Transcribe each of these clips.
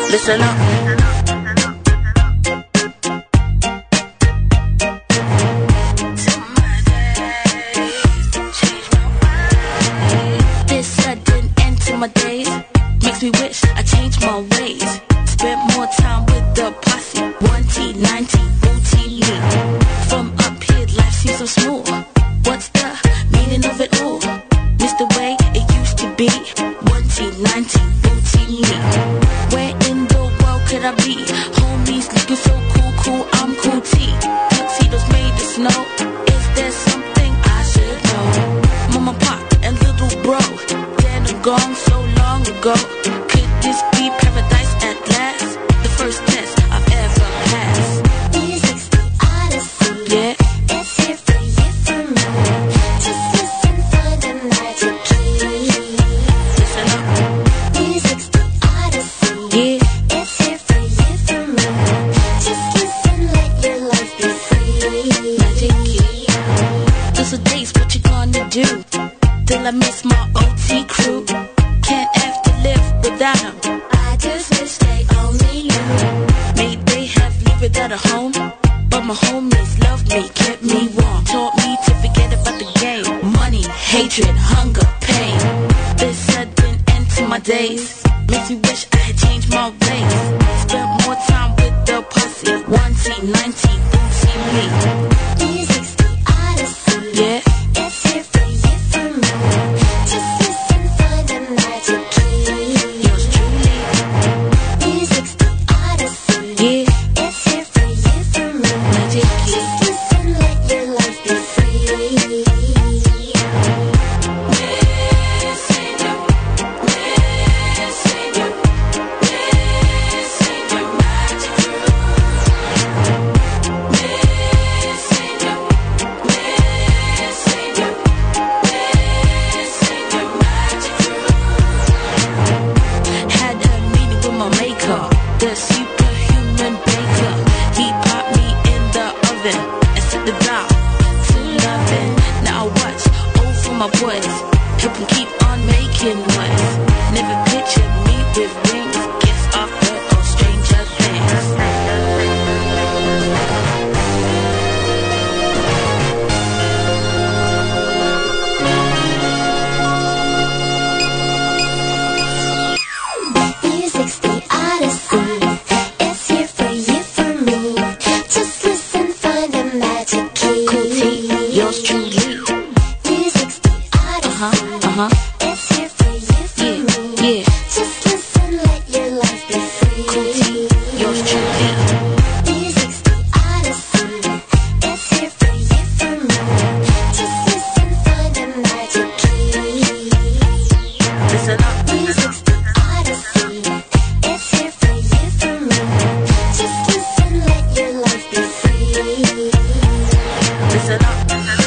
Listen up. This sudden end to my days makes me wish I changed my ways. Spent more time with the posse. 1T, 9T, booty me. From up here, life seems so smooth. What's the meaning of it all? Missed the way it used to be. 1T, 9T, booty me. Where in the world could I be? Homies looking so cool, I'm cool T. Tuxedos made of snow. Is there something I should know? Mama, pop, and little bro, dead and gone so long ago. Could this be paradise at last? The first test I've ever passed. Music's the odyssey. Yeah. It's here for you, for me. Just listen for the magic key. Listen up. Music's the odyssey. Yeah. It's here for you, for me. Just listen, let your life be free. Magic key. Those are days, what you gonna do? Till I miss my OT crew. Can't have to live without them. I just wish they only knew. May they have lived without a home, but my homies loved me, kept me warm, taught me to forget about the game. Money, hatred, hunger, pain. This sudden end to my days makes me wish I had changed my ways. Spent more time with the posse. 1T, 9T, booty me. Music's the odyssey. Yeah. It's here for you, for me. Just listen for the magic key. Yours truly. Music's the odyssey. Yeah. It's here for you, for me. Magic key. Just listen, let your life be free. Had a meeting with my maker, the superhuman baker. He popped me in the oven and set the dial to loving. Now I watch over my boys, help them keep on making noise. Never pictured me with wings. Guess I've heard of stranger things. Music's the odyssey. It's here for you, for me. Just listen for the magic key. Cool T, yours truly. Music's the odyssey. It's here for you, for Yeah, me. yeah. Just listen, let your life be Cool T, free. yours truly. Music's the odyssey. It's here for you, for me. Just listen for the magic key. Listen up. Music's the odyssey. It's here for you, for me. Just listen, let your life be free. Listen up.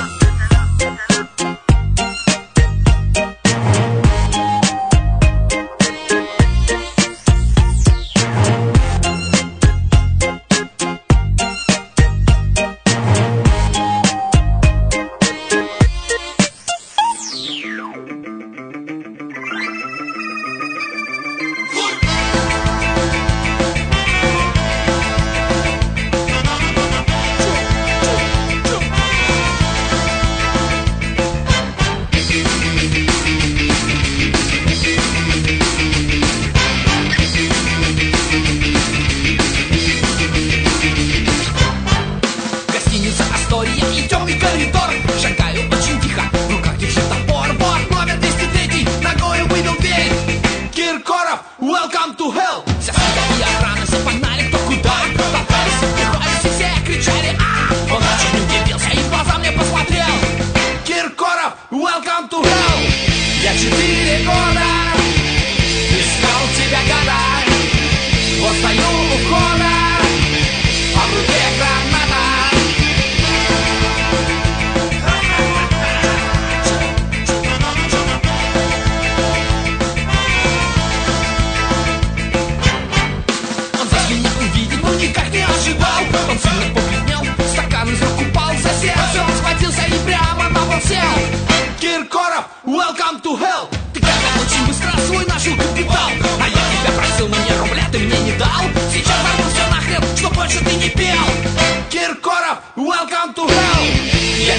Гостиница Астория и темный коридор. Шагаю очень тихо, в руках держит топор. Вот номер 203, ногою выбил дверь. Киркоров, welcome to hell. Вся свита и охрана запогнали кто куда. Толкались, впихались, и все кричали а. Он очень удивился и в глаза мне посмотрел. Киркоров, welcome to hell. Я 4 года искал тебя года. Вот стою у входа, а в руке граната.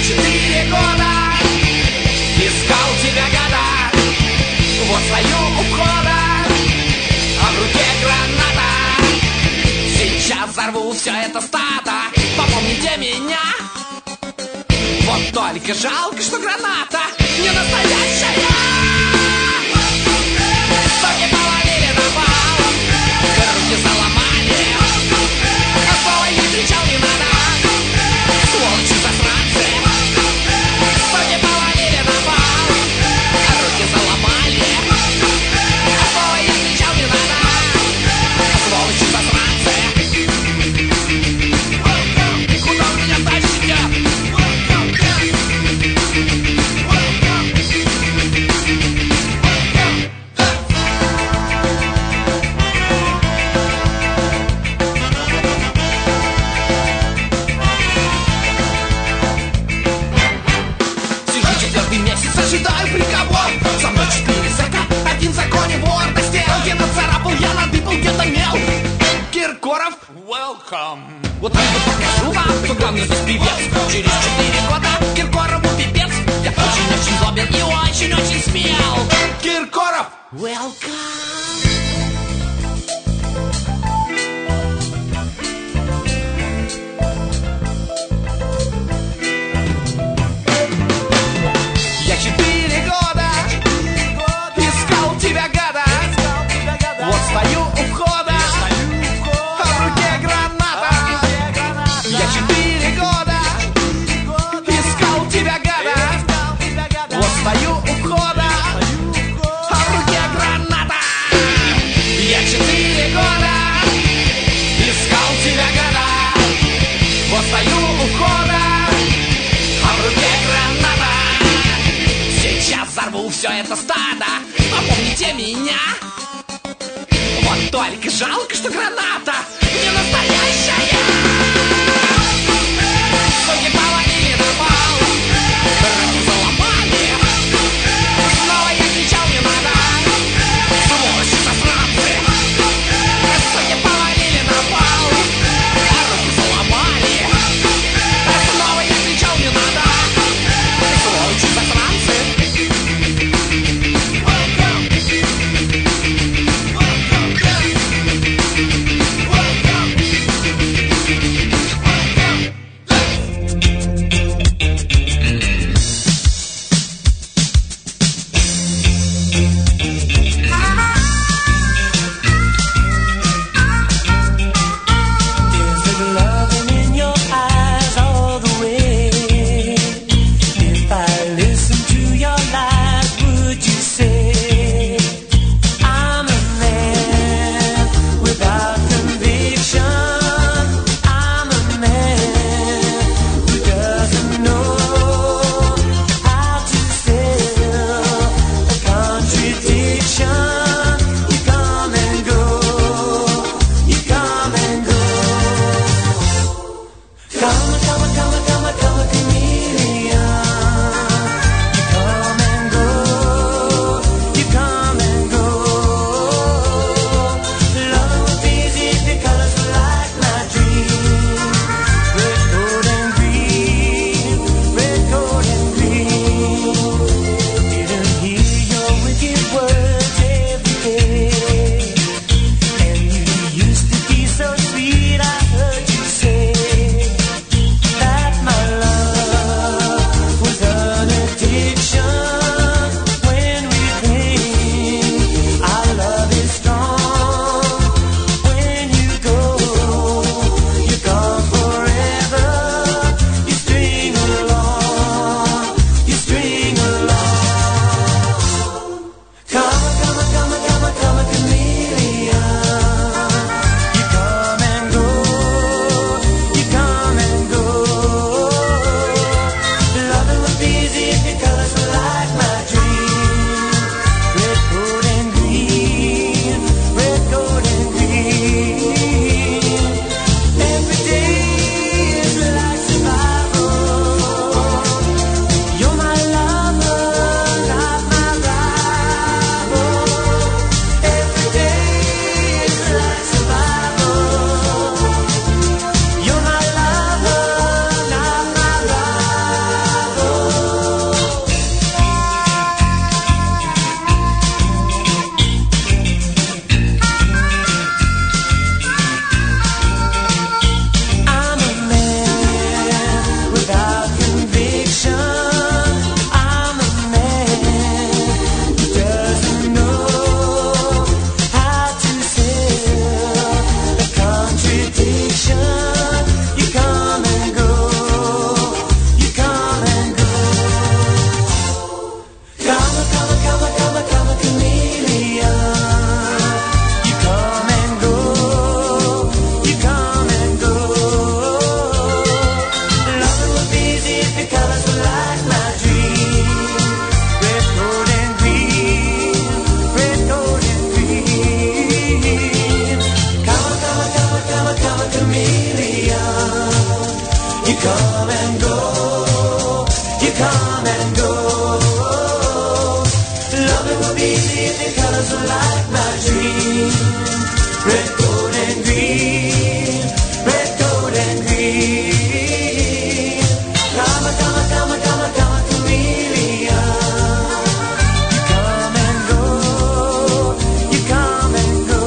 Я 4 года искал тебя года, вот стою у входа, а в руке граната. Сейчас взорву все это стадо, попомните меня. Вот только жалко, что граната не настоящая. Ноги повалили на пол, руки заломали, а слова не кричал не надо, сволочи засранцы. Ноги повалили на пол, руки заломали, а слова не кричал не надо, сволочи засранцы. Куда вы меня тащите? Ожидаю приговор. Со мной 4 зэка, один в законе вор. До стенки нацарапал, я надыбал где-то мел. Киркоров, welcome. Вот я покажу вам, кто главный здесь певец. Через 4 года Киркорову пипец. Я очень-очень злобен и очень-очень смел. Киркоров, welcome. Я 4 года искал тебя года, вот стою у входа, а в руке граната. Я 4 года искал тебя года, вот стою у входа, а в руке граната. Я 4 года искал тебя года, вот стою у входа, а в руке граната. Сейчас взорву все это стадо, попомните меня. Вот только жалко, что граната не настоящая. Ноги повалили на пол, руки заломали, снова я кричал не надо, сволочи засранцы. Ноги повалили на пол, руки заломали, снова я кричал не надо, сволочи засранцы. Welcome. come and go. Loving will be easy if your colors are like my dream. Red, gold, and green. Red, gold, and green. Come, come, come, come, come, chameleon. You come and go. You come and go.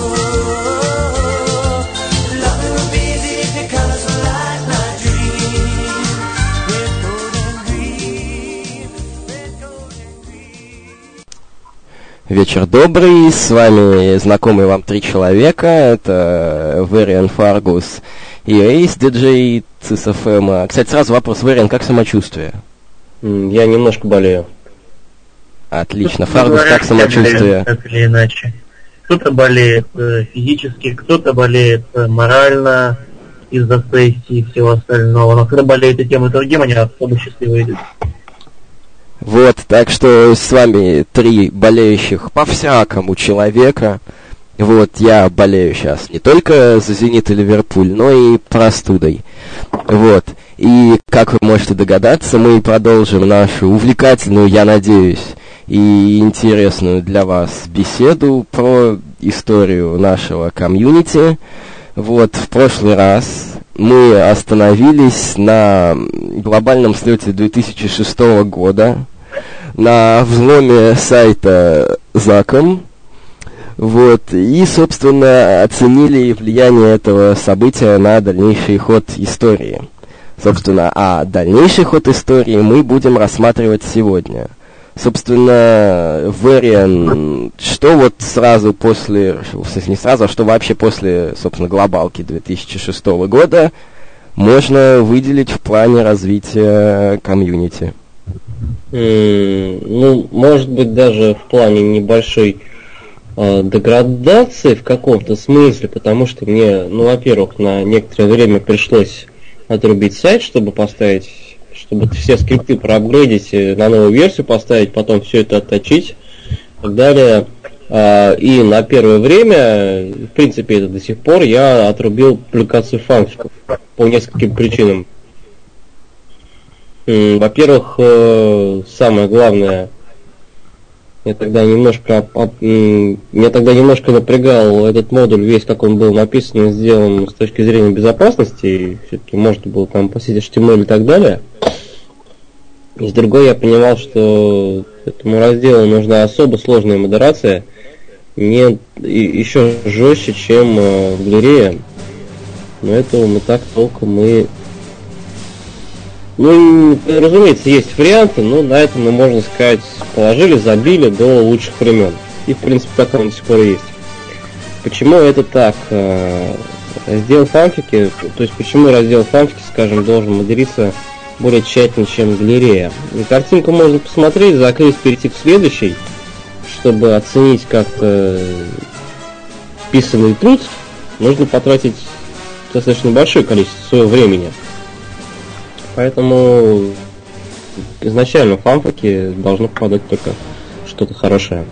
Loving will be easy if your colors are like my dream. Red, gold, and green. Red, gold, and green. Вечер добрый, с вами знакомые вам три человека, это Вэриан, Фаргус и Эйс, диджей CIS-FM. Кстати, сразу вопрос, Вэриан, как самочувствие? Я немножко болею. Отлично, Фаргус, как самочувствие? Так или иначе. Кто-то болеет физически, кто-то болеет морально из-за сессии и всего остального. Но кто болеет и тем, и другим, они особо счастливые люди. Вот, так что с вами три болеющих по-всякому человека. Вот, я болею сейчас не только за «Зенит» и «Ливерпуль», но и простудой. Вот, и, как вы можете догадаться, мы продолжим нашу увлекательную, я надеюсь, и интересную для вас беседу про историю нашего комьюнити. Вот, в прошлый раз мы остановились на глобальном слете 2006 года, на взломе сайта Заком, вот, и, собственно, оценили влияние этого события на дальнейший ход истории. Собственно, а дальнейший ход истории мы будем рассматривать сегодня. Собственно, Вэриан, что вот сразу после, в смысле не сразу, а что вообще после, собственно, глобалки 2006 года можно выделить в плане развития комьюнити? Ну, может быть, даже в плане небольшой деградации в каком-то смысле, потому что мне, ну, во-первых, на некоторое время пришлось отрубить сайт, чтобы поставить, чтобы все скрипты проапгрейдить, на новую версию поставить, потом все это отточить и так далее. И на первое время, в принципе, это до сих пор, я отрубил публикацию фанфиков по нескольким причинам. Во-первых, самое главное, меня тогда немножко напрягал этот модуль, весь как он был написан и сделан с точки зрения безопасности, и все-таки можно было там посидеть HTML и так далее. И с другой я понимал, что этому разделу нужна особо сложная модерация, не еще жестче, чем в галерее. Но этого мы так толком и... Ну, разумеется, есть варианты, но на этом мы, можно сказать, положили, забили до лучших времен. И, в принципе, так он до сих пор и есть. Почему это так? Раздел фанфики, то есть почему раздел фанфики, скажем, должен модериться более тщательно, чем галерея? И картинку можно посмотреть, закрыть, перейти к следующей, чтобы оценить как-то вписанный труд, нужно потратить достаточно большое количество своего времени. Поэтому изначально в фанфике должно попадать только что-то хорошее.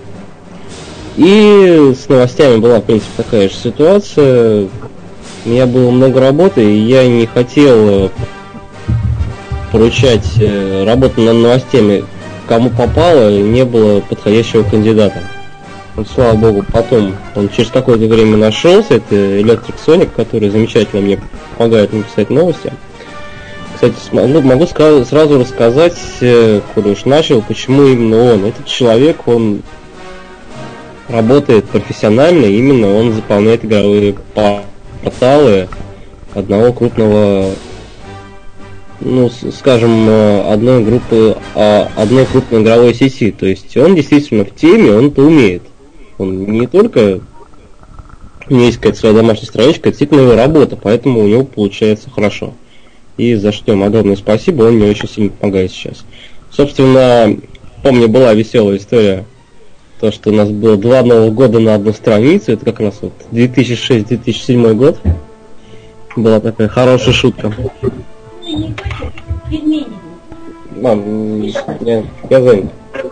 И с новостями была, в принципе, такая же ситуация. У меня было много работы, и я не хотел поручать работу над новостями кому попало, и не было подходящего кандидата. Вот, слава богу, потом он через какое-то время нашелся. Это Electric Sonic, который замечательно мне помогает написать новости. Кстати, могу сразу рассказать, куда уж начал, почему именно он. Этот человек, он работает профессионально, именно он заполняет игровые порталы одного крупного, ну, скажем, одной крупной игровой сети. То есть он действительно в теме, он это умеет. Он не только, у него есть какая-то своя домашняя страничка, это действительно его работа, поэтому у него получается хорошо. И за что ему огромное спасибо, он мне очень сильно помогает сейчас. Собственно, помню, была веселая история, то, что у нас было 2 Новых года на одну страницу, это как раз вот 2006-2007 год. Была такая хорошая шутка. Мам, я занят.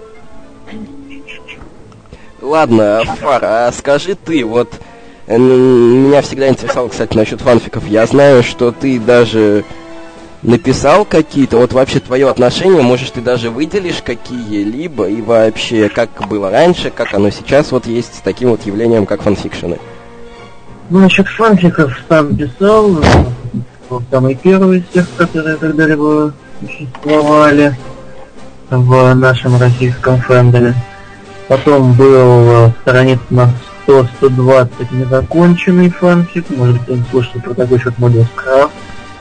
Ладно, Фар, а скажи ты, вот меня всегда интересовало, кстати, насчет фанфиков. Я знаю, что ты даже написал какие-то, вот вообще твое отношение, может, ты даже выделишь какие-либо, и вообще, как было раньше, как оно сейчас вот есть с таким вот явлением, как фанфикшены? Ну, насчет фанфиков сам писал, был самый первый из тех, которые когда-либо существовали в нашем российском фэндоме. Потом был страниц на 100-120 незаконченный фанфик, может быть, кто-нибудь слышал про такой счет Models Craft.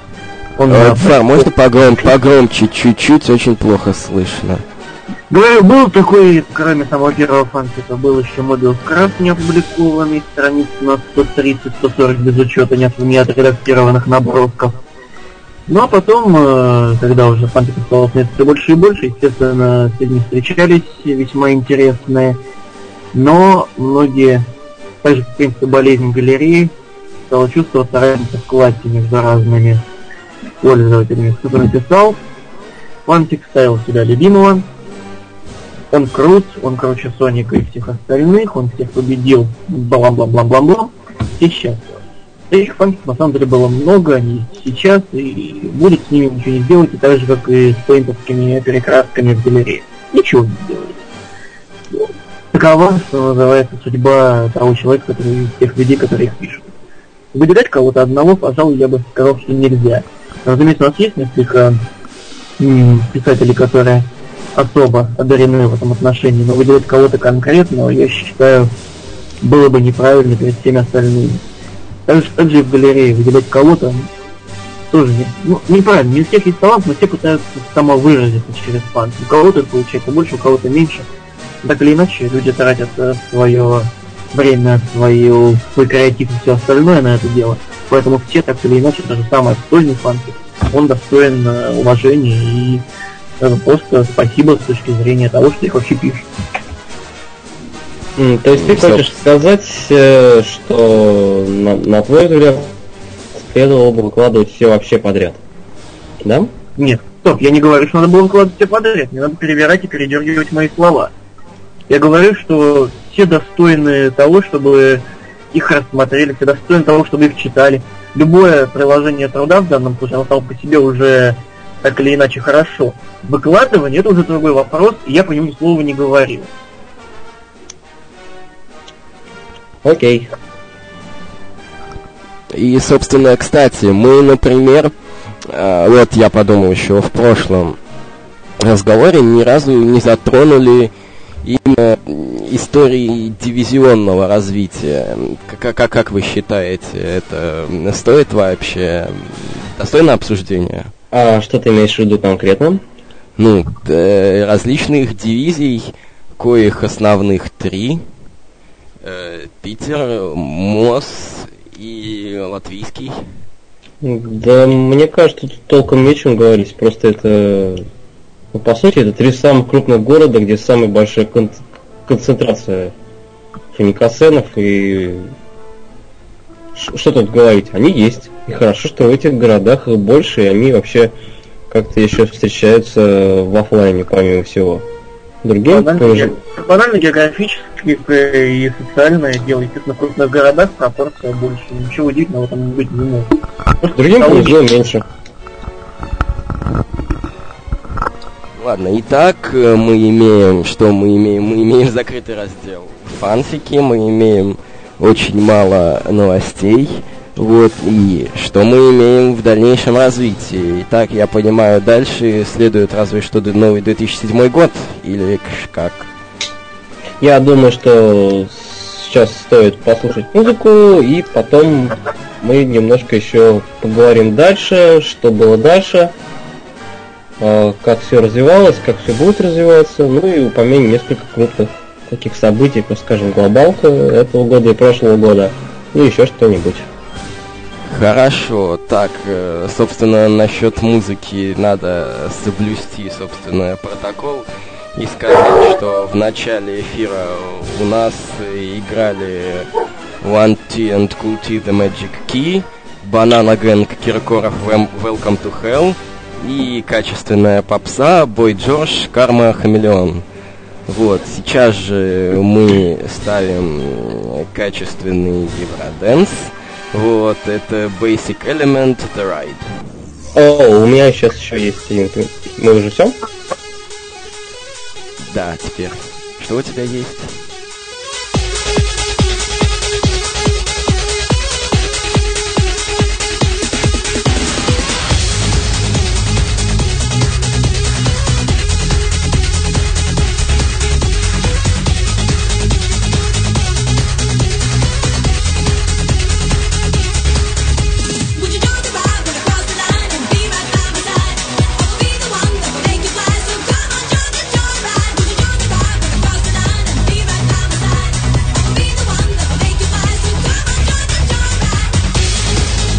Фар, можно погромче чуть-чуть, очень плохо слышно. Говорю, был такой, кроме самого первого фанфика, был еще Models Craft не опубликованный, страниц на 130-140 без учета не отредактированных набросков. Ну а потом, когда уже фанфиков стало становиться все больше и больше, естественно, с ними встречались весьма интересные, но многие, так же, в принципе, болезнь галереи, стало чувствоваться разница в классе между разными пользователями. Кто-то написал, фанфик ставил себя любимого, он крут, он круче Соника и всех остальных, он всех победил, блам-блам-блам-блам-блам, все счастливы. Таких фанфиков на самом деле было много, они сейчас, и будут с ними ничего не сделать, и так же, как и с пейнтовскими перекрасками в галерее. Ничего не сделали. Такова, что называется, судьба того человека, который тех людей, которые их пишут. Выделять кого-то одного, пожалуй, я бы сказал, что нельзя. Разумеется, у нас есть несколько писателей, которые особо одарены в этом отношении, но выделять кого-то конкретного, я считаю, было бы неправильно перед всеми остальными. Так же и в галерее выделять кого-то тоже неправильно. Не у всех есть талант, но все пытаются самовыразиться через фан. У кого-то это получается больше, у кого-то меньше. Так или иначе, люди тратят свое время, свой креатив и все остальное на это дело. Поэтому все так или иначе, даже самый отстойный фанфик, он достоин уважения и просто спасибо с точки зрения того, что их вообще пишут. То есть ты хочешь сказать, что на твой взгляд следовало бы выкладывать все вообще подряд? Да? Нет, стоп, я не говорю, что надо было выкладывать все подряд, не надо перебирать и передергивать мои слова. Я говорю, что все достойны того, чтобы их рассмотрели, все достойны того, чтобы их читали. Любое приложение труда в данном случае, оно само по себе уже так или иначе хорошо. Выкладывание — это уже другой вопрос, и я по нему ни слова не говорил. Окей. И, собственно, кстати, мы, например, вот я подумал еще в прошлом разговоре, ни разу не затронули именно истории дивизионного развития. Как вы считаете, это стоит вообще достойно обсуждения? А что ты имеешь в виду конкретно? Ну, различных дивизий, коих основных 3. Питер, МОЗ и Латвийский. Да, мне кажется, тут толком нечем говорить. Просто это, по сути, это 3 самых крупных города, где самая большая концентрация фаникасенов. И что тут говорить? Они есть. И хорошо, что в этих городах их больше, и они вообще как-то еще встречаются в офлайне, помимо всего. Другим тоже. Банально географически и социальное дело, естественно, в крупных городах пропорция больше. Ничего удивительного в этом быть не может. Другим повезло меньше. Ладно, итак, мы имеем, что мы имеем? Мы имеем закрытый раздел фанфики, мы имеем очень мало новостей. Вот, и что мы имеем в дальнейшем развитии? Итак, я понимаю, дальше следует разве что новый 2007 год, или как? Я думаю, что сейчас стоит послушать музыку, и потом мы немножко еще поговорим дальше, что было дальше, как все развивалось, как все будет развиваться, ну и упомянем несколько крупных таких событий, так скажем, глобалку этого года и прошлого года, и еще что-нибудь. Хорошо, так, собственно, насчет музыки надо соблюсти, собственно, протокол и сказать, что в начале эфира у нас играли One T and Cool T The Magic Key, Banana Gang Киркоров Welcome to Hell и качественная попса Boy George Karma Chameleon. Вот, сейчас же мы ставим качественный евроденс. Вот, это Basic Element, The Ride. О, у меня сейчас еще есть один. Мы уже все? Да, теперь. Что у тебя есть? Would you join the ride when I cross the line and be right by my side? I'll be the one that will make you fly. So come on, join the joyride. Would you join the ride when I cross the line and be right by my side? I'll be the one that will make you fly. So come on, join the joyride.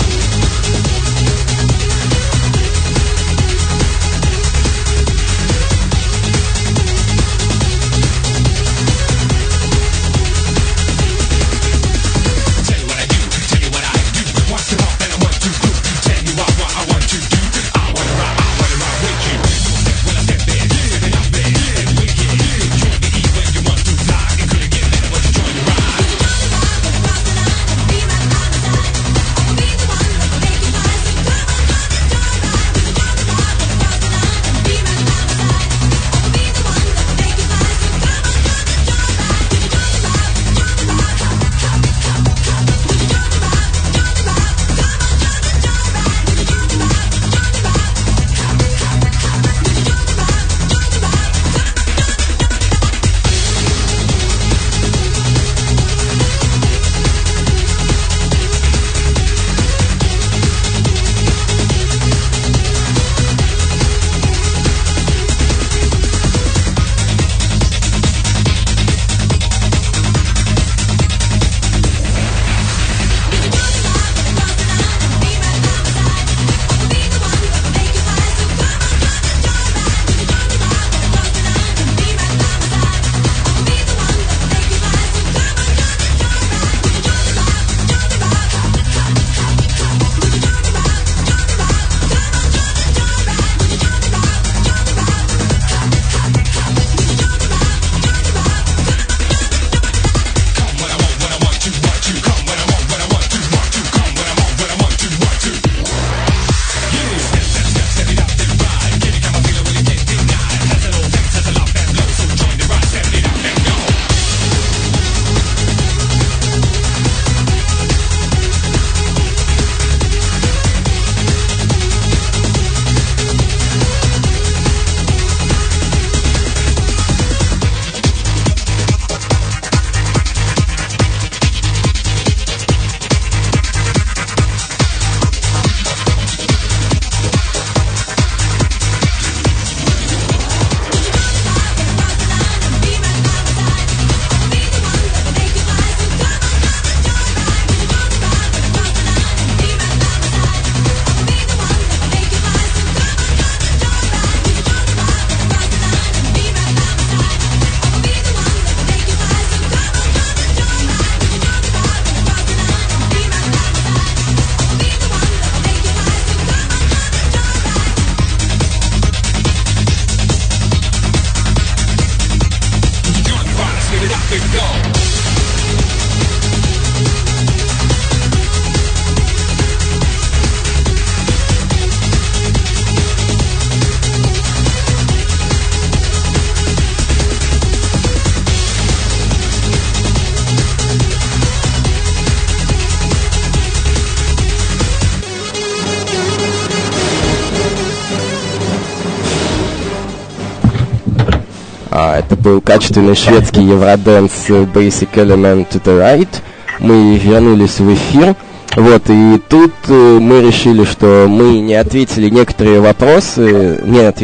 Это был качественный шведский евродэнс Basic Element to the Right. Мы вернулись в эфир. Вот, и тут мы решили, что мы не ответили на некоторые вопросы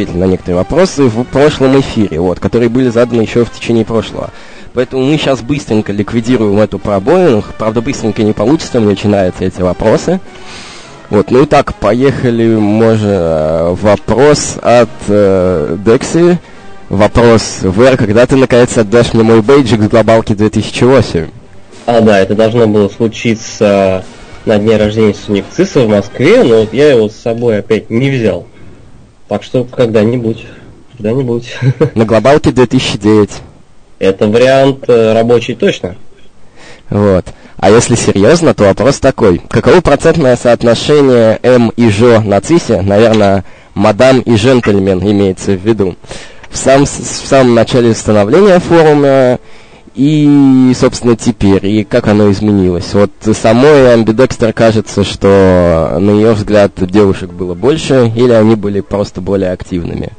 в прошлом эфире, вот, которые были заданы еще в течение прошлого. Поэтому мы сейчас быстренько ликвидируем эту пробоину. Правда, быстренько не получится, мне очень нравятся эти вопросы. Вот, ну и так, поехали, вопрос от Декси. Вопрос, Вэр, когда ты наконец отдашь мне мой бейджик с глобалки 2008? Да, это должно было случиться на дне рождения Суникциса в Москве, но вот я его с собой опять не взял. Так что когда-нибудь. На глобалке 2009. Это вариант рабочий точно. Вот. А если серьезно, то вопрос такой. Каково процентное соотношение М и Жо на ЦИСе? Наверное, мадам и джентльмен имеется в виду. В самом начале становления форума и, собственно, теперь. И как оно изменилось. Вот самой Амбидекстер кажется, что, на ее взгляд, девушек было больше, или они были просто более активными?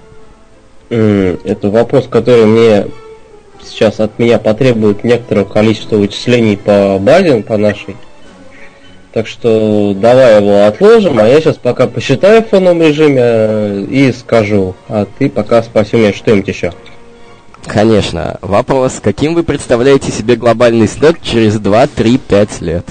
Это вопрос, который мне сейчас от меня потребует некоторое количество вычислений по базе, по нашей. Так что давай его отложим, а я сейчас пока посчитаю в фоновом режиме и скажу. А ты пока спроси меня что-нибудь еще. Конечно. Вопрос. Каким вы представляете себе глобальный слет через 2, 3, 5 лет?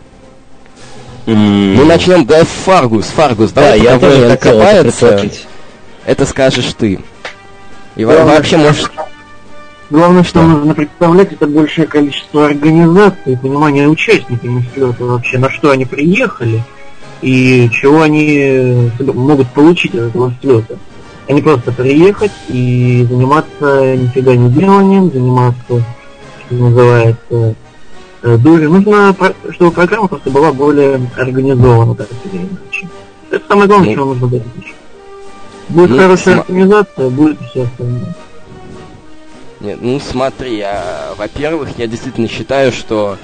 Ну, начнем, да, Фаргус, Да, давай, я пока тоже время хотел это копается, предположить. это скажешь ты. И Главное, вообще, может... Главное, что нужно представлять, это большее количество организаций, понимание участников слета вообще, на что они приехали и чего они могут получить от этого слета. А не просто приехать и заниматься нифига не деланием, заниматься, что называется, дурью. Нужно, чтобы программа просто была более организована, так или иначе. Это самое главное, чего нужно достичь. Будет хорошая организация, будет и все остальное. Нет, ну смотри, во-первых, я действительно считаю, что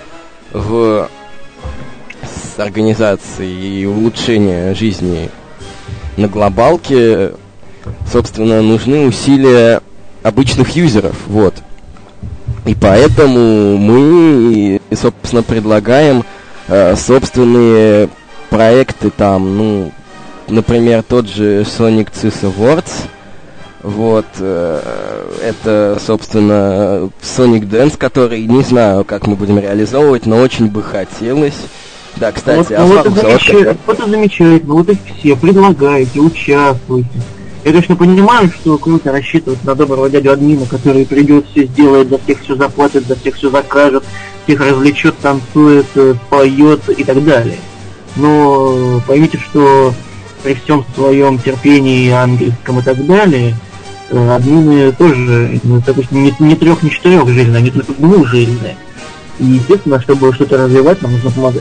с организацией и улучшением жизни на глобалке, собственно, нужны усилия обычных юзеров, вот. И поэтому мы, собственно, предлагаем собственные проекты там, ну, например, тот же Sonic CIS Awards. Вот, это, собственно, Sonic Dance, который не знаю, как мы будем реализовывать, но очень бы хотелось. Да, кстати, вот это замечательно, вот и все предлагаете, участвуйте. Я точно понимаю, что круто рассчитывать на доброго дядю админа, который придет, все сделает, за всех все заплатит, за всех все закажет, всех развлечет, танцует, поет и так далее. Но поймите, что при всем своем терпении английском и так далее, админы тоже, ну, допустим, не 3, не 4 жильные, они только 2 жильные. И, естественно, чтобы что-то развивать, нам нужно помогать.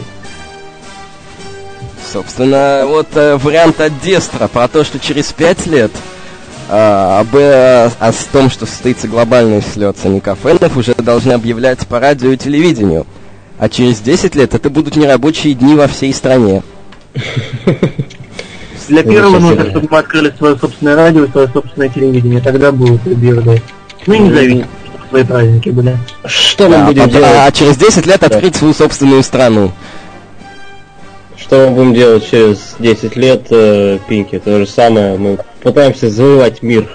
Собственно, вот вариант от Дестра про то, что через 5 лет о том, что состоится глобальный слет Соникофенов, уже должны объявлять по радио и телевидению. А через 10 лет это будут нерабочие дни во всей стране. Для первого нужно, чтобы мы открыли свое собственное радио и свое собственное телевидение. Тогда будет бирда. Ну и независимо, чтобы свои праздники были. Что мы будем делать? А через 10 лет открыть свою собственную страну. Что мы будем делать через 10 лет, Пинки? То же самое. Мы пытаемся завоевать мир.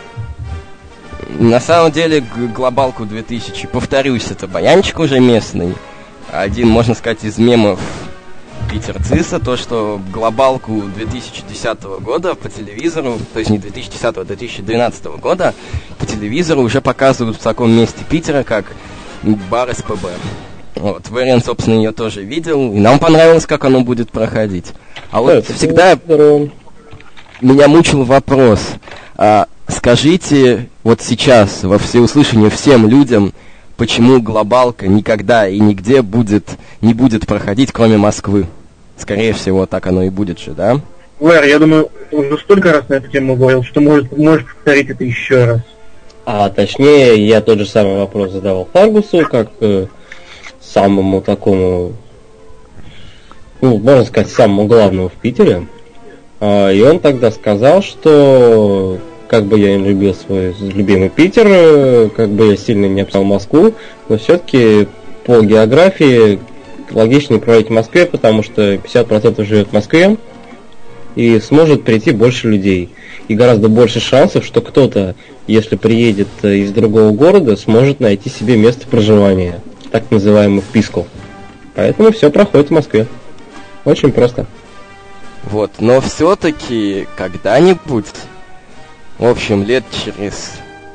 На самом деле, глобалку 2000, повторюсь, это баянчик уже местный. Один, можно сказать, из мемов Питер ЦИСа, то, что глобалку 2010 года по телевизору, то есть не 2010, а 2012 года, по телевизору уже показывают в таком месте Питера, как бар СПБ. Вот, Вэриан, собственно, ее тоже видел, и нам понравилось, как оно будет проходить. А вот всегда меня мучил вопрос. Скажите вот сейчас во всеуслышание всем людям, почему глобалка никогда и нигде не будет проходить, кроме Москвы. Скорее всего, так оно и будет же, да? Вэр, я думаю, ты уже столько раз на эту тему говорил, что можешь повторить это еще раз. А точнее, я тот же самый вопрос задавал Фаргусу, как самому такому, ну, можно сказать, самому главному в Питере. И он тогда сказал, что как бы я не любил свой любимый Питер, как бы я сильно не обсал Москву, но все-таки по географии логичнее проводить в Москве, потому что 50% живет в Москве, и сможет прийти больше людей. И гораздо больше шансов, что кто-то, если приедет из другого города, сможет найти себе место проживания, так называемую вписку. Поэтому все проходит в Москве. Очень просто. Вот, но все-таки когда-нибудь, в общем, лет через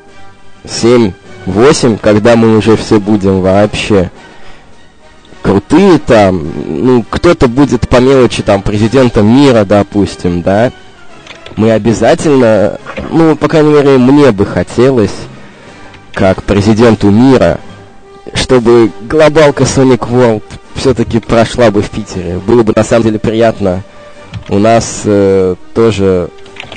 7-8, когда мы уже все будем вообще крутые там, ну, кто-то будет по мелочи там президентом мира, допустим, да, мы обязательно, ну, по крайней мере, мне бы хотелось, как президенту мира, чтобы глобалка Sonic World все-таки прошла бы в Питере. Было бы на самом деле приятно. У нас тоже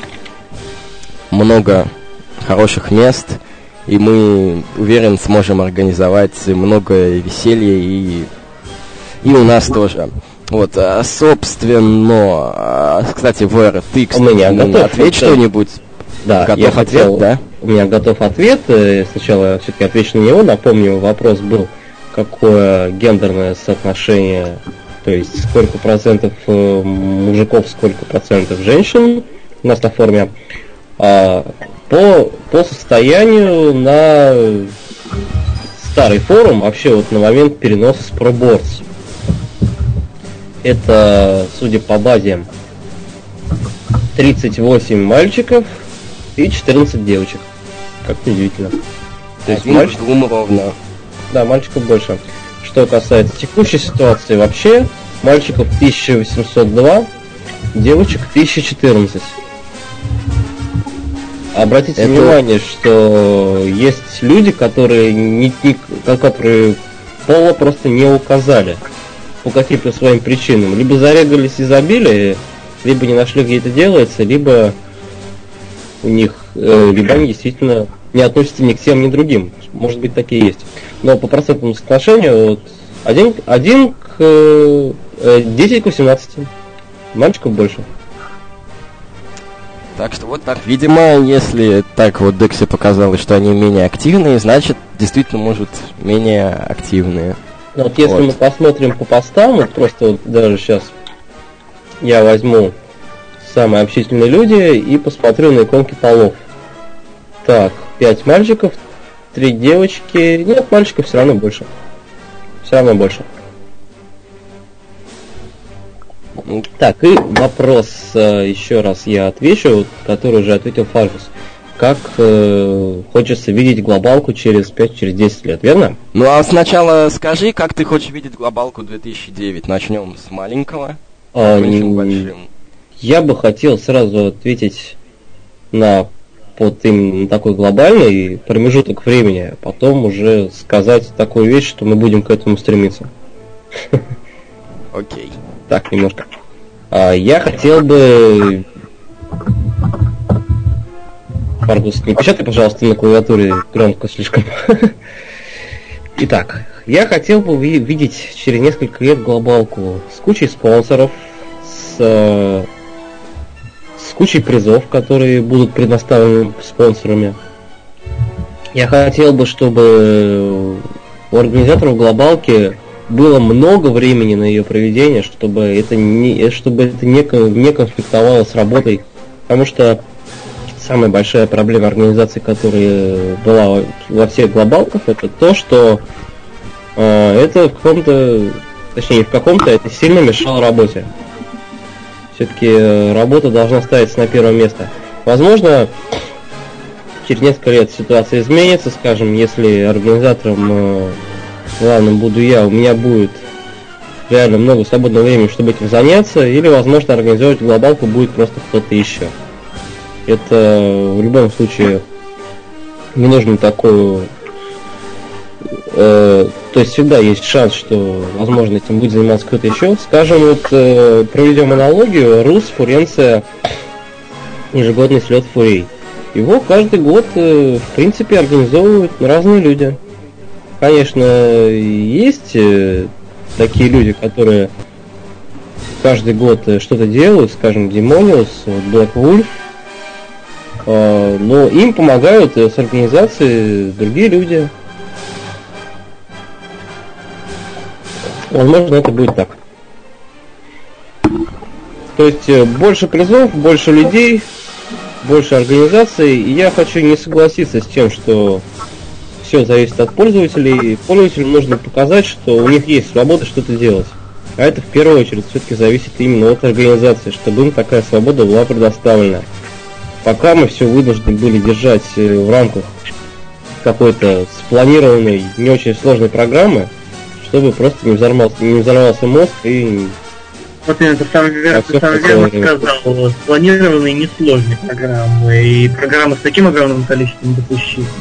много хороших мест, и мы, уверен, сможем организовать много веселья и у нас тоже. Вот, собственно, кстати, Вера, ты, кстати, ответь что-нибудь. Да, готов ответ, да? У меня готов ответ. Сначала я все-таки отвечу на него. Напомню, вопрос был, какое гендерное соотношение, то есть сколько процентов мужиков, сколько процентов женщин у нас на форме. По состоянию на старый форум, вообще вот на момент переноса с ProBoards. Это, судя по базе, 38 мальчиков и 14 девочек. Как-то удивительно. То есть мальчиков ровно. Да, мальчиков больше. Что касается текущей ситуации вообще, мальчиков 1802, девочек 1014. Обратите внимание, что есть люди, которые которые пола просто не указали по каким-то своим причинам. Либо зарегались и забили, либо не нашли, где это делается, либо у них, либо они действительно не относятся ни к тем, ни к другим. Может быть, такие есть. Но по процентному соотношению вот, 10 к 18. Мальчиков больше. Так что вот так, видимо, если так вот Дексе показалось, что они менее активные, значит, действительно, может, менее активные. Но вот если мы посмотрим по постам, вот просто вот даже сейчас я возьму самые общительные люди и посмотрю на иконки полов. Так, 5 мальчиков, 3 девочки. Нет, мальчиков все равно больше. Все равно больше. Так, и вопрос, еще раз я отвечу, который уже ответил Фажус. Как хочется видеть глобалку через 5-10 лет, верно? Ну а сначала скажи, как ты хочешь видеть глобалку 2009. Начнем с маленького. Большим. Я бы хотел сразу ответить на именно такой глобальный промежуток времени, а потом уже сказать такую вещь, что мы будем к этому стремиться. Окей. Так, немножко. Я хотел бы... Фаргус, не печатай, пожалуйста, на клавиатуре громко слишком. Итак, я хотел бы видеть через несколько лет глобалку с кучей спонсоров, с кучей призов, которые будут предоставлены спонсорами. Я хотел бы, чтобы у организаторов глобалки было много времени на ее проведение, чтобы это не конфликтовало с работой, потому что самая большая проблема организации, которая была во всех глобалках, это то, что это в каком-то, точнее, в каком-то это сильно мешало работе. Все-таки работа должна ставиться на первое место. Возможно, через несколько лет ситуация изменится, скажем, если организатором главным буду я, у меня будет реально много свободного времени, чтобы этим заняться, или, возможно, организовать глобалку будет просто кто-то еще. Это в любом случае не нужно такую... то есть всегда есть шанс, что, возможно, этим будет заниматься кто-то еще. Скажем, вот проведем аналогию, РУС, Фуренция, ежегодный слет Фурей. Его каждый год, в принципе, организовывают разные люди. Конечно, есть такие люди, которые каждый год что-то делают, скажем, Демониус, Black Wolf, но им помогают с организацией другие люди. Возможно, это будет так. То есть больше призов, больше людей, больше организаций. И я хочу не согласиться с тем, что все зависит от пользователей. Пользователям нужно показать, что у них есть свобода что-то делать. А это в первую очередь все-таки зависит именно от организации, чтобы им такая свобода была предоставлена. Пока мы все вынуждены были держать в рамках какой-то спланированной, не очень сложной программы, чтобы просто не взорвался мозг и... Вот это самое верно сказал. Спланированные несложные программы. И программы с таким огромным количеством допущений.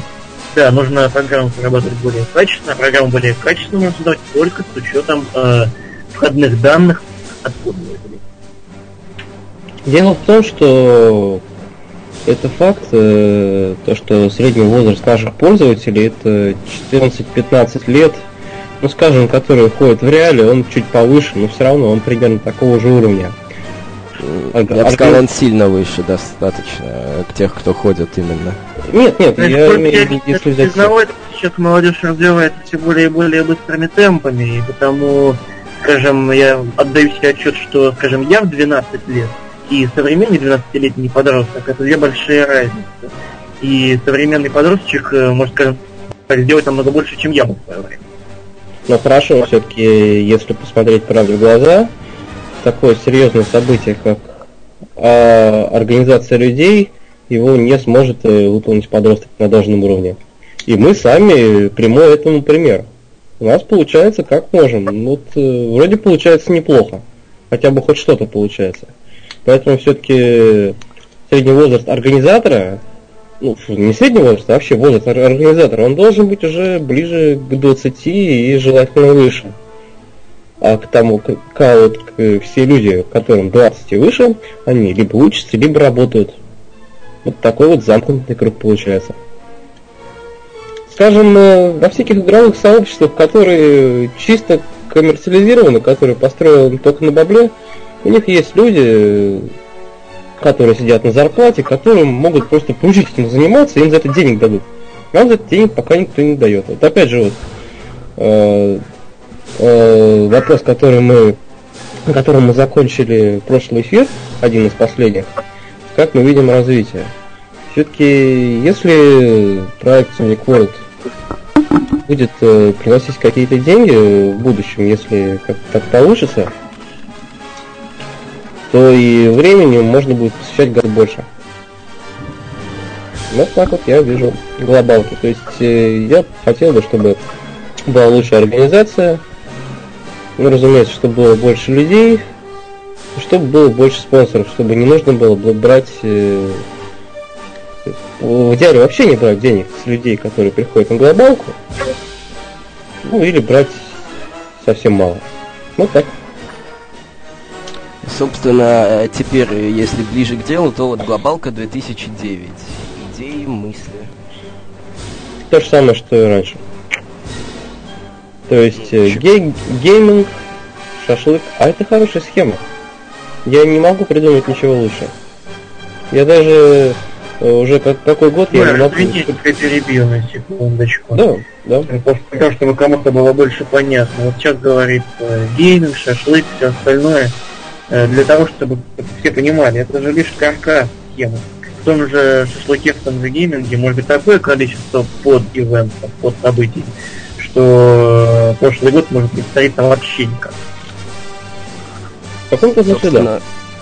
Да, нужно программу прорабатывать более качественно, а программу более качественно можно создавать только с учетом входных данных от пользователей. Дело в том, что это факт, то, что средний возраст наших пользователей это 14-15 лет, ну скажем, которые ходят в реале, он чуть повыше, но все равно он примерно такого же уровня. Я бы сказал, он сильно выше достаточно к тех, кто ходит именно. Нет, я Насколько имею в виду, если взять... признавать, сейчас молодежь развивается все более и более быстрыми темпами, и потому, скажем, я отдаю себе отчет, что, скажем, я в 12 лет и современный 12-летний подросток, это две большие разницы. И современный подросток может, скажем, сделать намного больше, чем я мог в свое время. Но хорошо, все-таки, если посмотреть правде в глаза, такое серьезное событие, как организация людей, его не сможет выполнить подросток на должном уровне. И мы сами прямой этому пример. У нас получается как можем. Вот вроде получается неплохо. Хотя бы хоть что-то получается. Поэтому все-таки средний возраст организатора, ну, не средний возраст, а вообще возраст организатора, он должен быть уже ближе к 20 и желательно выше. А к тому, все люди, которым 20 и выше, они либо учатся, либо работают. Вот такой вот замкнутый круг получается. Скажем, во всяких игровых сообществах, которые чисто коммерциализированы, которые построены только на бабле, у них есть люди, которые сидят на зарплате, которым могут просто поручить этим заниматься, и им за это денег дадут. А за это денег пока никто не дает. Вот опять же, вопрос, которым мы закончили прошлый эфир, один из последних, как мы видим развитие. Все-таки, если проект Sonic World будет приносить какие-то деньги в будущем, если так получится, то и времени можно будет посвящать гораздо больше. Вот так вот я вижу глобалки. То есть я хотел бы, чтобы была лучшая организация, ну, разумеется, чтобы было больше людей, чтобы было больше спонсоров, чтобы не нужно было брать, в идеале вообще не брать денег с людей, которые приходят на глобалку, ну или брать совсем мало. Вот так. Собственно, теперь, если ближе к делу, то вот глобалка 2009. Идеи, мысли. То же самое, что и раньше. То есть гейминг, шашлык, а это хорошая схема. Я не могу придумать ничего лучше. Я даже уже какой год я не могу... Извините, я перебью на секундочку. Да. Потому что кому-то было больше понятно. Вот сейчас говорит гейминг, шашлык, все остальное. Для того, чтобы все понимали, это же лишь каркас схемы. В том же шашлыке, в том же гейминге может быть такое количество под-ивентов, под-событий, что прошлый год может повториться вообще никак. В каком-то смысле, да.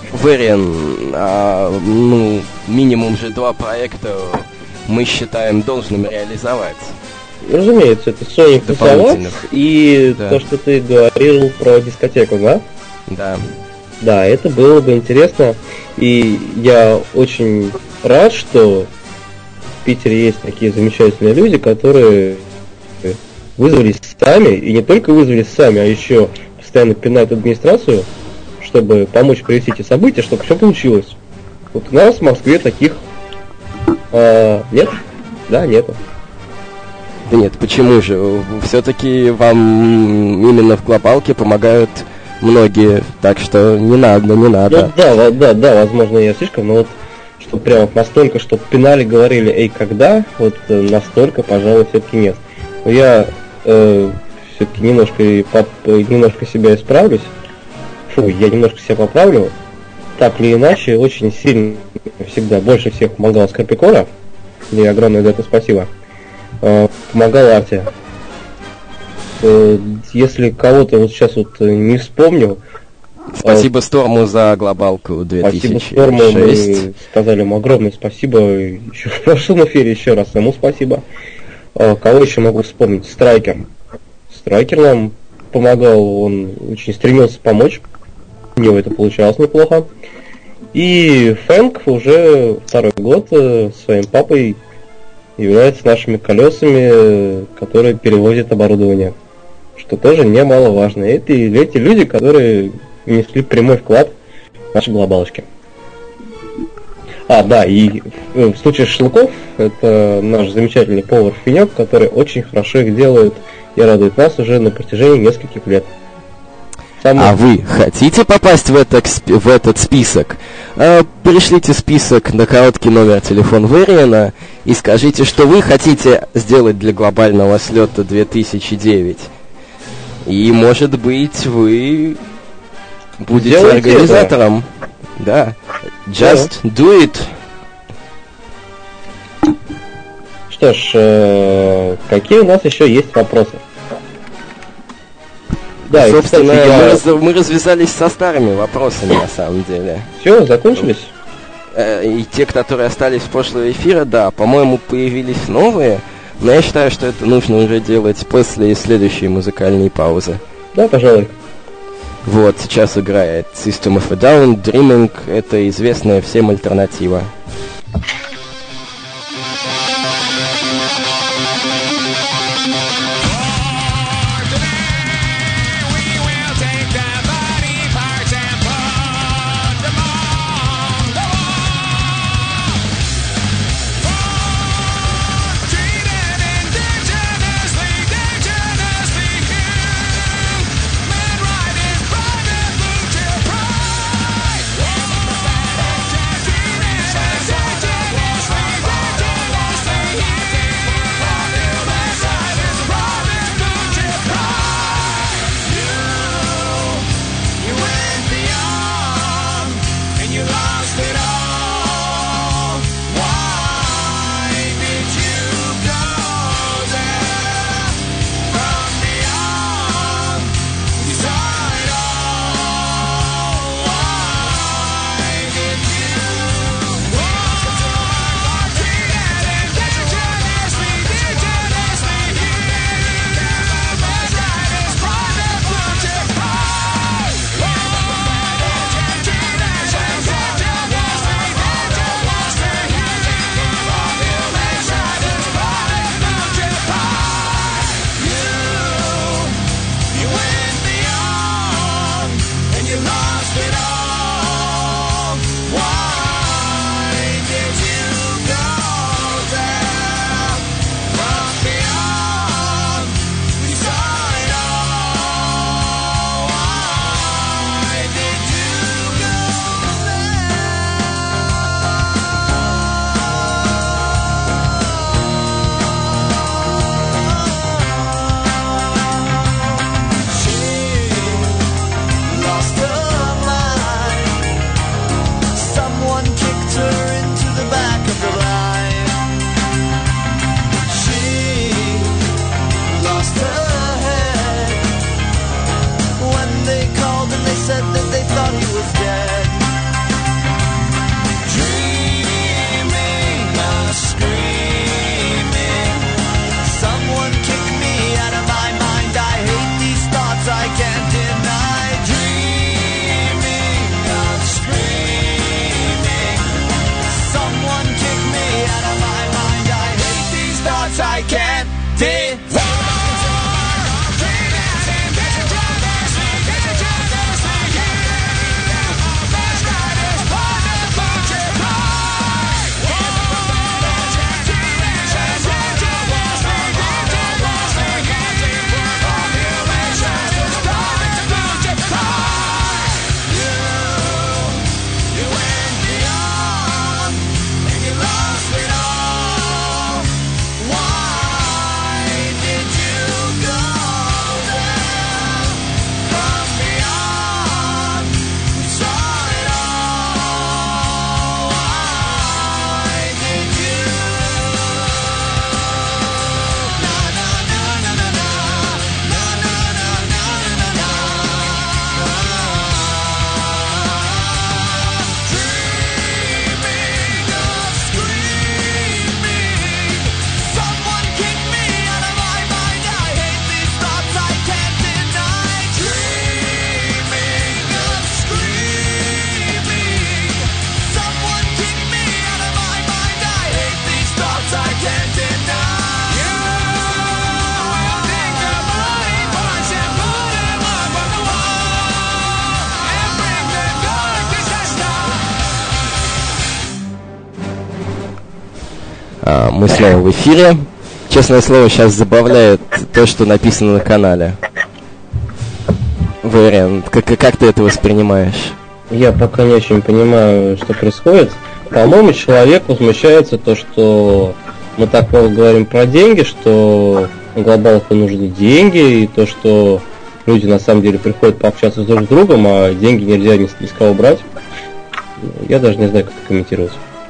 Вэриан, минимум же 2 проекта мы считаем должным реализовать. Разумеется, это Sonic дополнительных. И да. То, что ты говорил про дискотеку, да? Да. Да, это было бы интересно. И я очень рад, что в Питере есть такие замечательные люди, которые вызвались сами, и не только вызвались сами, а еще постоянно пинают администрацию, чтобы помочь провести эти события, чтобы все получилось. Вот у нас в Москве таких нет? Да, нету. Да нет, почему же? Все-таки вам именно в глобалке помогают многие, так что не надо. Ну, да, возможно, я слишком, но вот что прям настолько, что пинали, говорили, эй, когда, вот настолько, пожалуй, все-таки нет. Но я все-таки немножко себя исправлюсь. Я немножко себя поправлю. Так или иначе, очень сильно всегда больше всех помогал Скорпикора. И огромное за это спасибо. Помогал Арти. Если кого-то вот сейчас вот не вспомню. Спасибо Сторму за глобалку 2006. Спасибо Сторму, мы сказали ему огромное спасибо. Еще в прошлом эфире еще раз ему спасибо. Кого еще могу вспомнить? Страйкер. Страйкер нам помогал, он очень стремился помочь. У него это получалось неплохо. И Фэнк уже второй год своим папой являются нашими колесами, которые перевозят оборудование, что тоже немаловажно. Эти люди, которые внесли прямой вклад в наши глобалочки. Да, и в случае шашлыков, это наш замечательный повар Финек, который очень хорошо их делает и радует нас уже на протяжении нескольких лет. А вы хотите попасть в этот список? Пришлите список на короткий номер телефона Вэриана и скажите, что вы хотите сделать для глобального слета 2009. И, может быть, вы будете Делайте организатором. Да. Just do it. Что ж, какие у нас еще есть вопросы? Да, и, Собственно, кстати, мы развязались со старыми вопросами, на самом деле. Все, закончились? И те, которые остались в прошлого эфира, да, по-моему, появились новые, но я считаю, что это нужно уже делать после следующей музыкальной паузы. Да, пожалуй. Вот, сейчас играет System of a Down, Dreaming, это известная всем альтернатива. Why? Мы снова в эфире. Честное слово, сейчас забавляет то, что написано на канале. Вариант, как ты это воспринимаешь? Я пока не очень понимаю, что происходит. По-моему, человек возмущается то, что мы так много говорим про деньги, что на глобалку нужны деньги, и то, что люди на самом деле приходят пообщаться друг с другом, а деньги нельзя ни с кого брать. Я даже не знаю, как это комментировать.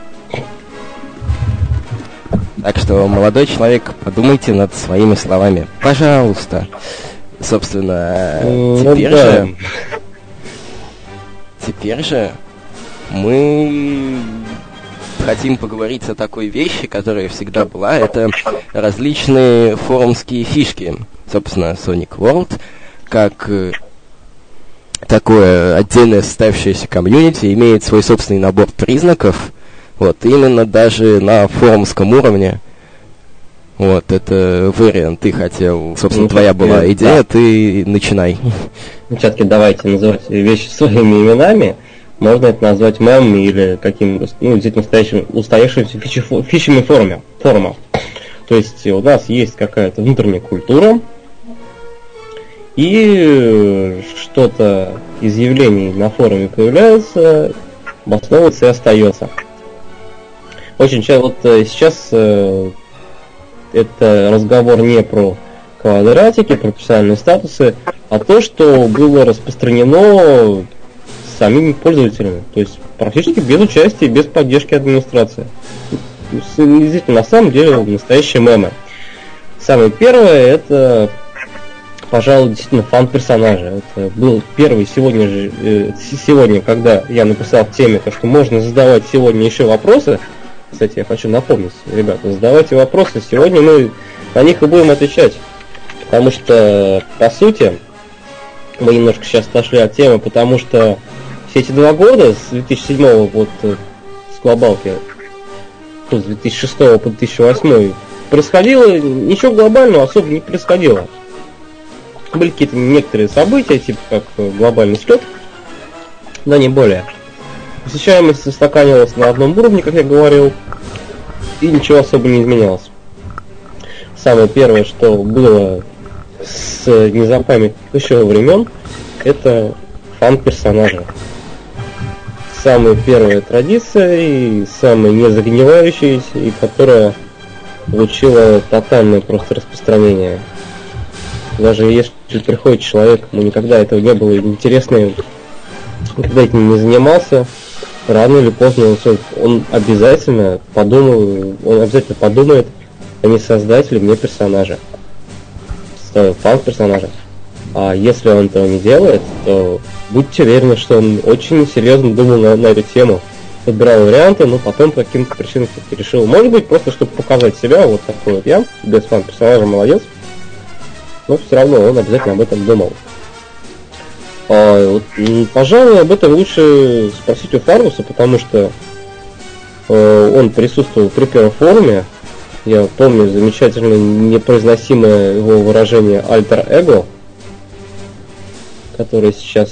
Так что, молодой человек, подумайте над своими словами. Пожалуйста. Собственно, теперь же мы хотим поговорить о такой вещи, которая всегда была. Это различные форумские фишки. Собственно, Sonic World, как такое отдельное состоявшееся комьюнити, имеет свой собственный набор признаков. Вот, именно даже на форумском уровне. Вот, это вариант, ты хотел, собственно, твоя была идея, да. Ты начинай. Ну, все-таки давайте называть вещи своими именами. Можно это назвать мемами или каким-то, действительно устоявшимся фичами форума. То есть у нас есть какая-то внутренняя культура, и что-то из явлений на форуме появляется, обосновывается и остается. Очень часто, вот сейчас это разговор не про квадратики, про профессиональные статусы, а то, что было распространено самими пользователями. То есть практически без участия, без поддержки администрации. Действительно, на самом деле, настоящие мемы. Самое первое, это, пожалуй, действительно фан-персонажи. Это был первый сегодня, когда я написал в теме, то, что можно задавать сегодня еще вопросы. Кстати, я хочу напомнить, ребята, задавайте вопросы, сегодня мы на них и будем отвечать. Потому что, по сути, мы немножко сейчас отошли от темы, потому что все эти 2 года, с 2007 вот с глобалки, с 2006 по 2008, происходило, ничего глобального особо не происходило. Были какие-то некоторые события, типа как глобальный слет, но не более. Посещаемость устаканилась на одном уровне, как я говорил, и ничего особо не изменялось. Самое первое, что было с незапамятных еще времен, это фан-персонажи. Самая первая традиция и самая незагнивающаяся, и которая получила тотальное просто распространение. Даже если приходит человек, ему никогда этого не было интересно, никогда этим не занимался, рано или поздно он обязательно подумает, а не создатель мне персонажа, фан-персонажа. А если он этого не делает, то будьте уверены, что он очень серьезно думал на эту тему, подбирал варианты, но потом по каким-то причинам решил, может быть, просто чтобы показать себя, вот такой вот я, без фан-персонажа, молодец, но все равно он обязательно об этом думал. Пожалуй, об этом лучше спросить у Фаргуса, потому что он присутствовал при первом форуме. Я помню замечательно непроизносимое его выражение альтер-эго, которое сейчас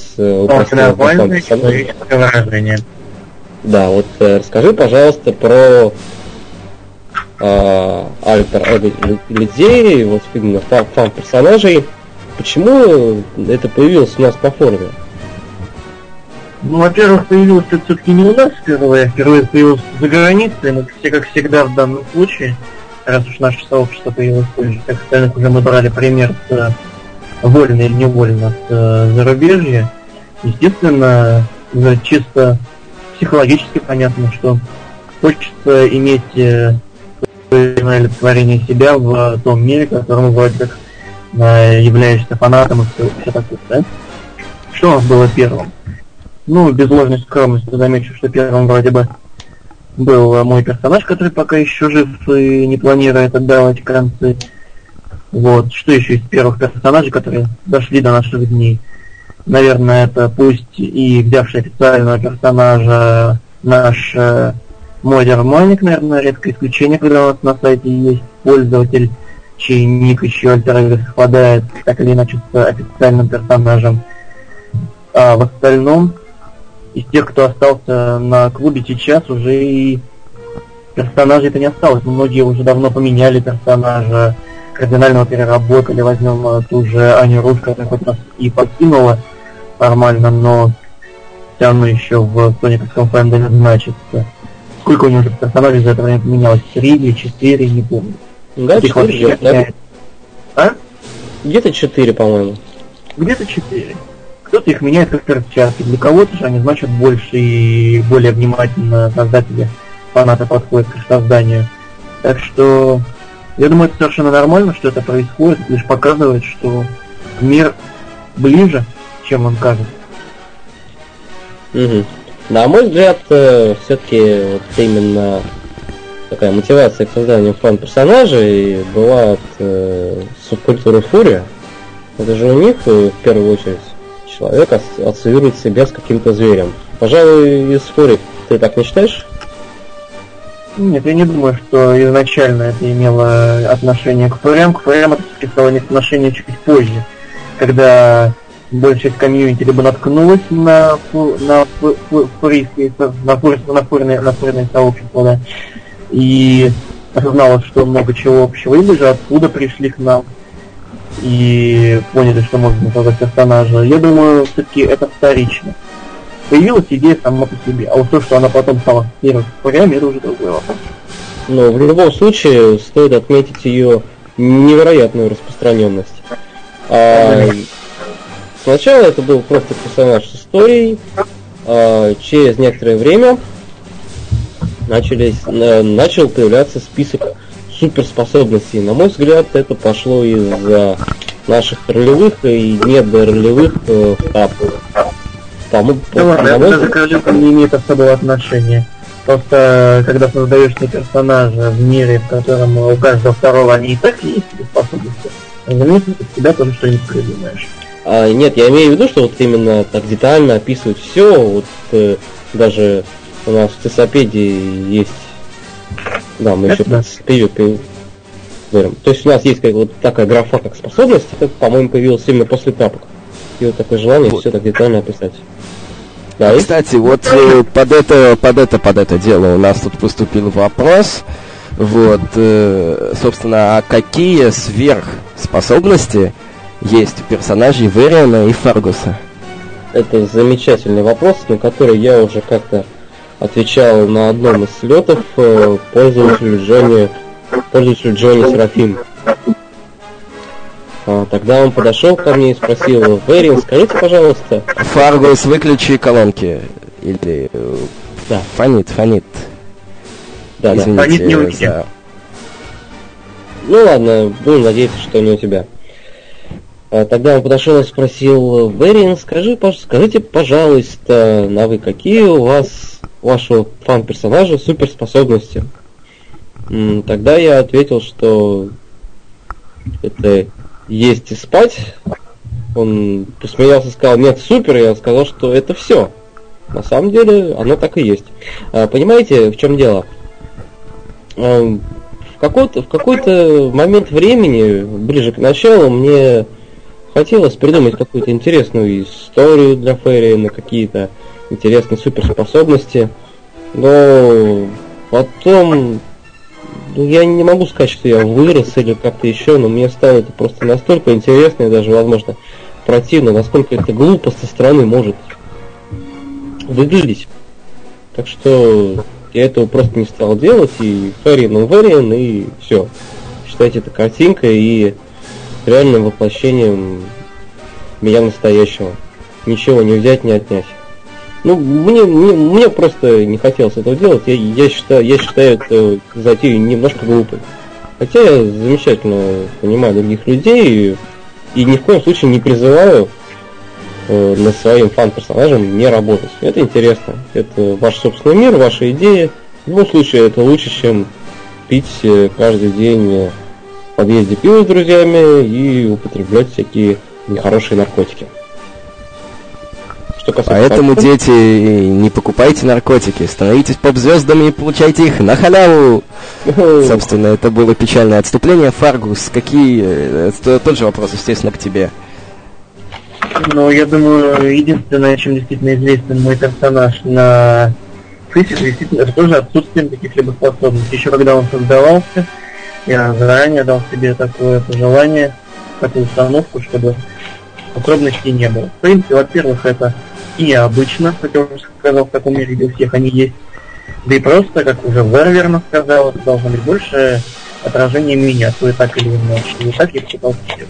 выражение. Да, вот расскажи, пожалуйста, про альтер-эго людей, вот именно фан-персонажей. Почему это появилось у нас на форуме? Ну, во-первых, появилось это все-таки не у нас впервые появилось за границей, но все, как всегда в данном случае, раз уж наше сообщество появилось позже, как остальных уже мы брали пример с вольно или невольно с зарубежья. Естественно, чисто психологически понятно, что хочется иметь олицетворение себя в том мире, которому вроде как являешься фанатом и все такое, да? Что у нас было первым? Ну, без ложной скромности замечу, что первым вроде бы был мой персонаж, который пока еще жив и не планирует отдавать концы. Вот, что еще из первых персонажей, которые дошли до наших дней? Наверное, это пусть и взявший официального персонажа наш модер Маник, наверное, редкое исключение, когда у нас на сайте есть пользователь, чей ник еще альтер-эго совпадает так или иначе с официальным персонажем. А в остальном, из тех, кто остался на клубе сейчас, уже и персонажей-то не осталось. Многие уже давно поменяли персонажа, кардинально его переработали. Возьмем ту же Аню Руш, которая хоть нас и покинула формально, но все равно еще в сониковском фэндоме значится. Сколько у него уже персонажей за это время поменялось? 3 или 4, не помню. Да, Их 4 вообще где-то, да? меняет. А? Где-то 4, по-моему. Где-то 4. Кто-то их меняет как перчатки. Для кого-то же они значат больше и более внимательно создатели, фанаты подходят к их созданию. Так что я думаю, это совершенно нормально, что это происходит. Это лишь показывает, что мир ближе, чем он кажется. Угу. На мой взгляд, все-таки вот именно такая мотивация к созданию фан-персонажей была от субкультуры Фурия. Это же у них, в первую очередь, человек ассоциирует себя с каким-то зверем. Пожалуй, из Фурии ты так не считаешь? Нет, я не думаю, что изначально это имело отношение к фурям. К фурям это все-таки стало иметь отношение чуть позже, когда большая часть комьюнити либо наткнулась на фурийские, на фурные сообщества, да, и осознала, что много чего общего, или же откуда пришли к нам и поняли, что можно создать персонажа. Я думаю, все-таки это вторично. Появилась идея сама по себе, а вот то, что она потом стала первой фурями, это уже другой вопрос. Но в любом случае стоит отметить ее невероятную распространенность. Сначала это был просто персонаж с историей, через некоторое время начал появляться список суперспособностей. На мой взгляд, это пошло из-за наших ролевых и недоролевых этапов. Да ладно, это даже к ролевым не имеет особого отношения. Просто, когда создаешь себе персонажа в мире, в котором у каждого второго они и так есть способности, разумеется, ты себя тоже что-нибудь придумаешь. Нет, я имею в виду, что вот именно так детально описывать все, вот даже у нас в Цисопедии есть, да, мы еще период говорим. То есть у нас есть вот такая графа, как способность, это, по-моему, появилось именно после тапок. И вот такое желание все так детально описать. Да, кстати, вот под это дело у нас тут поступил вопрос. Вот, собственно, а какие сверхспособности есть у персонажей Вериана и Фаргуса? Это замечательный вопрос, на который я уже как-то отвечал на одном из слетов пользователю Джонни Серафим. Тогда он подошел ко мне и спросил: Вериан, скажите, пожалуйста. Фаргус, выключи колонки. Или... Да. Фонит. Да, извините, Фонит не у меня. Ну ладно, будем надеяться, что не у тебя. Тогда он подошел и спросил: Вериан, скажите, пожалуйста, какие у вашего фан-персонажа суперспособности? Тогда я ответил, что это есть и спать. Он посмеялся и сказал: нет, супер. Я сказал, что это все. На самом деле оно так и есть. Понимаете, в чем дело? В какой-то момент времени, ближе к началу, мне хотелось придумать какую-то интересную историю для Фериана, какие-то интересные суперспособности. Но потом... я не могу сказать, что я вырос или как-то еще, но мне стало это просто настолько интересно и даже, возможно, противно, насколько это глупо со стороны может выглядеть. Так что я этого просто не стал делать, и Фериан, и все. Считайте это картинкой и реальным воплощением меня настоящего. Ничего не взять, не отнять. Ну, мне просто не хотелось этого делать. Я считаю эту затею немножко глупой. Хотя я замечательно понимаю других людей и ни в коем случае не призываю над своим фан-персонажем не работать. Это интересно. Это ваш собственный мир, ваша идея. В любом случае это лучше, чем пить каждый день в подъезде пиво с друзьями и употреблять всякие нехорошие наркотики. Поэтому, дети, не покупайте наркотики, становитесь поп-звездами и получайте их на халяву. Собственно, это было печальное отступление. Фаргус, тот же вопрос, естественно, к тебе. Ну, я думаю, единственное, чем действительно известен мой персонаж на Фейсик действительно тоже отсутствием каких-либо способностей. Еще когда он создавался, я заранее дал себе такое пожелание, такую установку, чтобы подробностей не было. В принципе, во-первых, это и необычно, как я уже сказал, в таком мире, где у всех они есть. Да и просто, как уже Вер верно сказал, это должно быть больше отражение меня, то и так или иначе. И так я пытался сделать.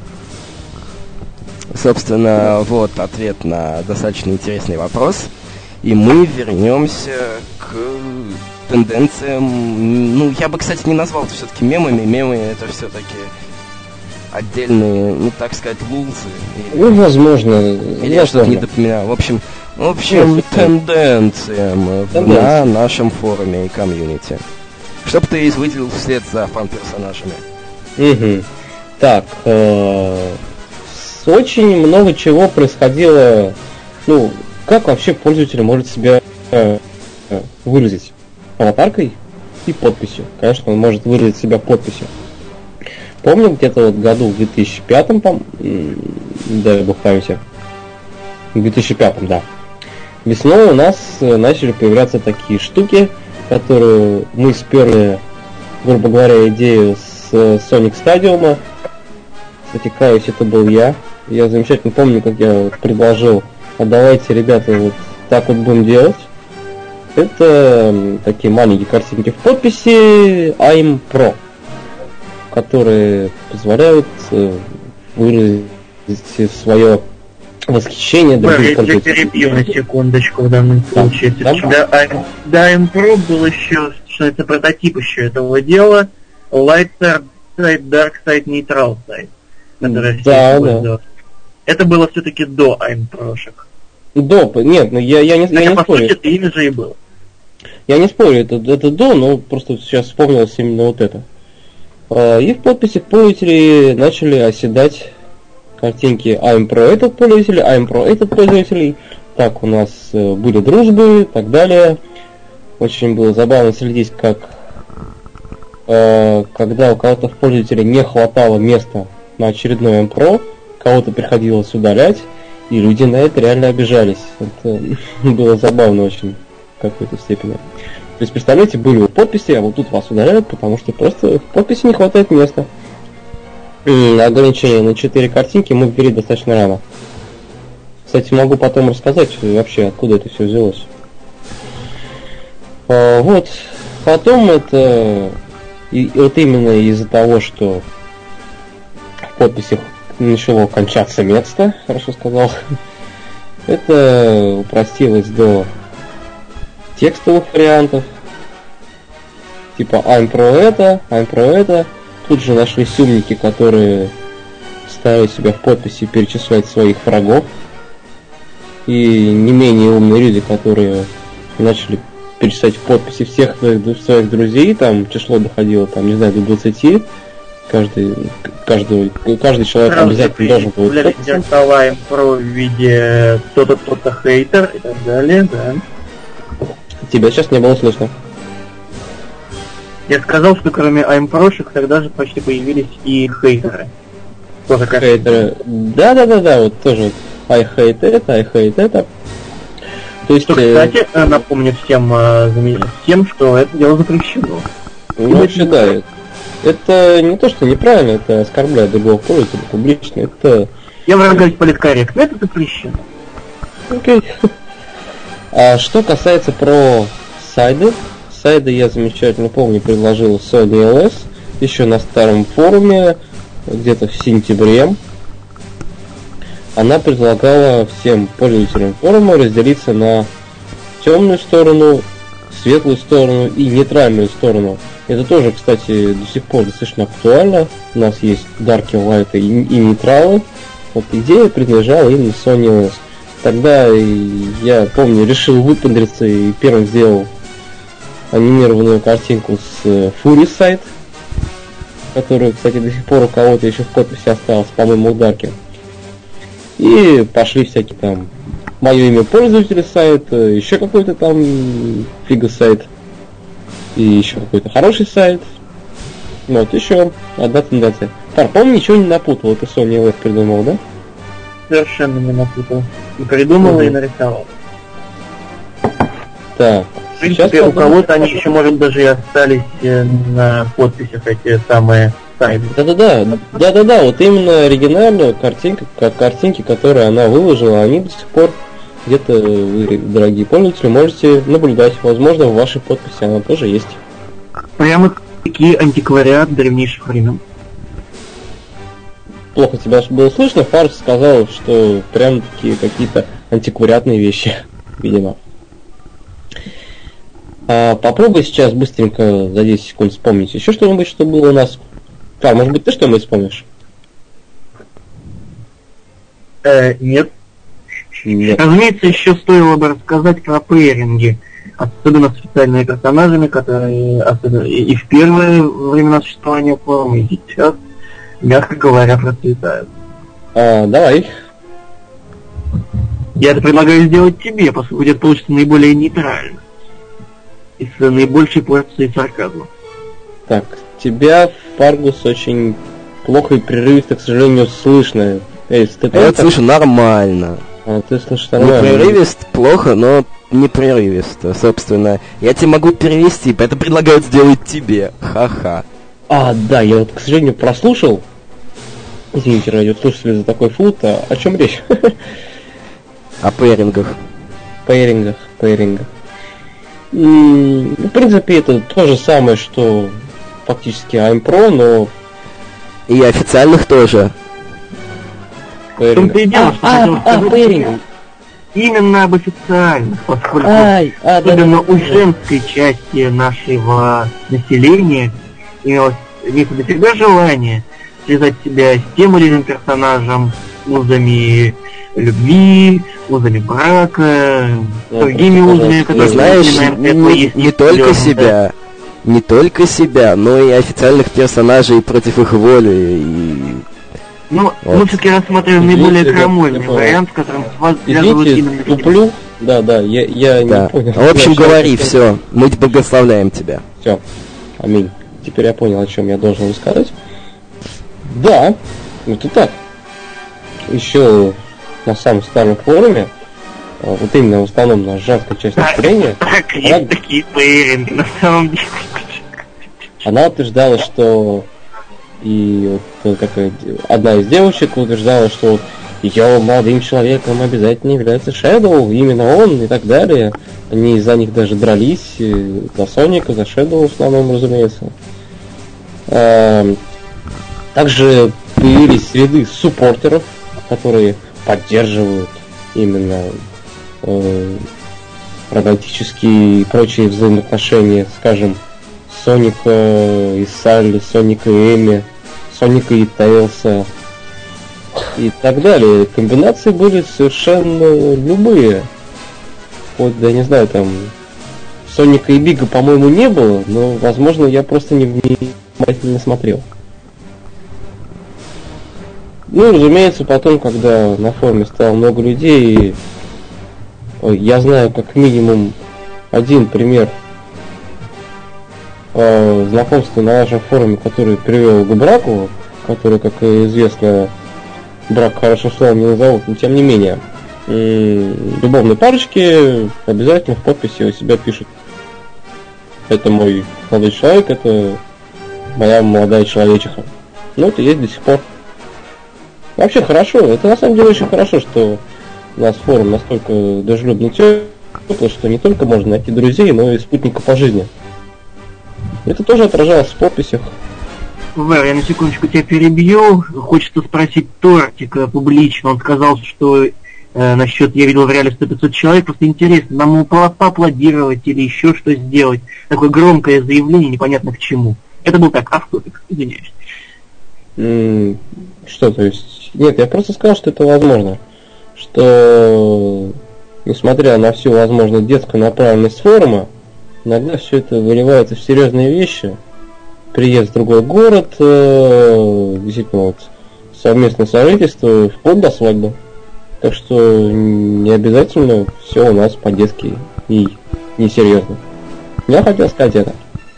Собственно, вот ответ на достаточно интересный вопрос. И мы вернемся к тенденциям. Ну, я бы, кстати, не назвал это все-таки мемами. Мемы это все-таки отдельные, ну, так сказать, лулзы. Ну, возможно. Или я что-то не допоминаю. В общем, тенденциям на нашем форуме и комьюнити. Что бы ты выделил вслед за фан-персонажами? Угу. Так, очень много чего происходило. Ну, как вообще пользователь может себя выразить? Аватаркой и подписью. Конечно, он может выразить себя подписью. Помню, где-то вот году в 2005-м, дай бог памяти, в 2005-м, да, весной у нас начали появляться такие штуки, которые мы сперли, грубо говоря, идею с Sonic Stadium. Кстати, каюсь, это был я. Я замечательно помню, как я предложил: а давайте, ребята, вот так вот будем делать. Это такие маленькие картинки в подписи I'm Pro, которые позволяют выразить свое восхищение других Я перебью на секундочку в данном случае. Да. I'm Pro был еще, что это прототип еще этого дела, Light Side, Dark Side, Neutral Side, который Да. Это было все-таки до I'm Pro-шек. Нет, ну я не По спорю. сути, это имя же и было. Я не спорю, это до, но просто сейчас вспомнилось именно вот это. И в подписи пользователей начали оседать картинки I'm Pro этот пользователь, I'm Pro этот пользователь. Так у нас были дружбы и так далее. Очень было забавно следить, как когда у кого-то в пользователе не хватало места на очередной I'm Pro, кого-то приходилось удалять, и люди на это реально обижались. Это было забавно очень в какой-то степени. То есть, представляете, были у подписи, а вот тут вас удаляют, потому что просто в подписи не хватает места. Ограничение на 4 картинки мы ввели достаточно рано. Кстати, могу потом рассказать вообще, откуда это все взялось. Вот. Потом это вот именно из-за того, что в подписях начало кончаться место, хорошо сказал, это упростилось до текстовых вариантов. Типа I'm Pro это. Тут же нашлись умники, которые ставили себя в подписи перечислять своих врагов. И не менее умные люди, которые начали перечислять в подписи всех своих друзей, там число доходило, там, не знаю, до 20. Каждый человек обязательно должен был I'm Pro в виде кто-то хейтер и так далее, да. Тебя сейчас не было слышно. Я сказал, что кроме I'm Pro-шек тогда же почти появились и хейтеры. Тоже как Хейтеры. Да, вот тоже вот I hate это. То есть, что, кстати, напомню всем, что это дело запрещено. Ну, вообще, да. Это не то, что неправильно, это оскорбляет другого пользователя публично. Это... Я буду говорить политкорректно, это запрещено. Окей. А что касается про сайды я замечательно помню, предложил Sony LS еще на старом форуме, где-то в сентябре. Она предлагала всем пользователям форума разделиться на темную сторону, светлую сторону и нейтральную сторону. Это тоже, кстати, до сих пор достаточно актуально. У нас есть Dark Light и нейтралы. Вот идея принадлежала именно Sony LS. Тогда я помню, решил выпендриться и первым сделал анимированную картинку с Fury Side, которую, кстати, до сих пор у кого-то еще в подписи осталось, по-моему, у Дарки. И пошли всякие там мое имя пользователя сайт, еще какой-то там фига сайт, и еще какой-то хороший сайт. Вот, еще одна тенденция. По-моему, ничего не напутал, это Sony LS придумал, да? Совершенно не напутал. И придумал, и нарисовал. Так, принципе, у кого-то они еще, может, даже и остались на подписях, эти самые сайты. Да-да-да, вот именно оригинальную картинки, которые она выложила, они до сих пор где-то вы, дорогие пользователи, можете наблюдать. Возможно, в вашей подписи она тоже есть. Прямо такие антиквариат древнейших времен. Плохо тебя было слышно, Фарс сказал, что прям такие какие-то антиквариатные вещи, видимо. Попробуй сейчас быстренько за 10 секунд вспомнить еще что-нибудь, что было у нас. Может быть, ты что-нибудь вспомнишь? Нет. Нет. Разумеется, еще стоило бы рассказать про пейринги, особенно с специальными персонажами, которые особенно и в первые времена существования форума, и сейчас, мягко говоря, процветают. Давай. Я это предлагаю сделать тебе, поскольку это получится наиболее нейтрально. И с наибольшей порцией сарказма. Так, тебя, Фаргус, очень плохо и прерывисто, к сожалению, слышно. Я слышу нормально. Ты слышишь Не нормально? прерывист плохо, но не прерывисто. Собственно, я тебе могу перевести, поэтому предлагаю сделать тебе. Ха-ха. Да, я вот, к сожалению, прослушал. Извините, радиослушатели, за такой флут. О чем речь? О пейрингах. Пейрингах. В принципе, это то же самое, что фактически AIM-Pro, но... И официальных тоже. В том-то и дело, что хотел сказать пейринг. именно об официальных, поскольку особенно у женской части нашего населения имелось на себя желание связать себя с тем или иным персонажем узами любви, узами брака, другими узами, Но которые... знаешь, не только себя. Не только себя, но и официальных персонажей против их воли. И... Ну, мы все-таки рассматриваем наиболее крамольный вариант, в котором связывают именно... туплю. Да, я не понял. В общем, говори, все, мы благословляем тебя. Все, аминь. Теперь я понял, о чем я должен рассказать. Да, это так. Еще на самом старом форуме, вот именно в основном на женской части населения, Есть такие пейринги, на самом деле. она утверждала, что и вот одна из девочек утверждала, что ее молодым человеком обязательно является Shadow, именно он и так далее. Они за них даже дрались, за Соника, за Shadow в основном, разумеется. Также появились ряды суппортеров, которые поддерживают именно романтические и прочие взаимоотношения, скажем, Соника и Салли, Соника и Эми, Соника и Тейлса и так далее. Комбинации были совершенно любые. Вот, да, не знаю, там Соника и Бига, по-моему, не было, но, возможно, я просто не внимательно смотрел. Ну, разумеется, потом, когда на форуме стало много людей, я знаю как минимум один пример знакомства на нашем форуме, который привел к браку, который, как известно, брак хорошим словом не назовут, но тем не менее, любовные парочки обязательно в подписи у себя пишут: это мой молодой человек, это моя молодая человечиха. Ну, это есть до сих пор. Вообще хорошо, это на самом деле очень хорошо, что у нас форум настолько дружелюбный, теплый, что не только можно найти друзей, но и спутника по жизни. Это тоже отражалось в подписях. Вэр, я на секундочку тебя перебью. Хочется спросить Тортика публично. Он сказал, что насчет я видел в реале 100-500 человек. Просто интересно, нам ему поаплодировать или еще что сделать. Такое громкое заявление, непонятно к чему. Это был так, автопик, извиняюсь. Что, то есть... Нет, я просто сказал, что это возможно. Что, несмотря на всю возможную детскую направленность форума, иногда все это выливается в серьезные вещи. Приезд в другой город, действительно, вот, совместное сожительство, вплоть до свадьбы. Так что не обязательно все у нас по-детски и несерьезно. Я хотел сказать это.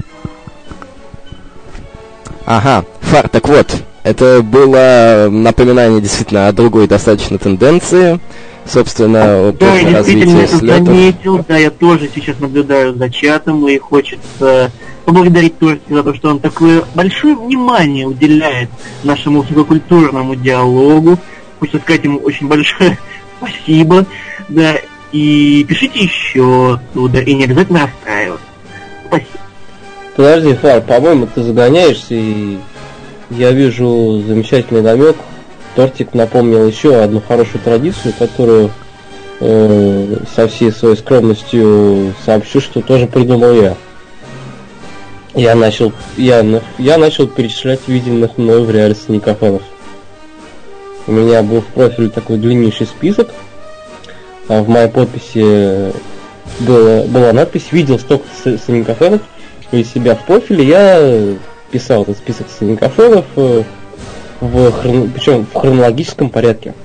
Ага, Фар, так вот, это было напоминание действительно о другой достаточно тенденции. собственно, Да, я после действительно развития это слетов. заметил, да, я тоже сейчас наблюдаю за чатом, и хочется поблагодарить Тортика за то, что он такое большое внимание уделяет нашему высококультурному диалогу. Хочется сказать ему очень большое спасибо, да, и пишите еще оттуда, и не обязательно расстраиваться. Спасибо. Подожди, Фар, по-моему, ты загоняешься, и я вижу замечательный намек. Тортик напомнил еще одну хорошую традицию, которую со всей своей скромностью сообщу, что тоже придумал я. Я начал перечислять виденных мною в реале синекафенов. У меня был в профиле такой длиннейший список, а в моей подписи была надпись «Видел столько синекафенов». И себя в профиле я писал этот список синекафенов, причем в хронологическом порядке,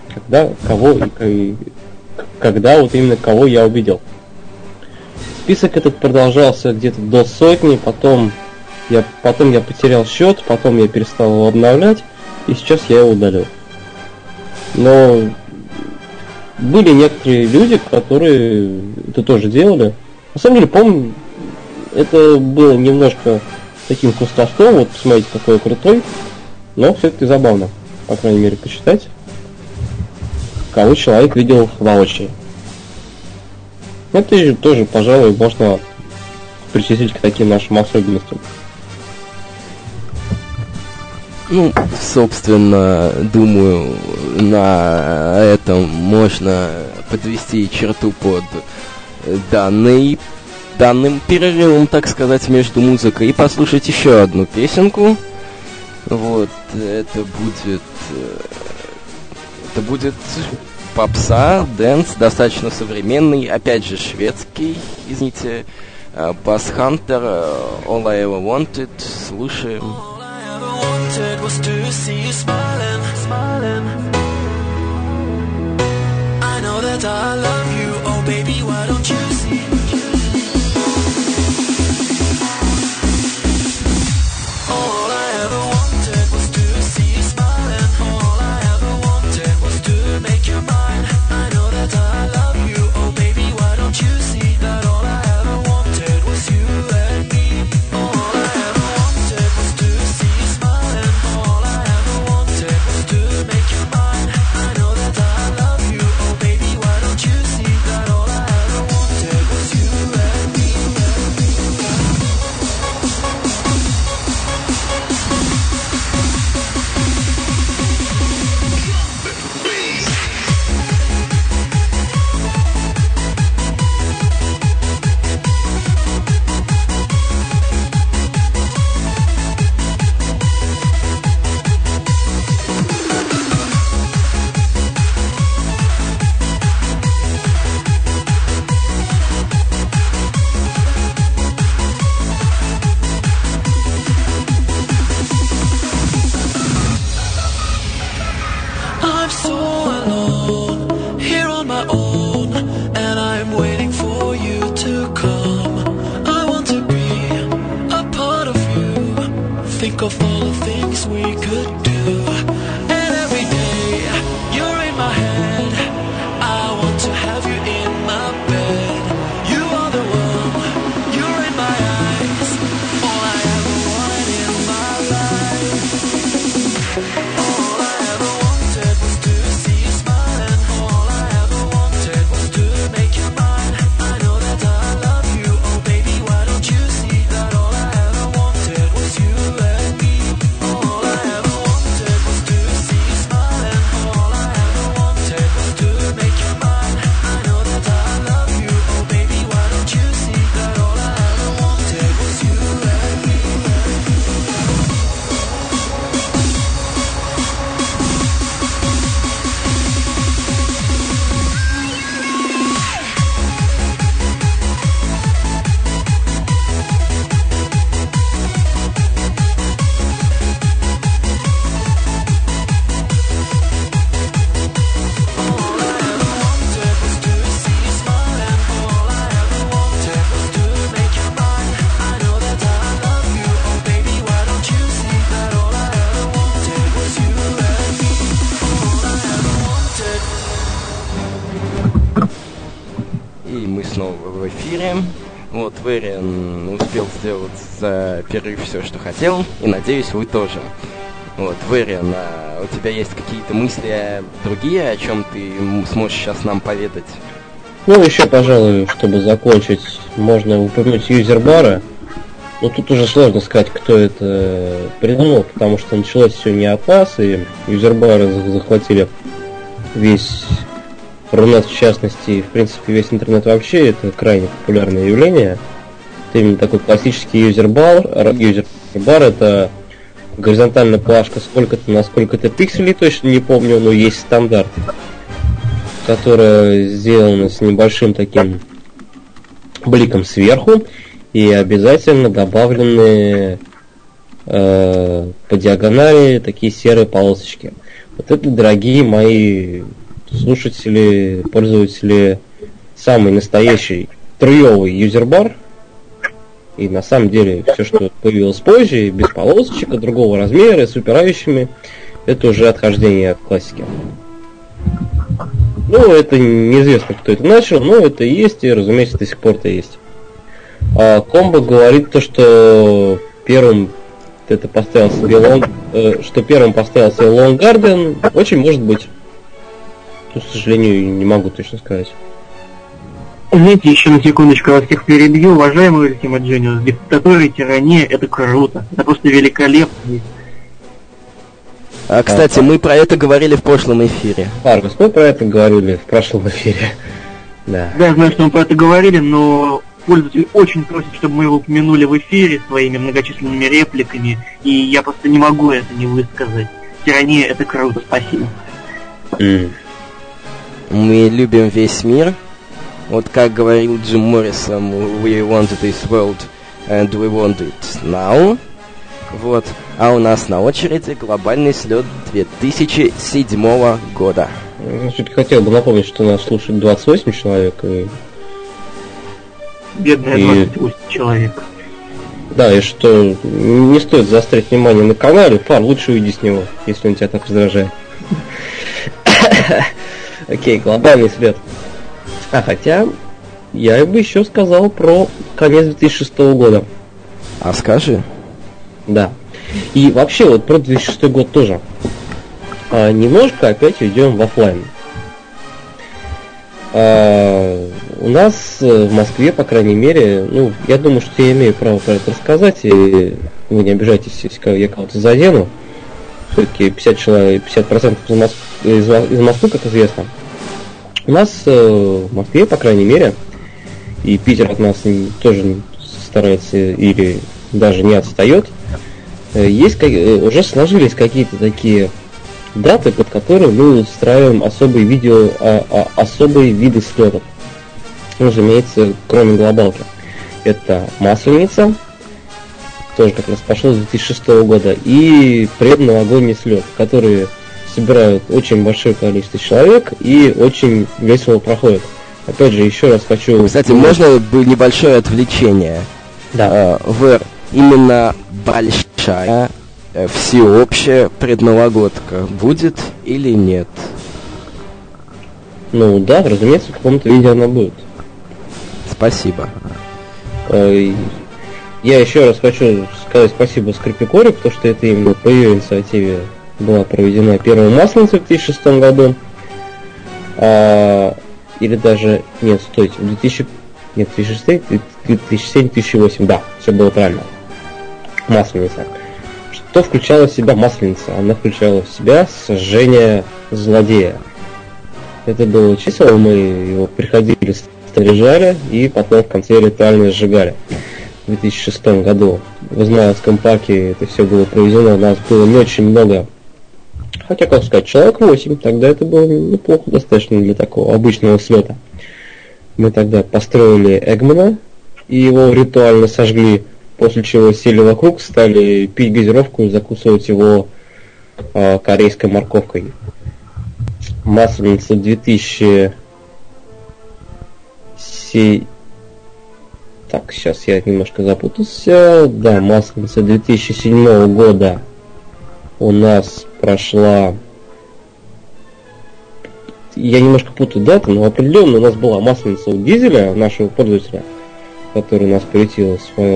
когда вот именно кого я увидел. Список этот продолжался где-то до сотни, потом я потерял счет, потом я перестал его обновлять, и сейчас я его удалил. Но были некоторые люди, которые это тоже делали. На самом деле, помню, это было немножко таким хвостовством, вот посмотрите, какой я крутой, но все-таки забавно, по крайней мере, посчитать, кого человек видел воочию. Это же тоже, пожалуй, можно причислить к таким нашим особенностям. Ну, собственно, думаю, на этом можно подвести черту под данным перерывом, так сказать, между музыкой, и послушать еще одну песенку. Вот, это будет попса, дэнс, достаточно современный, опять же шведский, извините, Bass Hunter, All I Ever Wanted, слушаем. All I ever wanted was to see you smiling, smiling. I know that I love you, oh baby, why don't you see? All I ever wanted was to see you smiling. All I ever wanted was to make you mine. I know that I love you, oh baby, why don't you see that all I ever wanted was you and me. All I ever wanted was to see you smiling. All I ever wanted was to make you mine. I know that I love you, oh baby, why don't you see that all I ever wanted was you and me. I'm so alone, here on my own, and I'm waiting for you to come. I want to be a part of you, think of all the things we could do. And every day, you're in my head, I want to have you in my bed. You are the one, you're in my eyes, all I ever wanted in my life. All I ever wanted was to see you smiling. All I ever wanted was to make you mine. I know that I love you, oh baby, why don't you see that all I ever wanted was you and me. All I ever wanted мы снова в эфире. Вот, Вэриан успел сделать за перерыв все, что хотел, и надеюсь, вы тоже. Вот, Вэриан, а у тебя есть какие-то мысли другие, о чем ты сможешь сейчас нам поведать? Ну, еще, пожалуй, чтобы закончить, можно упомянуть юзербары. Но тут уже сложно сказать, кто это придумал, потому что началось все не от нас, и юзербары захватили весь Рунет, в частности, и, в принципе, весь интернет вообще. Это крайне популярное явление. Это именно такой классический юзербар. Юзербар — это горизонтальная плашка сколько-то на сколько-то пикселей, точно не помню, но есть стандарт, которая сделана с небольшим таким бликом сверху, и обязательно добавлены по диагонали такие серые полосочки. Вот это, дорогие мои слушатели, пользователи, самый настоящий труевый юзербар. И на самом деле все, что появилось позже, без полосочек, другого размера, с упирающими, это уже отхождение от классики. Ну, это неизвестно, кто это начал, но это есть, и, разумеется, до сих пор это есть. А Комбо говорит то, что первым это поставил себе что первым поставил себе Long Garden, очень может быть. Но, к сожалению, не могу точно сказать. Знаете, еще на секундочку вас всех перебью. Уважаемый Ultima Genius, диктатура и тирания — это круто. Это просто великолепно. Кстати, мы про это говорили в прошлом эфире. Аргус, мы про это говорили в прошлом эфире. Да. Да, я знаю, что мы про это говорили, но пользователь очень просит, чтобы мы его упомянули в эфире своими многочисленными репликами, и я просто не могу это не высказать. Тирания — это круто, спасибо. Мы любим весь мир. Вот как говорил Джим Моррисон, we want this world and we want it now. Вот. А у нас на очереди глобальный слет 2007 года. Значит, хотел бы напомнить, что нас слушает 28 человек. Бедная 28 человек. Да, и что не стоит заострять внимание на канале. Фар, лучше уйди с него, если он тебя так раздражает. Окей, глобальный след. Хотя, я бы еще сказал про конец 2006 года. А скажи. Да. И вообще, вот про 2006 год тоже. Немножко опять уйдем в офлайн. У нас в Москве, по крайней мере, ну, я думаю, что я имею право про это рассказать, и вы не обижайтесь, если я кого-то задену. Все-таки 50% из Москвы, как известно. У нас в Москве, по крайней мере, и Питер от нас тоже старается или даже не отстает, уже сложились какие-то такие даты, под которые мы устраиваем особые виды слетов. Ну, разумеется, кроме глобалки. Это Масленица, тоже как раз пошло с 2006 года, и предновогодний слет, которые собирают очень большое количество человек и очень весело проходят. Опять же, еще раз хочу... Кстати, можно небольшое отвлечение? Да. Именно большая всеобщая предновогодка будет или нет? Ну да, разумеется, в каком-то виде она будет. Спасибо. Я еще раз хочу сказать спасибо Скрипикоре, потому что это именно по ее инициативе была проведена первая Масленица в 2006 году. Или даже... Нет, стойте, в 2006, 2007, 2008, да, все было правильно. Масленица. Что включала в себя Масленица? Она включала в себя сожжение злодея. Это было число, мы его приходили, снаряжали и потом в конце ритуально сжигали. В 2006 году в Измайловском парке это все было проведено, у нас было не очень много, хотя, как сказать, человек 8, тогда это было неплохо достаточно для такого обычного слета. Мы тогда построили Эгмана и его ритуально сожгли, после чего сели вокруг, стали пить газировку и закусывать его корейской морковкой. Масленица 2007... Так, сейчас я немножко запутался. Да, Масленица 2007 года у нас прошла я немножко путаю даты, но определенно у нас была масленица у дизеля, нашего пользователя, который нас приютил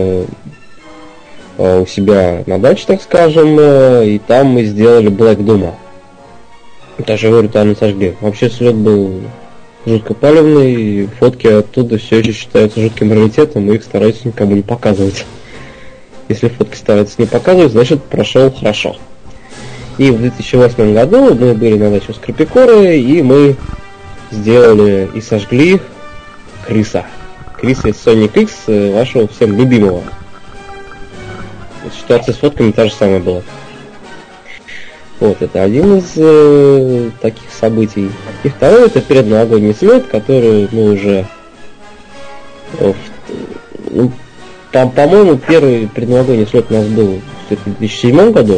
у себя на даче, так скажем, и там мы сделали Black Doom. Даже его ритуально сожгли. Вообще слет был жутко палевный, и фотки оттуда все еще считаются жутким раритетом, и их стараются никому не показывать. Если фотки стараются не показывать, значит прошел хорошо. И в 2008 году мы были на даче у Скорпикоры, и мы сделали и сожгли Криса. Криса из Sonic X, вашего всем любимого. Ситуация с фотками та же самая была. Вот, это один из таких событий. И второй — это предновогодний слет, который мы уже... по-моему, первый предновогодний слет у нас был в 2007 году.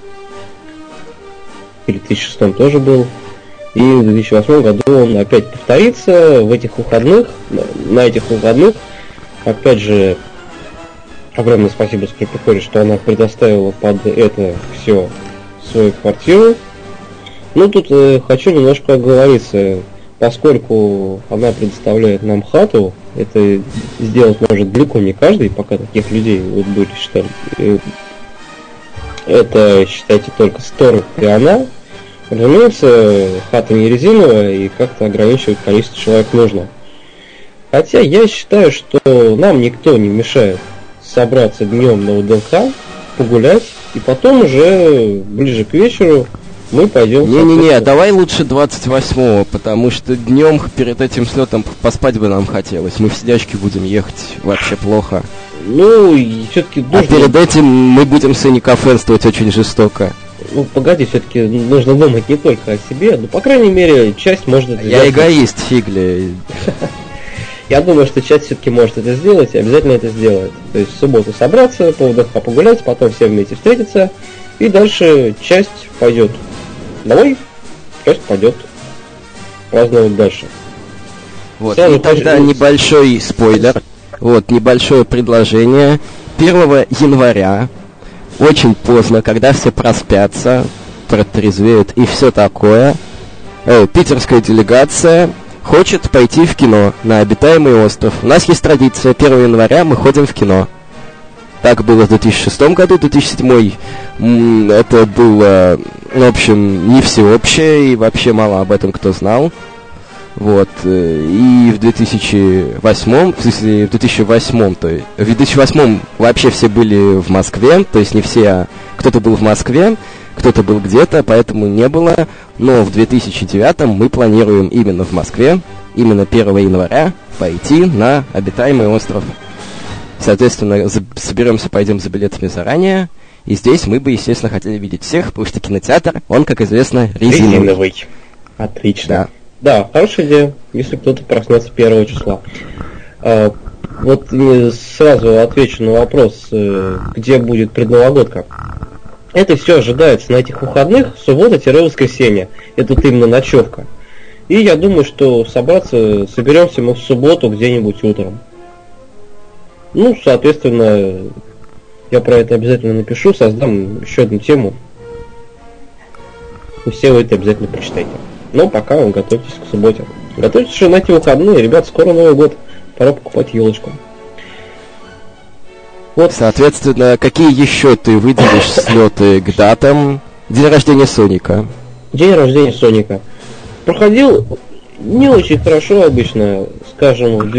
Или в 2006 тоже был. И в 2008 году он опять повторится в этих выходных. На этих выходных, опять же, огромное спасибо Скрипикоре, что она предоставила под это все свою квартиру. Ну, тут хочу немножко оговориться, поскольку она предоставляет нам хату, это сделать может далеко не каждый, пока таких людей вот были, считали. Это, считайте, только Стор и она. Разумеется, хата не резиновая, и как-то ограничивать количество человек нужно. Хотя я считаю, что нам никто не мешает собраться днем на УДНХ, погулять, и потом уже ближе к вечеру мы пойдем... Не-не-не, давай лучше 28-го, потому что днем перед этим слетом поспать бы нам хотелось. Мы в сидячке будем ехать, вообще плохо. Ну, и все-таки нужно... А перед этим мы будем сыникофенствовать очень жестоко. Ну, погоди, все-таки нужно думать не только о себе, но, по крайней мере, часть может это сделать. Я эгоист, фигли. Я думаю, что часть все-таки может это сделать и обязательно это сделает. То есть в субботу собраться, по УДХ погулять, потом все вместе встретиться, и дальше часть пойдет домой, часть пойдет праздновать дальше. Вот, и тогда небольшой спойлер, вот, небольшое предложение. 1 января, очень поздно, когда все проспятся, протрезвеют и все такое, питерская делегация хочет пойти в кино на обитаемый остров. У нас есть традиция, 1 января мы ходим в кино. Так было в 2006 году, 2007 это было, в общем, не всеобщее, и вообще мало об этом кто знал. Вот, и в 2008, в 2008 вообще все были в Москве, то есть не все, а кто-то был в Москве, кто-то был где-то, поэтому не было. Но в 2009 мы планируем именно в Москве, именно 1 января пойти на обитаемый остров. Соответственно, соберемся, пойдем за билетами заранее. И здесь мы бы, естественно, хотели видеть всех, потому что кинотеатр, он, как известно, резиновый. Отлично. Да, хорошая идея, если кто-то проснется 1 числа. Вот сразу отвечу на вопрос, где будет предновогодка. Это все ожидается на этих выходных, суббота-воскресенье. Это вот именно ночевка. И я думаю, что соберемся мы в субботу где-нибудь утром. Ну, соответственно, я про это обязательно напишу, создам еще одну тему. И все вы это обязательно прочитайте. Но пока вы готовьтесь к субботе. Готовьтесь же на эти выходные, ребят, скоро Новый год. Пора покупать елочку. Вот. Соответственно, какие еще ты выделишь слеты к датам? День рождения Соника. День рождения Соника. Проходил не очень хорошо обычно, скажем, в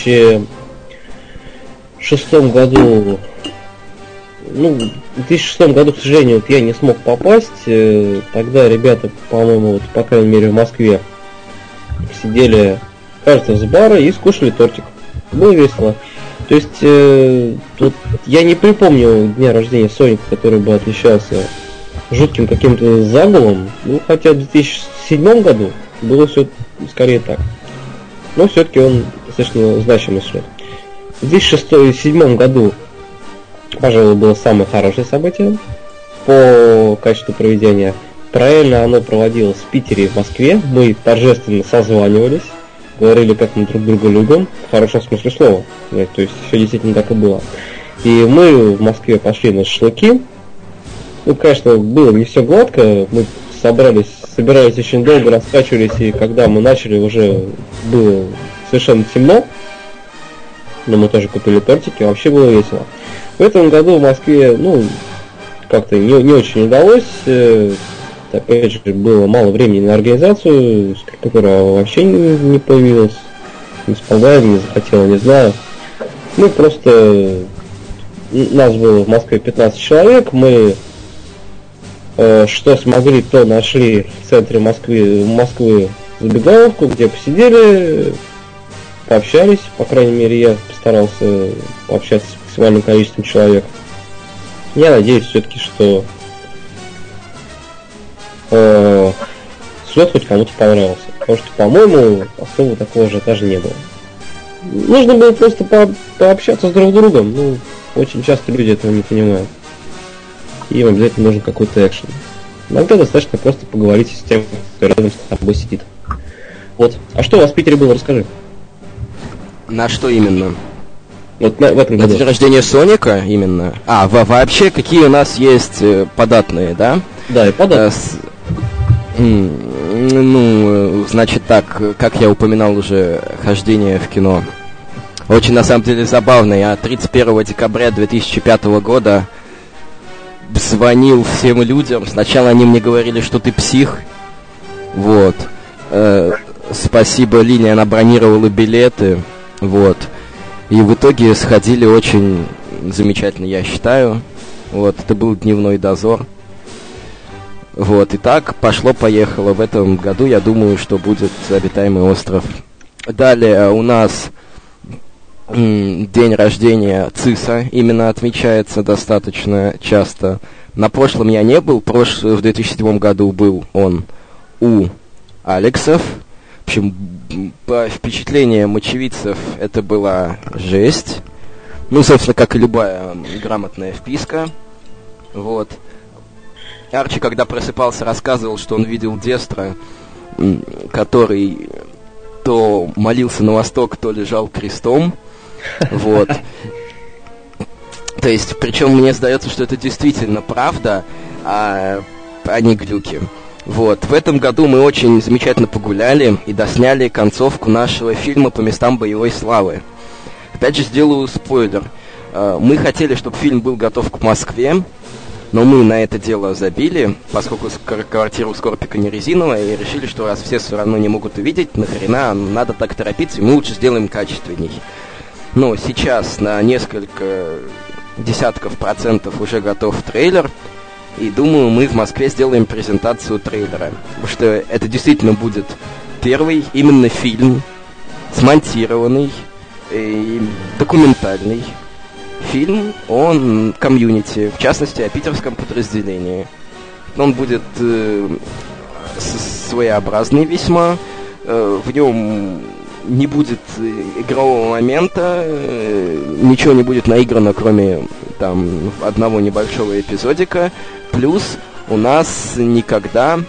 2006 году. Ну, в 2006 году, к сожалению, вот я не смог попасть. Тогда ребята, по-моему, вот, по крайней мере в Москве, сидели, кажется, с бара и скушали тортик. Было весело. То есть, тут я не припомню дня рождения Соника, который бы отличался жутким каким-то загулом. Ну, хотя в 2007 году было все скорее так. Но все-таки он достаточно значимый слет. В 2007 году, пожалуй, было самое хорошее событие по качеству проведения. Параллельно оно проводилось в Питере и в Москве. Мы торжественно созванивались, говорили, как мы друг друга любим, в хорошем смысле слова. То есть все действительно так и было. И мы в Москве пошли на шашлыки. Ну, конечно, было не все гладко. Мы собирались очень долго, раскачивались, и когда мы начали, уже было совершенно темно, но мы тоже купили тортики, вообще было весело. В этом году в Москве, как-то не очень удалось, опять же, было мало времени на организацию, которая вообще не появилась, не смогла, не захотела, не знаю. Мы просто, нас было в Москве 15 человек, мы что смогли, то нашли в центре Москвы забегаловку, где посидели, пообщались, по крайней мере, я постарался пообщаться с максимальным количеством человек. Я надеюсь все-таки, что слет хоть кому-то понравился, потому что, по-моему, особо такого ажиотажа не было. Нужно было просто пообщаться с друг другом, очень часто люди этого не понимают. И им обязательно нужен какой-то экшен. Иногда достаточно просто поговорить с тем, кто рядом с тобой сидит. Вот. А что у вас в Питере было, расскажи. На что именно? Вот в этом На году. день рождения Соника именно. Вообще, какие у нас есть податные, да? Да, и пода. Значит так, как я упоминал уже, хождение в кино. Очень, на самом деле, забавно. Я 31 декабря 2005 года звонил всем людям. Сначала они мне говорили, что ты псих. Вот. Спасибо Лине, она бронировала билеты. Вот. И в итоге сходили очень замечательно, я считаю. Вот. Это был дневной дозор. Вот. И так пошло-поехало. В этом году, я думаю, что будет обитаемый остров. Далее у нас день рождения Циса именно отмечается достаточно часто. На прошлом я не был, в 2007 году был он у Алексов. В общем, по впечатлениям очевидцев это была жесть. Собственно, как и любая грамотная вписка. Вот. Арчи, когда просыпался, рассказывал, что он видел Дестра, который то молился на восток, то лежал крестом. Вот. То есть, причем мне сдается, что это действительно правда, а не глюки. Вот. В этом году мы очень замечательно погуляли и досняли концовку нашего фильма «По местам боевой славы». Опять же, сделаю спойлер. Мы хотели, чтобы фильм был готов к Москве, но мы на это дело забили, поскольку квартира у Скорпика не резиновая, и решили, что раз все равно не могут увидеть, нахрена надо так торопиться, и мы лучше сделаем качественней. Но сейчас на несколько десятков процентов уже готов трейлер, и думаю, мы в Москве сделаем презентацию трейлера, потому что это действительно будет первый именно фильм, смонтированный, документальный фильм о комьюнити, в частности, о питерском подразделении. Он будет своеобразный весьма, в нем не будет игрового момента, ничего не будет наиграно, кроме там одного небольшого эпизодика. Плюс у нас никогда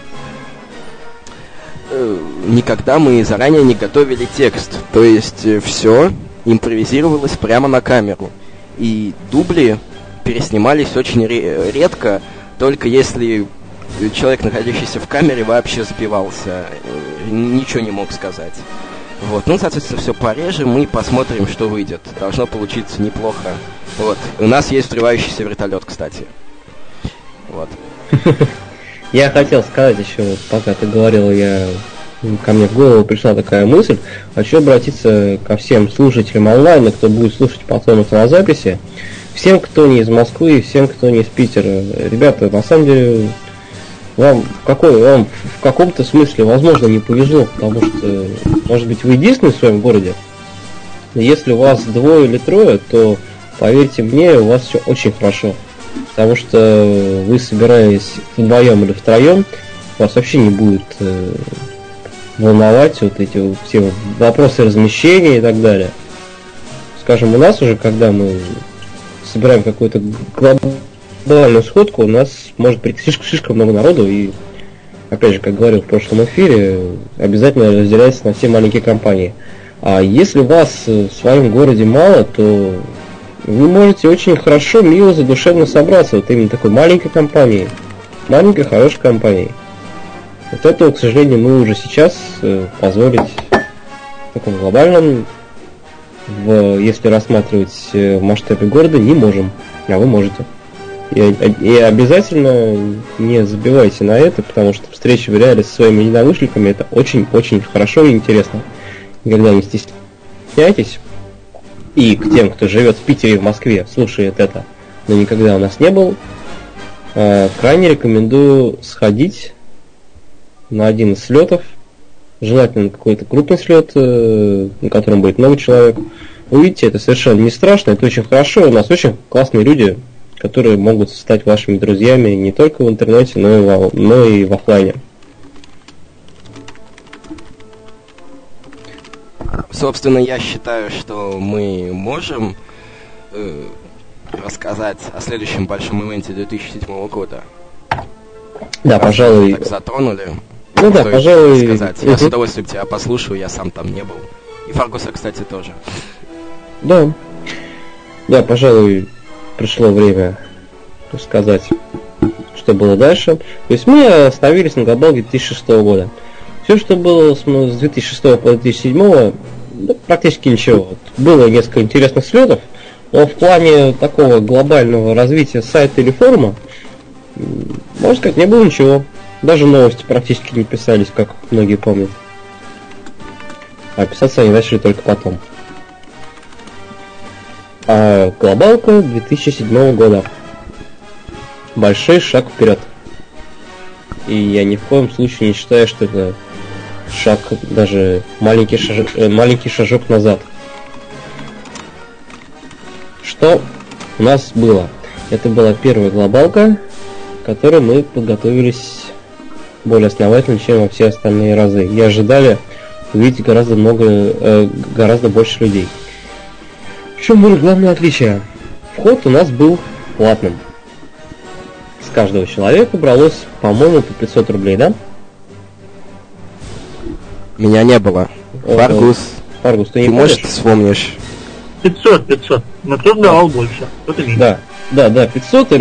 мы заранее не готовили текст. То есть все импровизировалось прямо на камеру. И дубли переснимались очень редко, только если человек, находящийся в камере, вообще сбивался, ничего не мог сказать. Вот, соответственно, все порежем и посмотрим, что выйдет. Должно получиться неплохо. Вот, у нас есть взрывающийся вертолет, кстати. Вот. Я хотел сказать еще, пока ты говорил, ко мне в голову пришла такая мысль. Хочу обратиться ко всем слушателям онлайн, кто будет слушать потом это на записи. Всем, кто не из Москвы, всем, кто не из Питера. Ребята, на самом деле, вам в каком-то смысле, возможно, не повезло, потому что, может быть, вы единственный в своем городе. Но если у вас двое или трое, то, поверьте мне, у вас все очень хорошо. Потому что вы, собираясь вдвоем или втроем, вас вообще не будет волновать вот эти все вопросы размещения и так далее. Скажем, у нас уже, когда мы собираем какую-то глобальную сходку, у нас может прийти слишком много народу, и, опять же, как говорил в прошлом эфире, обязательно разделяется на все маленькие компании. А если вас в своем городе мало, то вы можете очень хорошо, мило, задушевно собраться вот именно такой маленькой компанией, маленькой хорошей компанией. Вот этого, к сожалению, мы уже сейчас позволить в таком глобальном, если рассматривать в масштабе города, не можем, а вы можете. И обязательно не забивайте на это, потому что встречи в реале со своими единомышленниками это очень-очень хорошо и интересно. Никогда не стесняйтесь. И к тем, кто живет в Питере и в Москве, слушает это, но никогда у нас не был, крайне рекомендую сходить на один из слетов, желательно на какой-то крупный слет, на котором будет много человек. Увидите, это совершенно не страшно, это очень хорошо, у нас очень классные люди, которые могут стать вашими друзьями не только в интернете, но и в офлайне. Собственно, я считаю, что мы можем рассказать о следующем большом ивенте 2007 года. Да, пожалуй. Так затронули. Ну да, Стоит пожалуй. сказать. Я с удовольствием тебя послушаю, я сам там не был. И Фаргуса, кстати, тоже. Да. Да, пожалуй, пришло время рассказать, что было дальше. То есть мы остановились на глобалке 2006 года. Все, что было с 2006 по 2007, да, практически ничего. Было несколько интересных слетов, но в плане такого глобального развития сайта или форума, можно сказать, не было ничего. Даже новости практически не писались, как многие помнят. А писаться они начали только потом. А глобалка 2007 года. Большой шаг вперед. И я ни в коем случае не считаю, что это шаг, даже маленький шажок назад. Что у нас было? Это была первая глобалка, к которой мы подготовились более основательно, чем во все остальные разы. И ожидали увидеть гораздо больше людей. В чем было главное отличие? Вход у нас был платным. С каждого человека бралось, по-моему, по 500 рублей, да? Меня не было. Фаргус, ты не ты, может, помнишь? вспомнишь? 500. Но кто-то давал больше, кто-то меньше. Да, 500, и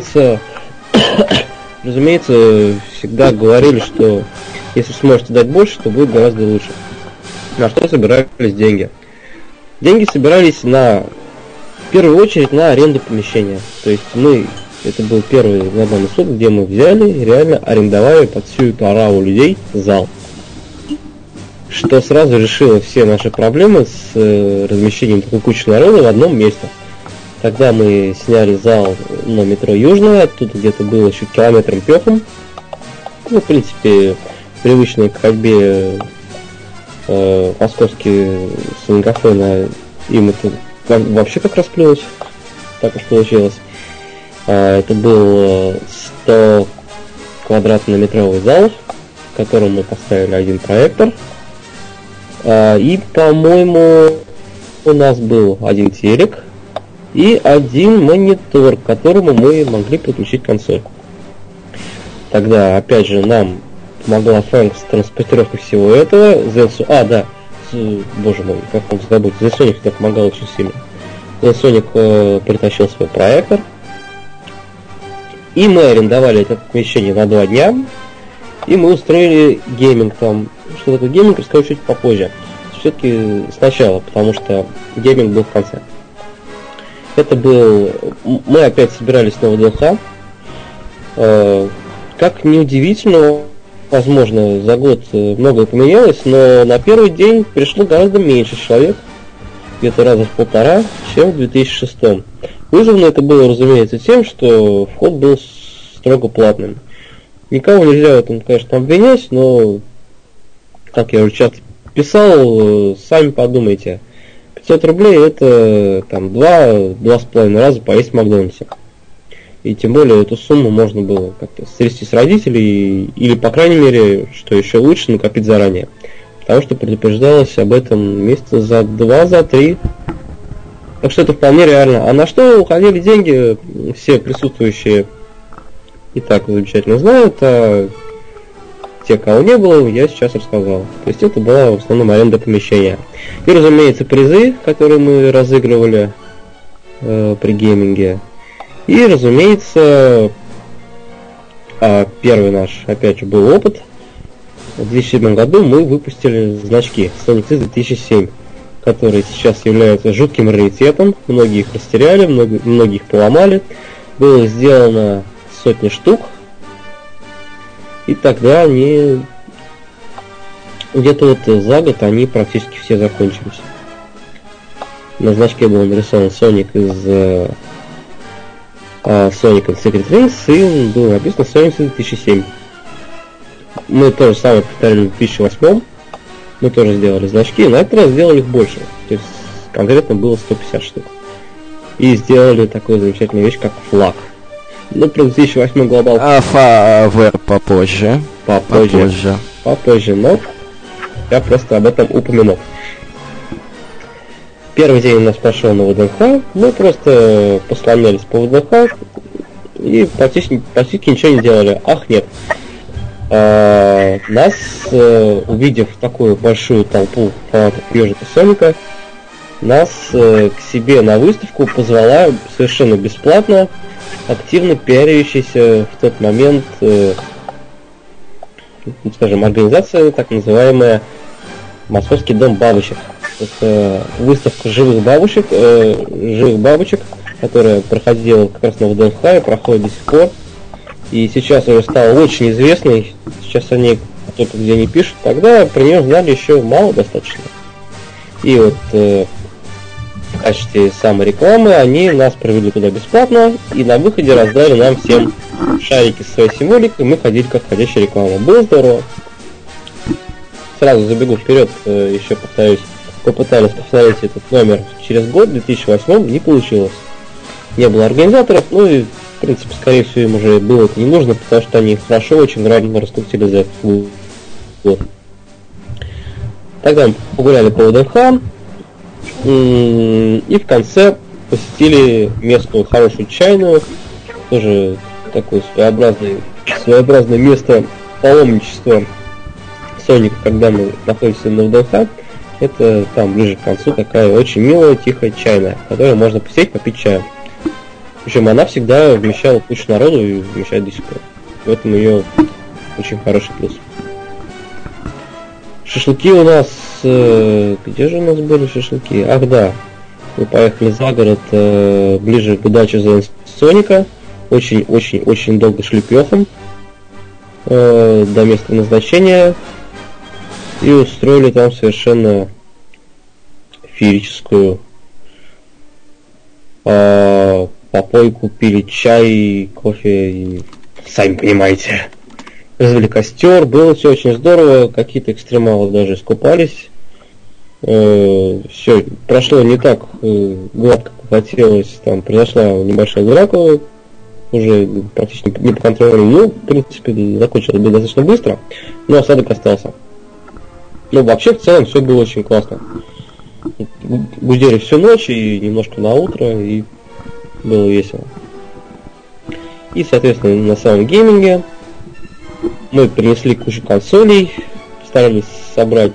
разумеется, всегда говорили, что если сможете дать больше, то будет гораздо лучше. На что собирались деньги? Деньги собирались в первую очередь на аренду помещения. То есть это был первый глобальный суд, где мы взяли и реально арендовали под всю эту ораву людей зал. Что сразу решило все наши проблемы с размещением такой кучи народа в одном месте. Тогда мы сняли зал на метро Южное, оттуда где-то было еще километром пехом. Ну, в принципе, привычные к ходьбе московские сангафоны, им это вообще как расплылось. Так уж получилось. Это был 100 квадратно-метровый зал, в котором мы поставили один проектор. И, по-моему, у нас был один телек и один монитор, к которому мы могли подключить консоль. Тогда, опять же, нам помогла Фрэнк с транспортировкой всего этого. Боже мой, как мог забыть, ZSonic всегда помогал очень сильно. ZSonic притащил свой проектор. И мы арендовали это помещение на 2 дня. И мы устроили гейминг там. Что такое гейминг, расскажу чуть попозже. Все-таки сначала, потому что гейминг был в конце. Мы опять собирались снова ДЛХ. Как неудивительно, возможно, за год многое поменялось, но на первый день пришло гораздо меньше человек, где-то раза в 1,5, чем в 2006. Вызвано это было, разумеется, тем, что вход был строго платным. Никого нельзя в этом, конечно, обвинять, но, как я уже часто писал, сами подумайте. 500 рублей это там 2,5 раза поесть в Макдональдсе. И тем более эту сумму можно было как-то стрясти с родителей или, по крайней мере, что еще лучше, накопить заранее. Потому что предупреждалось об этом месяца за 2, за 3. Так что это вполне реально. А на что уходили деньги, все присутствующие и так замечательно знают, а те, кого не было, я сейчас рассказал. То есть это была в основном аренда помещения. И, разумеется, призы, которые мы разыгрывали при гейминге. И, разумеется, первый наш, опять же, был опыт. в 2007 году мы выпустили значки Sonic X 2007, которые сейчас являются жутким раритетом. Многие их растеряли, многие их поломали. Было сделано сотни штук. И тогда они где-то вот за год они практически все закончились. На значке был нарисован Sonic из Sonic and Secret Rings, и было написано Sonic 2007. Мы то же самое повторили в 2008. Мы тоже сделали значки, и на этот раз сделали их больше. То есть конкретно было 150 штук. И сделали такую замечательную вещь, как флаг. Ну, про 2008 глобал ФАВР попозже. Попозже, но я просто об этом упомянул. Первый день у нас прошел на ВДНХ, мы просто послонялись по ВДНХ и практически ничего не делали. Ах, нет. Нас, увидев такую большую толпу фанатов Ежика Соника, нас к себе на выставку позвала совершенно бесплатно активно пиарящаяся в тот момент, скажем, организация, так называемая Московский дом бабочек. Это выставка живых бабочек, которая проходила как раз на ВДНХ и проходит до сих пор. И сейчас уже стала очень известной. Сейчас о ней кто-то где не пишет. Тогда про нее знали еще мало достаточно. И вот в качестве саморекламы они нас провели туда бесплатно. И на выходе раздали нам всем шарики с своей символикой. Мы ходили как ходячая реклама. Было здорово. Сразу забегу вперед, еще повторюсь. Попытались повторить этот номер через год, в 2008, не получилось. Не было организаторов, ну и, в принципе, скорее всего, им уже было это не нужно, потому что они хорошо, очень грамотно раскрутили за этот год. Тогда мы погуляли по ВДНХ, и в конце посетили местную хорошую чайную, тоже такое своеобразное место паломничества Соника, когда мы находимся на ВДНХ. Это там ближе к концу такая очень милая, тихая чайная, в которой можно посидеть, попить чаю. Причем она всегда вмещала кучу народу и вмещает до сих пор. В этом ее очень хороший плюс. Шашлыки у нас... Где же у нас были шашлыки? Ах да, мы поехали за город ближе к даче Соника. Очень долго шли пехом до места назначения. И устроили там совершенно феерическую попойку, пили чай, кофе и сами понимаете. Развели костер, было все очень здорово, какие-то экстремалы даже искупались. Все прошло не так гладко, как хотелось, там произошла небольшая драка, уже практически не по контролю, ну, в принципе, закончилось достаточно быстро, но осадок остался. Ну, вообще, в целом, все было очень классно. Гудели всю ночь и немножко на утро, и было весело. И, соответственно, на самом гейминге мы принесли кучу консолей, старались собрать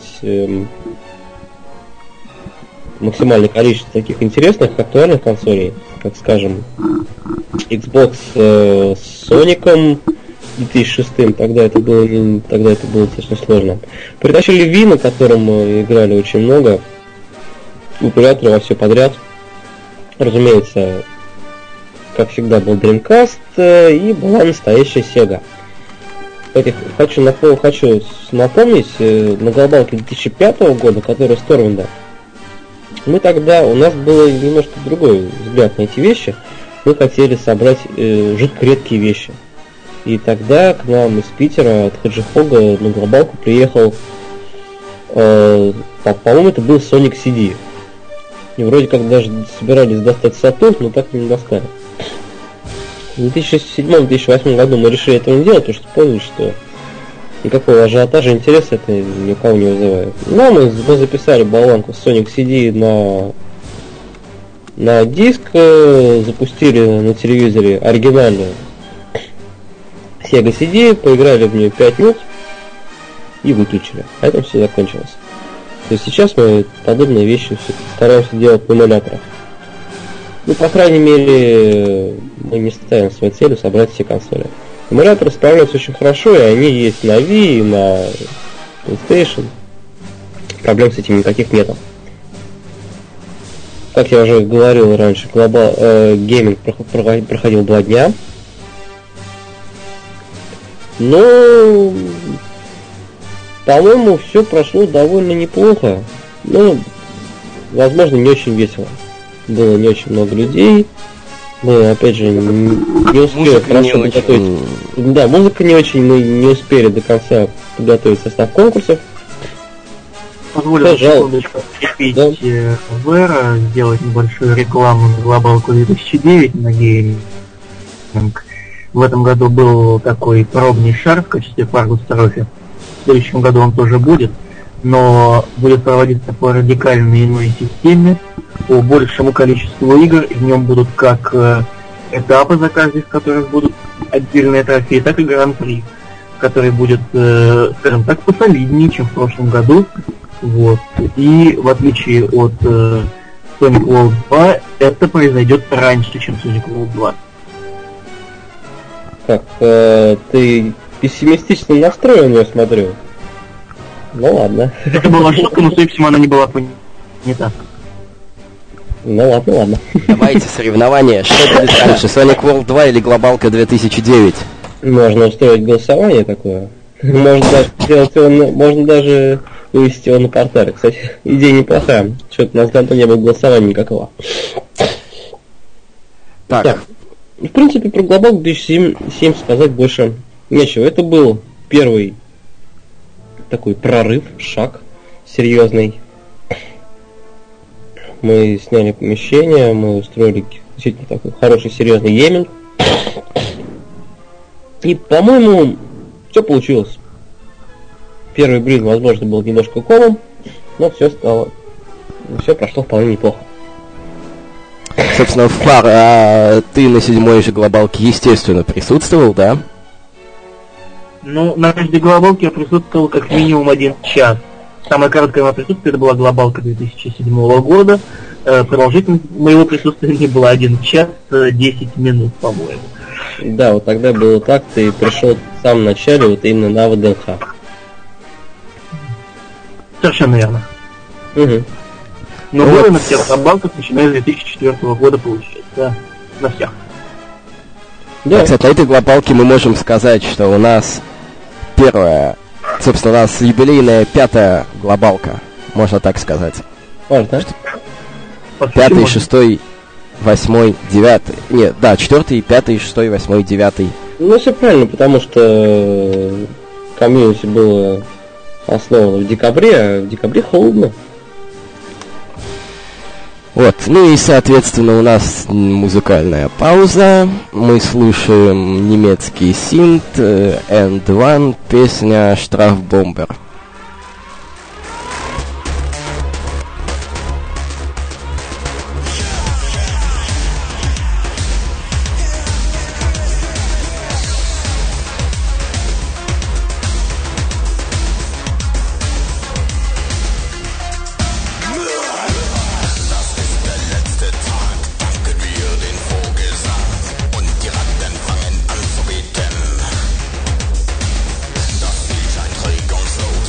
максимальное количество таких интересных, актуальных консолей, как, скажем, Xbox с Соником 2006, тогда это было достаточно сложно. Притащили Wii, на котором мы играли очень много, эмуляторы во все подряд. Разумеется, как всегда, был Dreamcast и была настоящая Sega. Хочу напомнить, на глобалке 2005 года, которая с Торвинда, у нас был немножко другой взгляд на эти вещи. Мы хотели собрать жутко редкие вещи. И тогда к нам из Питера от Хаджихога на глобалку приехал, по-моему, это был Sonic CD. И вроде как даже собирались достать Saturn, но так и не достали. В 2007-2008 году мы решили этого не делать, потому что поняли, что никакого ажиотажа и интереса это никого не вызывает. Но мы записали болванку с Sonic CD на диск, запустили на телевизоре оригинальную Sega CD, поиграли в нее 5 минут и выключили. А этом все закончилось. То есть сейчас мы подобные вещи стараемся делать в эмуляторах. Ну, по крайней мере, мы не ставим своей целью собрать все консоли. Эмуляторы справляются очень хорошо, и они есть на Wii, и на PlayStation. Проблем с этим никаких нету. Как я уже говорил раньше, гейминг проходил 2 дня. Но, по-моему, все прошло довольно неплохо. Ну, возможно, не очень весело. Было не очень много людей. Мы, опять же, не успели Музыка не хорошо очень. подготовить. Да, музыка не очень, мы не успели до конца подготовить состав конкурсов. Позволю Пожалуйста. секундочку прикрепить Да. Вера, сделать небольшую рекламу на глобалку 2009 на гейминг. В этом году был такой пробный шар в качестве Фаргус-Трофи. В следующем году он тоже будет, но будет проводиться по радикально иной системе, по большему количеству игр, и в нем будут как этапы, за каждый из которых будут отдельные трофеи, так и гран-при, который будет, скажем так, посолиднее, чем в прошлом году. Вот. И в отличие от Sonic World 2, это произойдет раньше, чем Sonic World 2. Так, ты пессимистично настроен, я смотрю. Ну ладно. Это была шутка, но, судя по всему, она не была понята. Ну ладно. Давайте соревнования. Что будет раньше, Sonic World 2 или Глобалка 2009? Можно устроить голосование такое. Можно даже сделать его, можно даже вывести его на портале. Кстати, идея неплохая. Что-то у нас давно не было голосования никакого. Так, В принципе, про Глобал 2007 сказать больше нечего. Это был первый такой прорыв, шаг серьезный. Мы сняли помещение, мы устроили действительно такой хороший, серьезный гейминг. И, по-моему, все получилось. Первый блин, возможно, был немножко комом, но все прошло вполне неплохо. собственно, Фар, а ты на 7-й же глобалке, естественно, присутствовал, да? Ну, на каждой глобалке я присутствовал как минимум 1 час. Самое короткое мое присутствие это была глобалка 2007 года. Продолжительность моего присутствия не была 1 час 10 минут, по-моему. Да, вот тогда было так, ты пришел в самом начале, вот именно на ВДНХ. Совершенно верно. Угу. Но Вот. было на всех глобалках, начиная с 2004 года, получается. Да, на всех. Да, Кстати, на этой глобалке мы можем сказать, что у нас первая, собственно, у нас юбилейная 5-я глобалка, можно так сказать. можно. По сути, 5-й, можно. 6-й, 8-й, 9-й. Нет, да, 4-й, 5-й, 6-й, 8-й, 9-й. Ну, все правильно, потому что комьюнити было основано в декабре, а в декабре холодно. Вот, ну и, соответственно, у нас музыкальная пауза. Мы слушаем немецкий синт, End One, песня «Штрафбомбер». So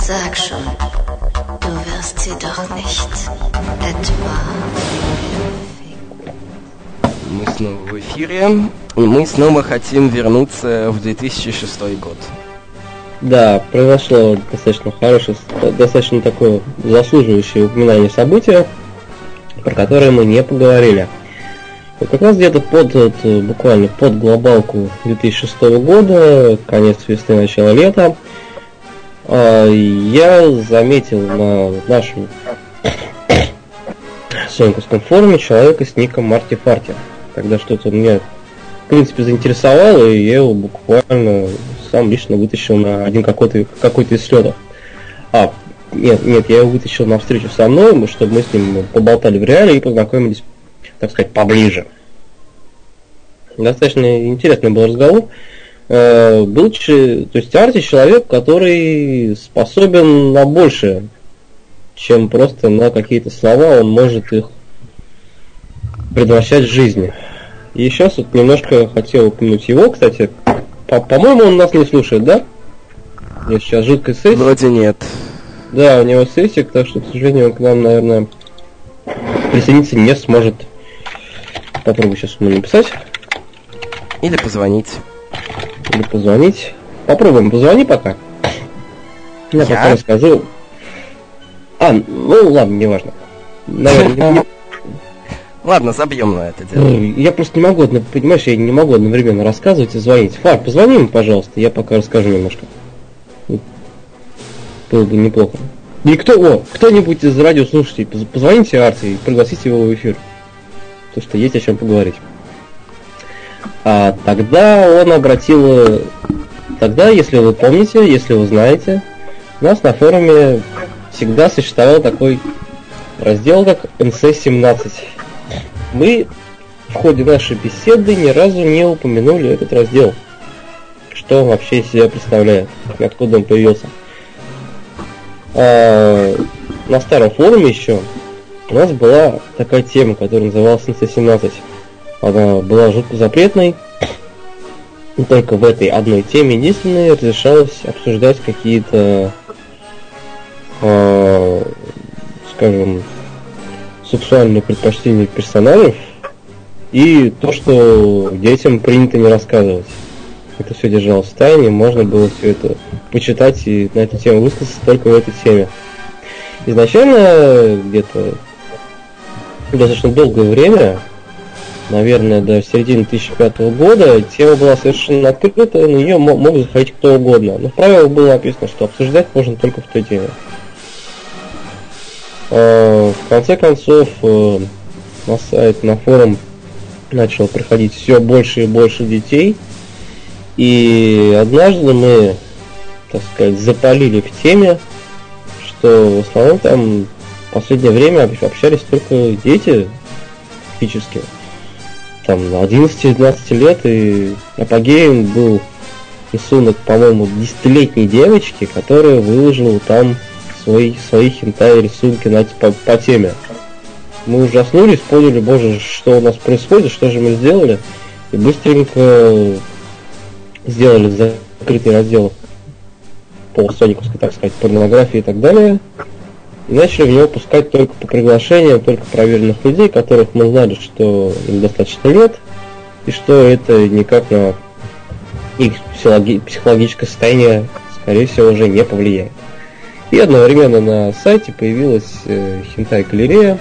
Sag schon, du wirst sie doch nicht etwa... Мы снова в эфире, и мы снова хотим вернуться в 2006 год. Да, произошло достаточно хорошее, достаточно такое заслуживающее упоминание события, про которое мы не поговорили. И как раз где-то буквально под глобалку 2006 года, конец весны, начало лета, я заметил на нашем сониковском форуме человека с ником Марти Фарти. Тогда что-то меня, в принципе, заинтересовало, и я его буквально сам лично вытащил на один какой-то из слетов. Нет, я его вытащил на встречу со мной, чтобы мы с ним поболтали в реале и познакомились, так сказать, поближе. Достаточно интересный был разговор. То есть Арти человек, который способен на большее, чем просто на какие-то слова, он может их превращать в жизнь. И сейчас вот немножко хотел упомянуть его, кстати. По-моему, он нас не слушает, да? Нет, сейчас жуткая сессия. Вроде нет. Да, у него сессия, так что, к сожалению, он к нам, наверное, присоединиться не сможет. Попробую сейчас ему написать. Или позвонить. Попробуем, позвони пока. Я пока расскажу. Ну ладно, неважно. Наверное, Ладно, забьем на это дело. я просто не могу, понимаешь, я не могу одновременно рассказывать и звонить. Фар, позвони ему, пожалуйста, я пока расскажу немножко. Было бы неплохо. И кто-нибудь из радиослушателей, позвоните Арти и пригласите его в эфир. Потому что есть о чем поговорить. Тогда он обратил... Тогда, если вы помните, если вы знаете, у нас на форуме всегда существовал такой раздел, как NC-17. Мы в ходе нашей беседы ни разу не упомянули этот раздел. Что он вообще из себя представляет, откуда он появился. На старом форуме еще у нас была такая тема, которая называлась NC-17. Она была жутко запретной. И только в этой одной теме единственной разрешалось обсуждать какие-то, скажем, сексуальные предпочтения персонажей и то, что детям принято не рассказывать. Это все держалось в тайне, можно было все это почитать и на эту тему высказаться только в этой теме. Изначально где-то достаточно долгое время, наверное, до середины 2005 года, тема была совершенно открыта, на нее мог заходить кто угодно. Но в правилах было написано, что обсуждать можно только в той теме. В конце концов, на сайт, на форум начало приходить все больше и больше детей. И однажды мы, так сказать, запалили в теме, что в основном там в последнее время общались только дети фактически. Там 11-12 лет, и апогеем был рисунок, по-моему, 10-летней девочки, которая выложила там свои хентай рисунки по теме. Мы ужаснулись, поняли, боже, что у нас происходит, что же мы сделали, и быстренько сделали закрытый раздел по сониковской, так сказать, порнографии и так далее, и начали в него пускать только по приглашениям, только проверенных людей, которых мы знали, что им достаточно лет, и что это никак на их психологическое состояние, скорее всего, уже не повлияет. И одновременно на сайте появилась хентай-галерея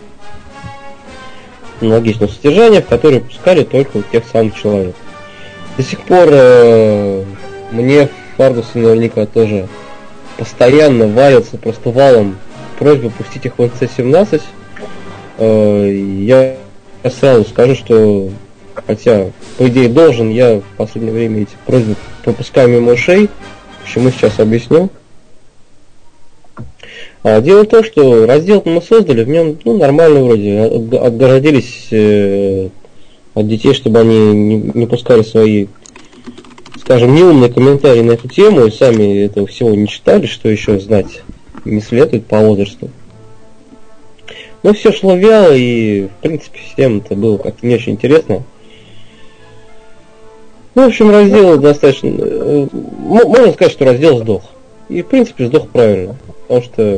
аналогичного содержания, в которой пускали только вот тех самых человек. До сих пор мне в Фардусе наверняка тоже постоянно валятся просто валом просьба пустить их в NC-17. Я сразу скажу, что хотя по идее должен, я в последнее время эти просьбы пропускаю мимо ушей, почему сейчас объясню. Дело в том, что раздел мы создали, в нем нормально вроде, отгородились от детей, чтобы они не пускали свои, скажем, неумные комментарии на эту тему, и сами этого всего не читали, что еще знать не следует по возрасту. Но все шло вяло, и в принципе всем это было как-то не очень интересно. Ну, в общем, раздел достаточно... Можно сказать, что раздел сдох. И в принципе сдох правильно. Потому что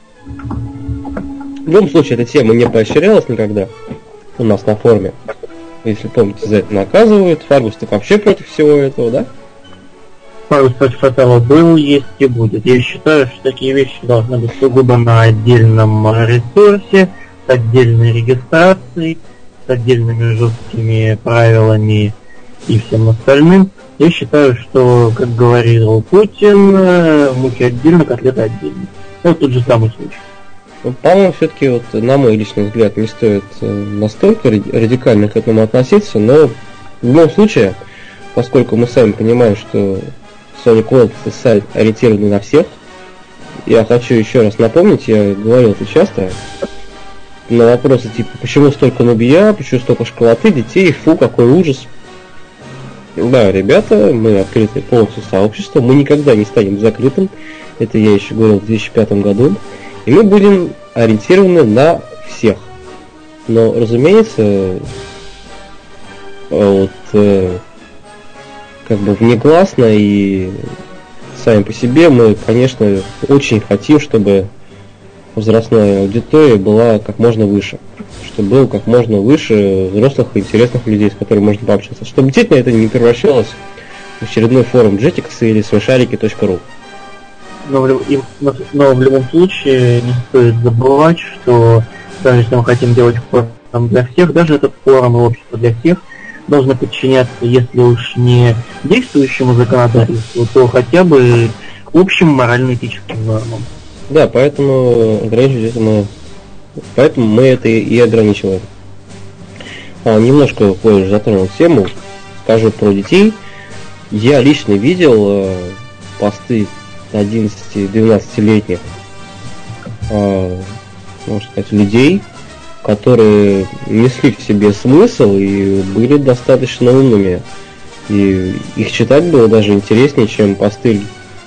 в любом случае эта тема не поощрялась никогда у нас на форуме. Если помните, за это наказывают. Фаргус так вообще против всего этого, да? Фаргус против этого был, есть и будет. Я считаю, что такие вещи должны быть сугубо на отдельном ресурсе, с отдельной регистрацией, с отдельными жесткими правилами и всем остальным. Я считаю, что, как говорил Путин, мухи отдельно, котлеты отдельно. Вот тот же самый случай. Ну, по-моему, все-таки, вот, на мой личный взгляд, не стоит настолько радикально к этому относиться, но в любом случае, поскольку мы сами понимаем, что Sonic World это сайт ориентированный на всех, я хочу еще раз напомнить, я говорил это часто, на вопросы типа, почему столько нубия, почему столько школоты, детей, фу, какой ужас. Да, ребята, мы открытое полностью сообщество, мы никогда не станем закрытым, это я еще говорил в 2005 году, и мы будем ориентированы на всех. Но, разумеется, вот, как бы внегласно и сами по себе мы, конечно, очень хотим, чтобы возрастная аудитория была как можно выше. Чтобы было как можно выше взрослых и интересных людей, с которыми можно пообщаться. Чтобы действительно это не превращалось в очередной форум Jetix или смешарики.ру. Но в любом случае не стоит забывать, что даже если мы хотим делать форум для всех, даже этот форум и общество для всех должно подчиняться, если уж не действующему законодательству, то хотя бы общим морально-этическим нормам. Да, поэтому ограничивать это мы это и ограничиваем. Немножко позже затронул тему, скажу про детей. Я лично видел посты 11-12-летних, можно сказать, людей, которые несли в себе смысл и были достаточно умными. И их читать было даже интереснее, чем посты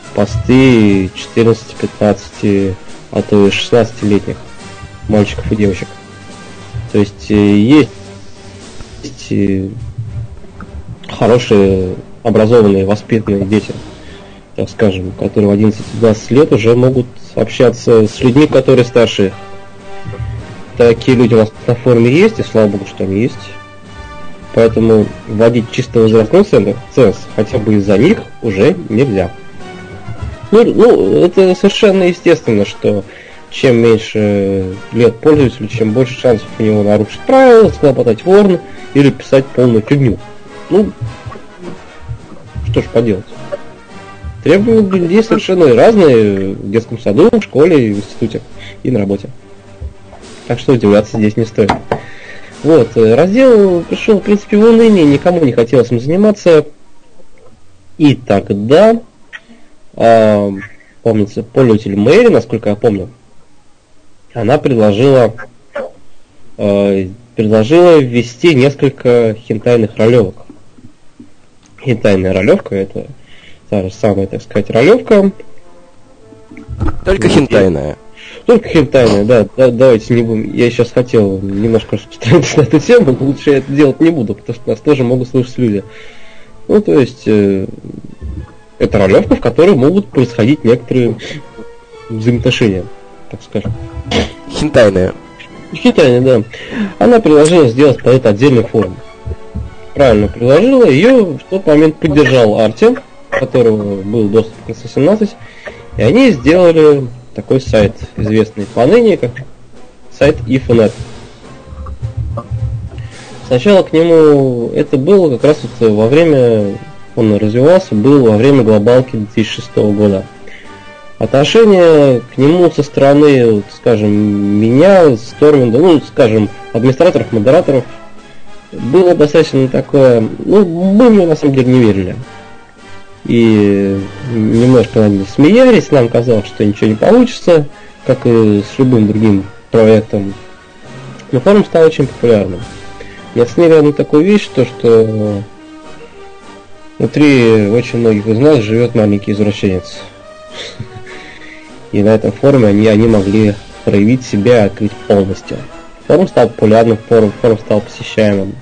14-15, а то и 16-летних мальчиков и девочек. То есть есть хорошие, образованные, воспитанные дети, так скажем, которые в 11-12 лет уже могут общаться с людьми, которые старше их. Такие люди у нас на форуме есть, и слава богу, что они есть. Поэтому вводить чисто возрастной ценз хотя бы из-за них уже нельзя. Ну, это совершенно естественно, что чем меньше лет пользователю, чем больше шансов у него нарушить правила, схлопотать ворон или писать полную фигню. Ну, что ж поделать. Требования для людей совершенно разные в детском саду, в школе, в институте и на работе. Так что удивляться здесь не стоит. Вот, раздел пришел, в принципе, в уныние, никому не хотелось им заниматься. И тогда, помнится, пользователь Мэри, насколько я помню, она предложила ввести несколько хентайных ролевок. Хентайная ролевка — это та же самая, так сказать, ролевка. Только хентайная. Только хентайная, да, давайте не будем. Я сейчас хотел немножко распространиться на эту тему, но лучше я это делать не буду, потому что нас тоже могут слушать люди. Ну, то есть, это ролевка, в которой могут происходить некоторые взаимоотношения, так скажем. Хентайная. Хентайная, да. Она предложила сделать под это отдельный форум. Правильно предложила, ее в тот момент поддержал Арти, у которого был доступ к S18, и они сделали такой сайт, известный поныне как сайт If.net. Сначала к нему это было как раз вот во время, он развивался, был во время глобалки 2006 года. Отношение к нему со стороны, вот, скажем, меня, Сторминда, ну, скажем, администраторов, модераторов, было достаточно такое, ну, мы мне на самом деле не верили. И немножко над ним смеялись, нам казалось, что ничего не получится, как и с любым другим проектом. Но форум стал очень популярным. Я оценил одну такую вещь, то что внутри очень многих из нас живет маленький извращенец. И на этом форуме они могли проявить себя, открыть полностью. Форум стал популярным, форум стал посещаемым.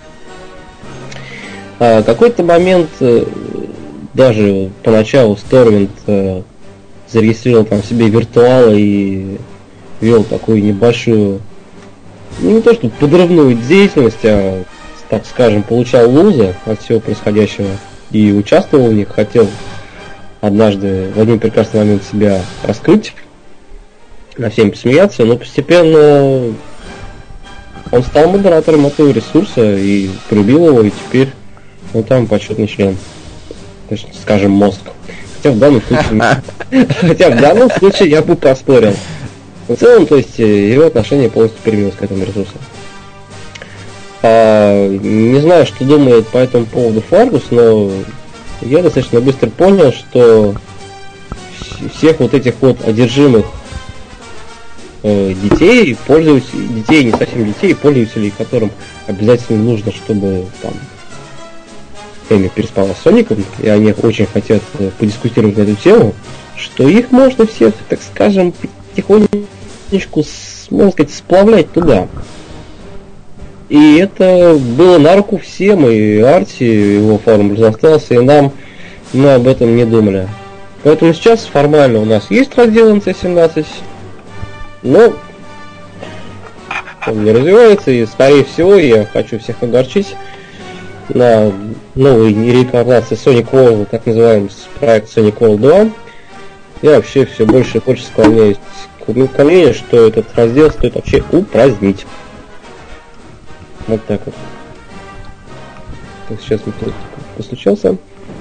В какой-то момент даже поначалу Stormwind зарегистрировал там себе виртуалы и вел такую небольшую, ну, не то что подрывную деятельность, а, так скажем, получал лузы от всего происходящего и участвовал в них, хотел однажды в один прекрасный момент себя раскрыть, на всем посмеяться, но постепенно он стал модератором этого ресурса и полюбил его, и теперь он там почетный член, то есть, скажем, мозг. Хотя в данном случае я бы поспорил. В целом, то есть, его отношение полностью переменилось к этому ресурсу. Не знаю, что думает по этому поводу Фаргус, но я достаточно быстро понял, что всех вот этих вот одержимых детей, детей, не совсем детей, пользователей, которым обязательно нужно, чтобы там Эми переспала с Соником, и они очень хотят подискутировать на эту тему, что их можно всех, так скажем, потихонечку, можно сказать, сплавлять туда. И это было на руку всем, и Арти, его форум разостался, и нам мы об этом не думали. Поэтому сейчас формально у нас есть раздел NC17, но он не развивается, и скорее всего я хочу всех огорчить, на новой реинкарнации Sonic World, так называемый проект Sonic World 2, я вообще все больше и больше склоняюсь к мнению, что этот раздел стоит вообще упразднить. Вот так вот. Так, сейчас мне кто-то постучался.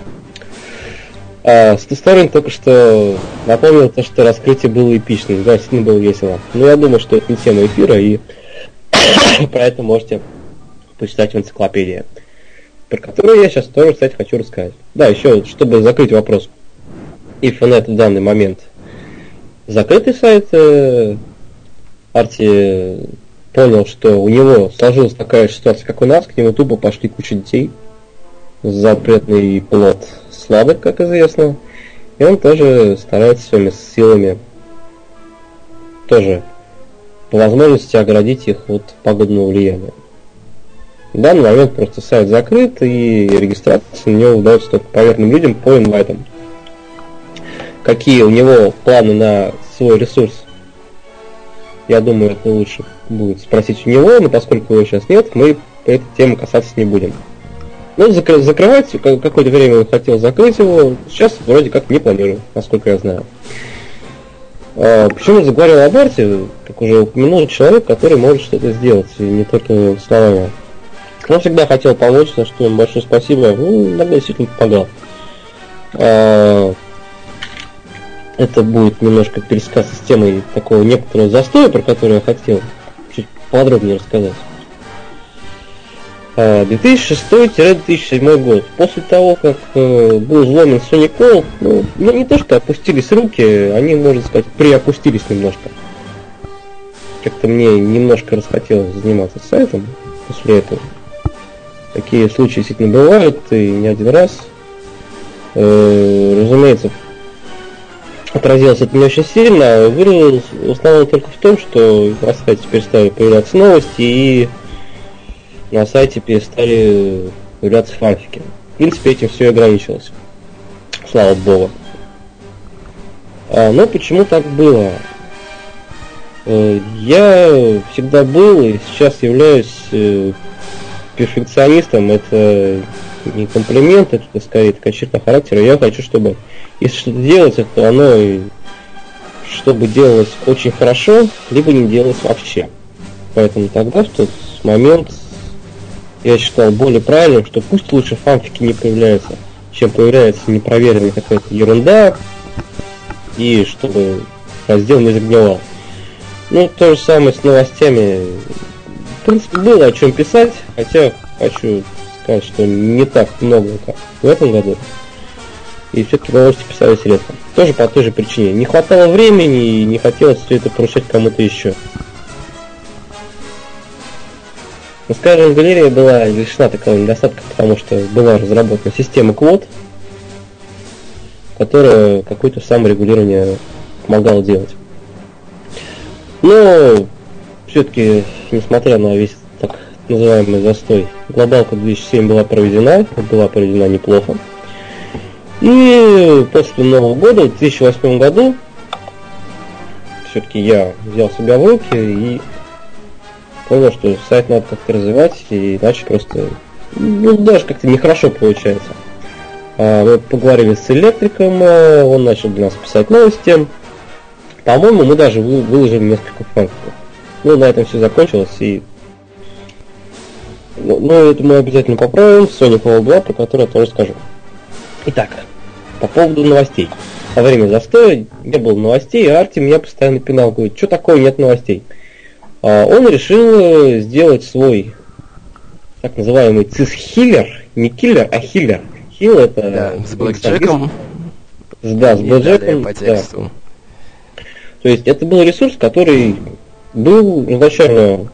С той стороны только что напомнил то, что раскрытие было эпичным. Да, действительно было весело. Но я думаю, что это не тема эфира, и про это можете почитать в энциклопедии, про которую я сейчас тоже, кстати, хочу рассказать. Да, еще, чтобы закрыть вопрос. If.net в данный момент закрытый сайт. Арти понял, что у него сложилась такая ситуация, как у нас, к нему тупо пошли куча детей. Запретный плод сладок, как известно. И он тоже старается своими силами тоже по возможности оградить их от погодного влияния. В данный момент просто сайт закрыт, и регистрация на него удается только поверенным людям по инвайтам. Какие у него планы на свой ресурс, я думаю, это лучше будет спросить у него, но поскольку его сейчас нет, мы по этой теме касаться не будем. Ну, закрывать, какое-то время он хотел закрыть его, сейчас вроде как не планирую, насколько я знаю. Почему заговорил об Арте, как уже упомянул, человек, который может что-то сделать, и не только словами. Он всегда хотел помочь, за что ему большое спасибо, ну, иногда действительно помогал. Это будет немножко пересказ с темой такого некоторого застоя, про который я хотел чуть подробнее рассказать. 2006-2007 год. После того, как был взломан Sonic World, ну не то что опустились руки, они, можно сказать, приопустились немножко. Как-то мне немножко расхотелось заниматься сайтом после этого. Такие случаи действительно бывают, и не один раз. Разумеется, отразилось это не очень сильно, выразилось в основном только в том, что на сайте теперь стали появляться новости, и на сайте перестали появляться фанфики. В принципе, этим все и ограничилось. Слава богу. Но почему так было? Я всегда был и сейчас являюсь перфекционистом. Это не комплимент, это скорее такая черта характера. Я хочу, чтобы если что-то делать, то оно чтобы делалось очень хорошо, либо не делалось вообще. Поэтому тогда в тот момент я считал более правильным, что пусть лучше фанфики не появляются, чем появляется непроверенная какая-то ерунда, и чтобы раздел не загнивал. Ну, то же самое с новостями. В принципе, было о чем писать, хотя хочу сказать, что не так много, как в этом году. И все-таки новости писались редко. Тоже по той же причине. Не хватало времени и не хотелось все это поручать кому-то еще. Ну, скажем, галерея была лишена такого недостатка, потому что была разработана система квот, которая какое-то саморегулирование помогала делать. Но все-таки, несмотря на весь так называемый застой, глобалка 2007 была проведена неплохо. И после Нового года, в 2008 году, все-таки я взял себя в руки и понял, что сайт надо как-то развивать, и иначе просто, даже как-то нехорошо получается. Мы поговорили с электриком, он начал для нас писать новости. По-моему, мы даже выложили несколько фанков. На этом все закончилось, и это мы обязательно поправим. Sonic Level 2, про который я тоже скажу. Итак, по поводу новостей. Во время застоя не было новостей, а Арти меня постоянно пинал, говорит, что такое, нет новостей. Он решил сделать свой так называемый CIS-хиллер, не киллер, а хиллер. Хилл это... Да, с блэкджеком. Да, с блэкджеком. По тексту. Да. То есть это был ресурс, который был изначально...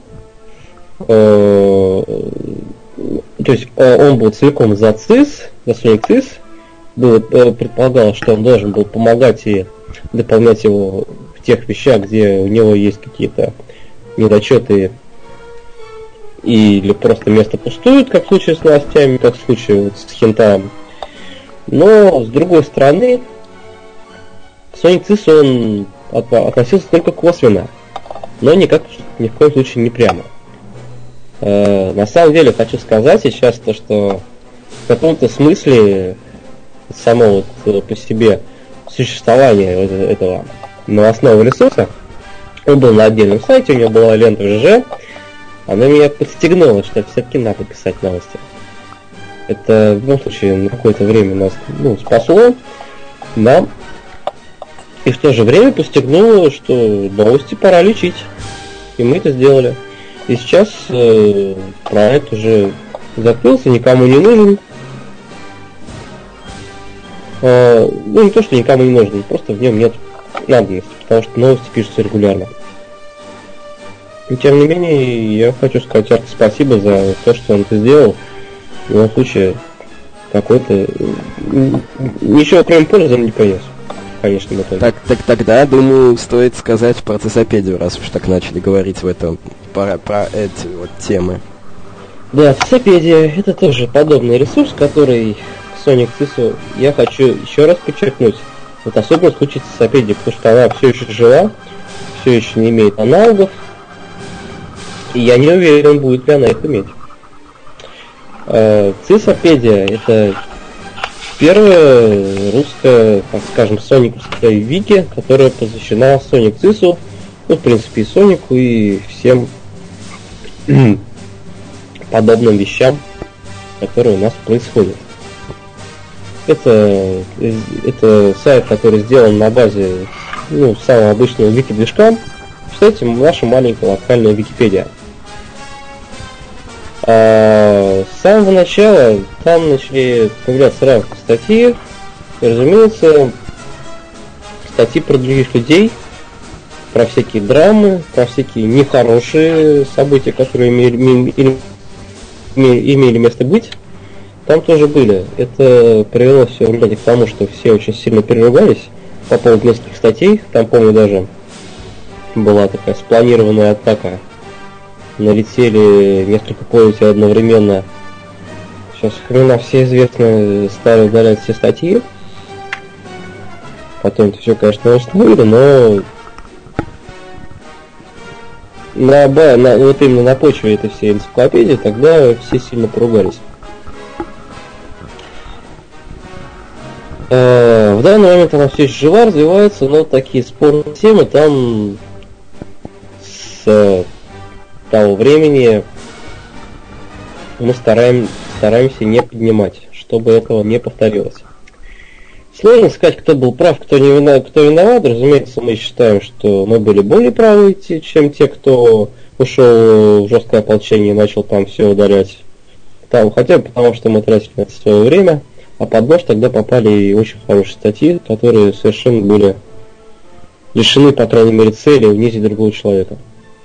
то есть он был целиком за CIS, за Sonic CIS. Предполагалось, что он должен был помогать и дополнять его в тех вещах, где у него есть какие-то недочеты или просто место пустует, как в случае с новостями, как в случае с хентаем. Но с другой стороны, Sonic CIS он относился только косвенно, но никак ни в коем случае не прямо. На самом деле хочу сказать сейчас то, что в каком-то смысле само по себе существование этого новостного ресурса, он был на отдельном сайте, у него была лента ЖЖ, она меня подстегнула, что все-таки надо писать новости. Это в любом случае на какое-то время нас спасло, да, и в то же время подстегнуло, что новости пора лечить, и мы это сделали. И сейчас проект уже закрылся, никому не нужен. Не то, что никому не нужен, просто в нем нет надобности, потому что новости пишутся регулярно. И тем не менее, я хочу сказать Арте спасибо за то, что он это сделал. В любом случае, какой-то... Ничего кроме пользы он не принес. Конечно, в итоге. Так тогда, думаю, стоит сказать про Цисопедию, раз уж так начали говорить в этом, про эти вот темы. Да, Цисопедия — это тоже подобный ресурс, который Sonic CIS, я хочу еще раз подчеркнуть, вот особенно в случае Цисопедии, потому что она все еще жива, все еще не имеет аналогов, и я не уверен, будет ли она их иметь. Цисопедия — это первая русская, так скажем, сониковская вики, которая посвящена Sonic CIS, в принципе, и Сонику, и всем подобным вещам, которые у нас происходят. Это сайт, который сделан на базе самого обычного вики-движка. Кстати, наша маленькая локальная Википедия. С самого начала там начали появляться разные статьи. И, разумеется, статьи про других людей, про всякие драмы, про всякие нехорошие события, которые имели место быть. Там тоже были. Это привело все в результате к тому, что все очень сильно переругались по поводу нескольких статей. Там, помню, даже была такая спланированная атака. Налетели несколько пользователей одновременно. Сейчас имена все известны, стали удалять все статьи. Потом это все, конечно, восстановили, но вот именно на почве этой всей энциклопедии тогда все сильно поругались. В данный момент она все еще жива, развивается, но такие спорные темы там с того времени мы стараемся не поднимать, чтобы этого не повторилось. Сложно сказать, кто был прав, кто виноват. Разумеется, мы считаем, что мы были более правы, чем те, кто ушел в жесткое ополчение и начал там все удалять. Там, хотя бы потому, что мы тратили на это свое время. А под нож тогда попали и очень хорошие статьи, которые совершенно были лишены, по крайней мере, цели унизить другого человека.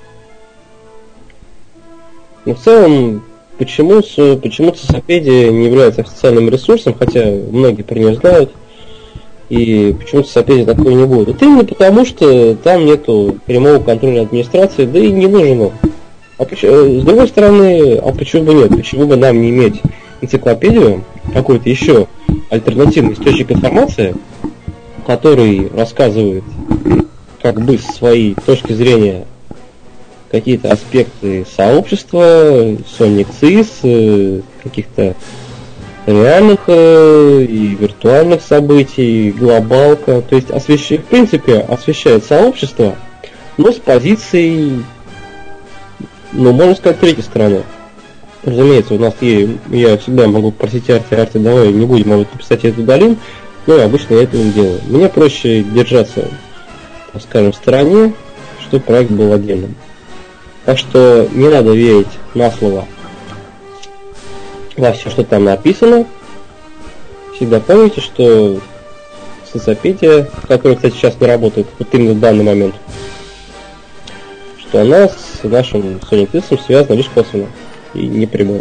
Но в целом, почему Цисопедия не является официальным ресурсом, хотя многие про нее знают, и почему Цисопедия такой не будет? Это именно потому, что там нету прямого контроля администрации, да и не нужен он. С другой стороны, а почему бы нет? Почему бы нам не иметь энциклопедию какую-то еще, альтернативный источник информации, который рассказывает как бы с своей точки зрения какие-то аспекты сообщества, Sonic Cis, каких-то реальных и виртуальных событий, глобалка, то есть в принципе освещает сообщество, но с позицией, можно сказать, третьей стороны. Разумеется, у нас я всегда могу просить Арти, давай не будем, может написать, я это удалим, но обычно я этого не делаю. Мне проще держаться, так скажем, в стороне, чтобы проект был отдельным. Так что не надо верить на слово во все, что там написано. Всегда помните, что социопедия, которая, кстати, сейчас не работает, вот именно в данный момент, что она с нашим Sonic Cis связана лишь косвенно и непрямую.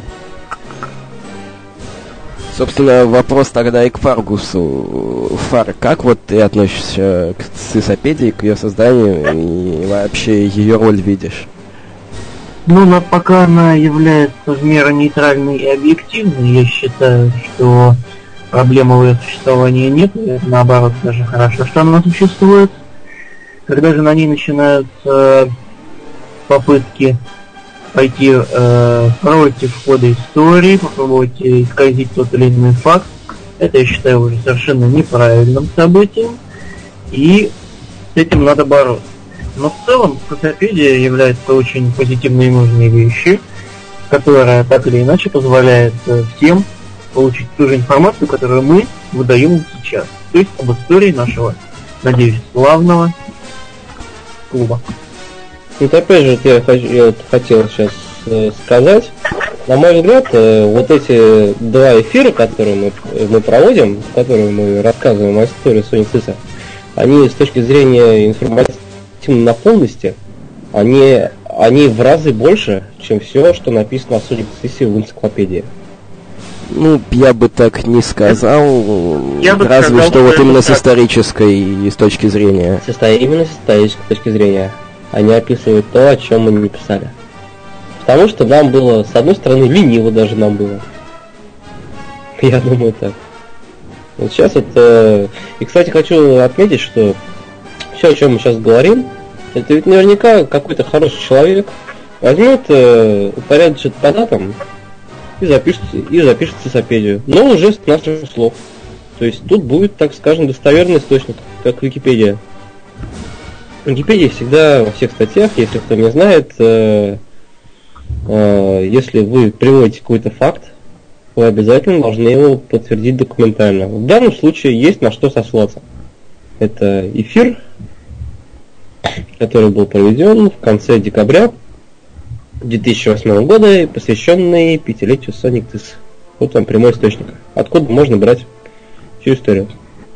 Собственно, вопрос тогда и к Фаргусу. Фар, как вот ты относишься к сисопедии, к ее созданию и вообще ее роль видишь? Пока она является в меру нейтральной и объективной, я считаю, что проблемы в ее существовании нет, и наоборот, даже хорошо, что она существует. Когда же на ней начинаются попытки пойти против хода истории, попробовать исказить тот или иной факт, это я считаю уже совершенно неправильным событием, и с этим надо бороться. Но в целом социопедия является очень позитивной и нужной вещью, которая так или иначе позволяет всем получить ту же информацию, которую мы выдаем сейчас. То есть об истории нашего, надеюсь, славного клуба. Вот опять же, я хотел сейчас сказать, на мой взгляд, вот эти два эфира, которые мы проводим, в которых мы рассказываем о истории Sonic Cis, они с точки зрения информативной наполненности, они в разы больше, чем все, что написано о Sonic Cis в энциклопедии. Я бы так не сказал, разве что вот именно с исторической и с точки зрения. Именно с исторической точки зрения. Они описывают то, о чем мы не писали. Потому что нам было, с одной стороны, лениво даже нам было. Я думаю так. Вот сейчас вот... И, кстати, хочу отметить, что все, о чем мы сейчас говорим, это ведь наверняка какой-то хороший человек возьмет, упорядочит по датам и запишет сисопедию. Но уже с наших слов. То есть тут будет, так скажем, достоверный источник, как Википедия. Википедия всегда во всех статьях, если кто не знает, если вы приводите какой-то факт, вы обязательно должны его подтвердить документально. В данном случае есть на что сослаться. Это эфир, который был проведен в конце декабря 2008 года, посвященный 5-летию Sonic Cis. Вот вам прямой источник. Откуда можно брать всю историю.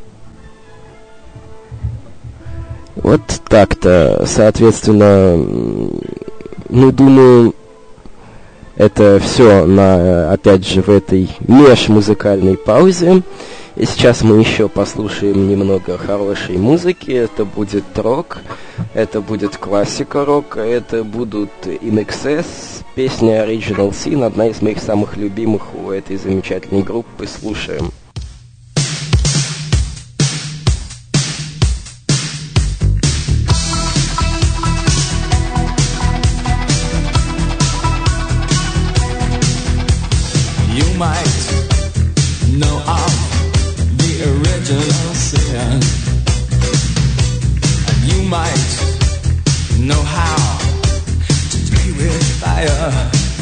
Вот так-то, соответственно, думаю, это все опять же, в этой межмузыкальной паузе. И сейчас мы еще послушаем немного хорошей музыки. Это будет рок, это будет классика рока, это будут In Excess, песня Original Sin, одна из моих самых любимых у этой замечательной группы. Слушаем. You might know of the original sin. You might know how to play with fire.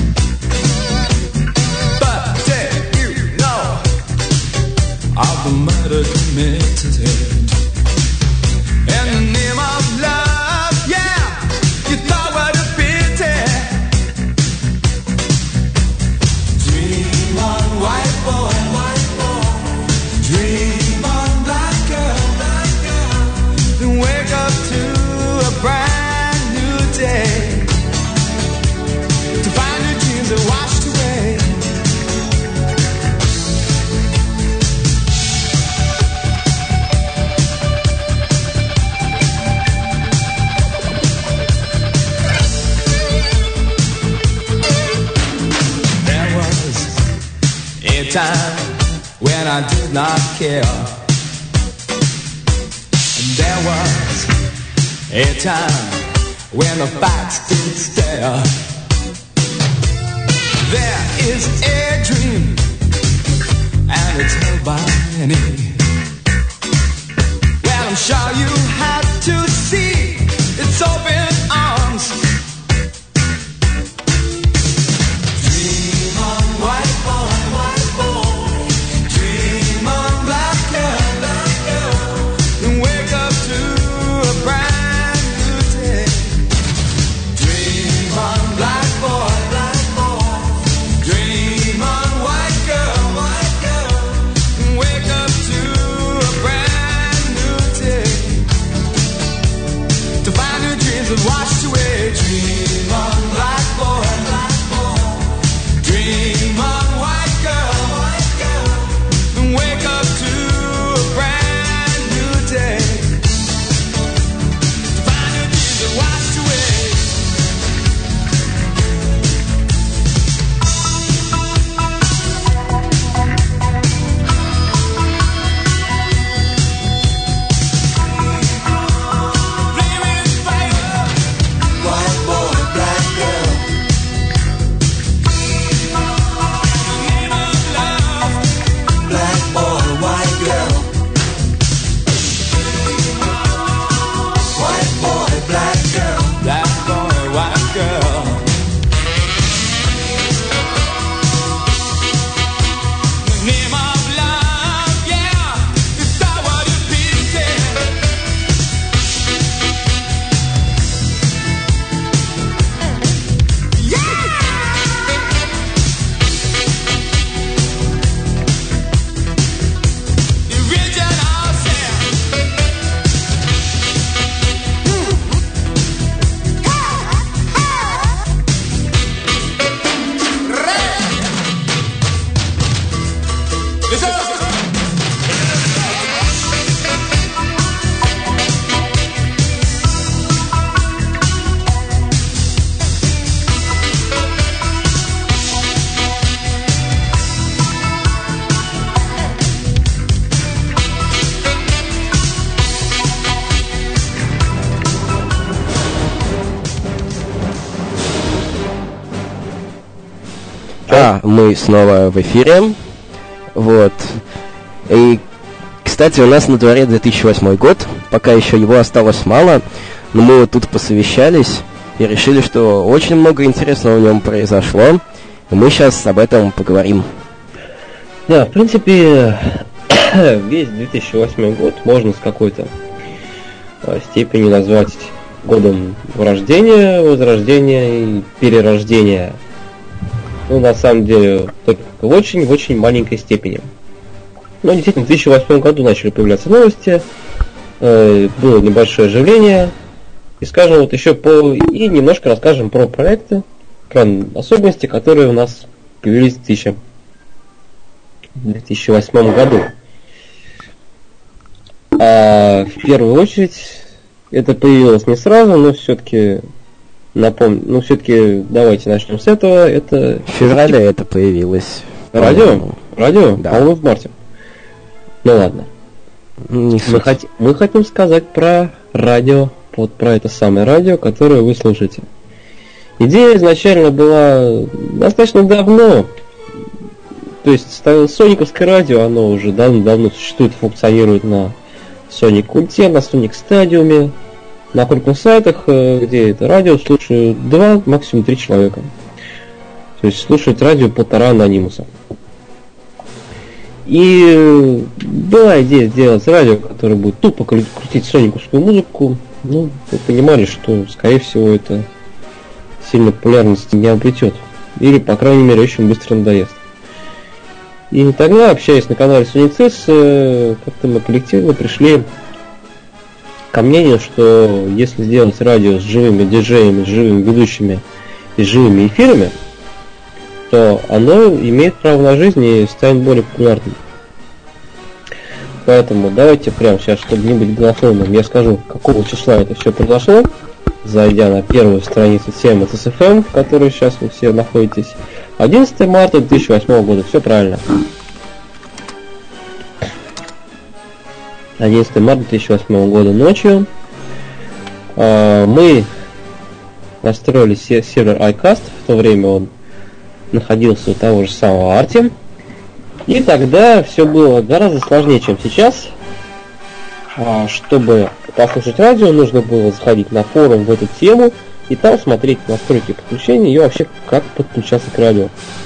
But did you know of the murder committed in the name of love? Yeah, you thought what a pity. Dream on, white boy. Dream on, black girl. Then wake up to a brand new day, to find your dreams are washed away. There was a time when I did not care. And there was a time when the facts did stare. There is a dream, and it's held by many. Well, I'm sure you had to see its open arms. Dream on, white boy, dream on, black girl, and wake up to a brand new day. Dream on, black boy, dream on, white girl, and wake up to a brand new day. To find new dreams that washed away. Dream on, black boy, dream on, white girl, and wake up to a brand new day. To find new dreams that washed away. Flaming fire, white boy, black girl. Name of love, black boy, white girl. White boy, black girl. Black boy, white girl. Name of love, yeah. Is that what you people say? The original Мы снова в эфире. Вот. И, кстати, у нас на дворе 2008 год. Пока еще его осталось мало. Но мы вот тут посовещались и решили, что очень много интересного в нем произошло. И мы сейчас об этом поговорим. Да, в принципе, весь 2008 год можно с какой-то степени назвать годом рождения, возрождения и перерождения. Ну, на самом деле, только в очень маленькой степени. Но действительно, в 2008 году начали появляться новости, было небольшое оживление. И скажем вот еще и немножко расскажем про проекты, про особенности, которые у нас появились в 2008 году. А в первую очередь это появилось не сразу, но все-таки давайте начнем с этого. Это В феврале это появилось. радио? Да. По-моему, в марте. Ну ладно. Не суть. Мы хотим сказать про радио, вот про это самое радио, которое вы слушаете. Идея изначально была достаточно давно. То есть сониковское радио, оно уже давно существует, функционирует на Sonic Ульте, на Sonic Stadium, на крупных сайтах, где это радио слушают 2, максимум 3 человека. То есть слушают радио 1,5 анонимуса. И была идея сделать радио, которое будет тупо крутить сониковскую музыку. Ну, вы понимали, что, скорее всего, это сильно популярности не обретет. Или, по крайней мере, очень быстро надоест. И тогда, общаясь на канале SonicCS, как-то мы коллективно пришли ко мнению, что если сделать радио с живыми диджеями, с живыми ведущими и с живыми эфирами, то оно имеет право на жизнь и станет более популярным. Поэтому давайте прямо сейчас, чтобы не быть голословным, я скажу, какого числа это все произошло, зайдя на первую страницу темы SSFM, в которой сейчас вы все находитесь. 11 марта 2008 года, все правильно. 11 марта 2008 года ночью. Мы настроили сервер iCast, в то время он находился у того же самого Арти. И тогда все было гораздо сложнее, чем сейчас. Чтобы послушать радио, нужно было заходить на форум в эту тему и там смотреть настройки подключения и вообще как подключаться к радио.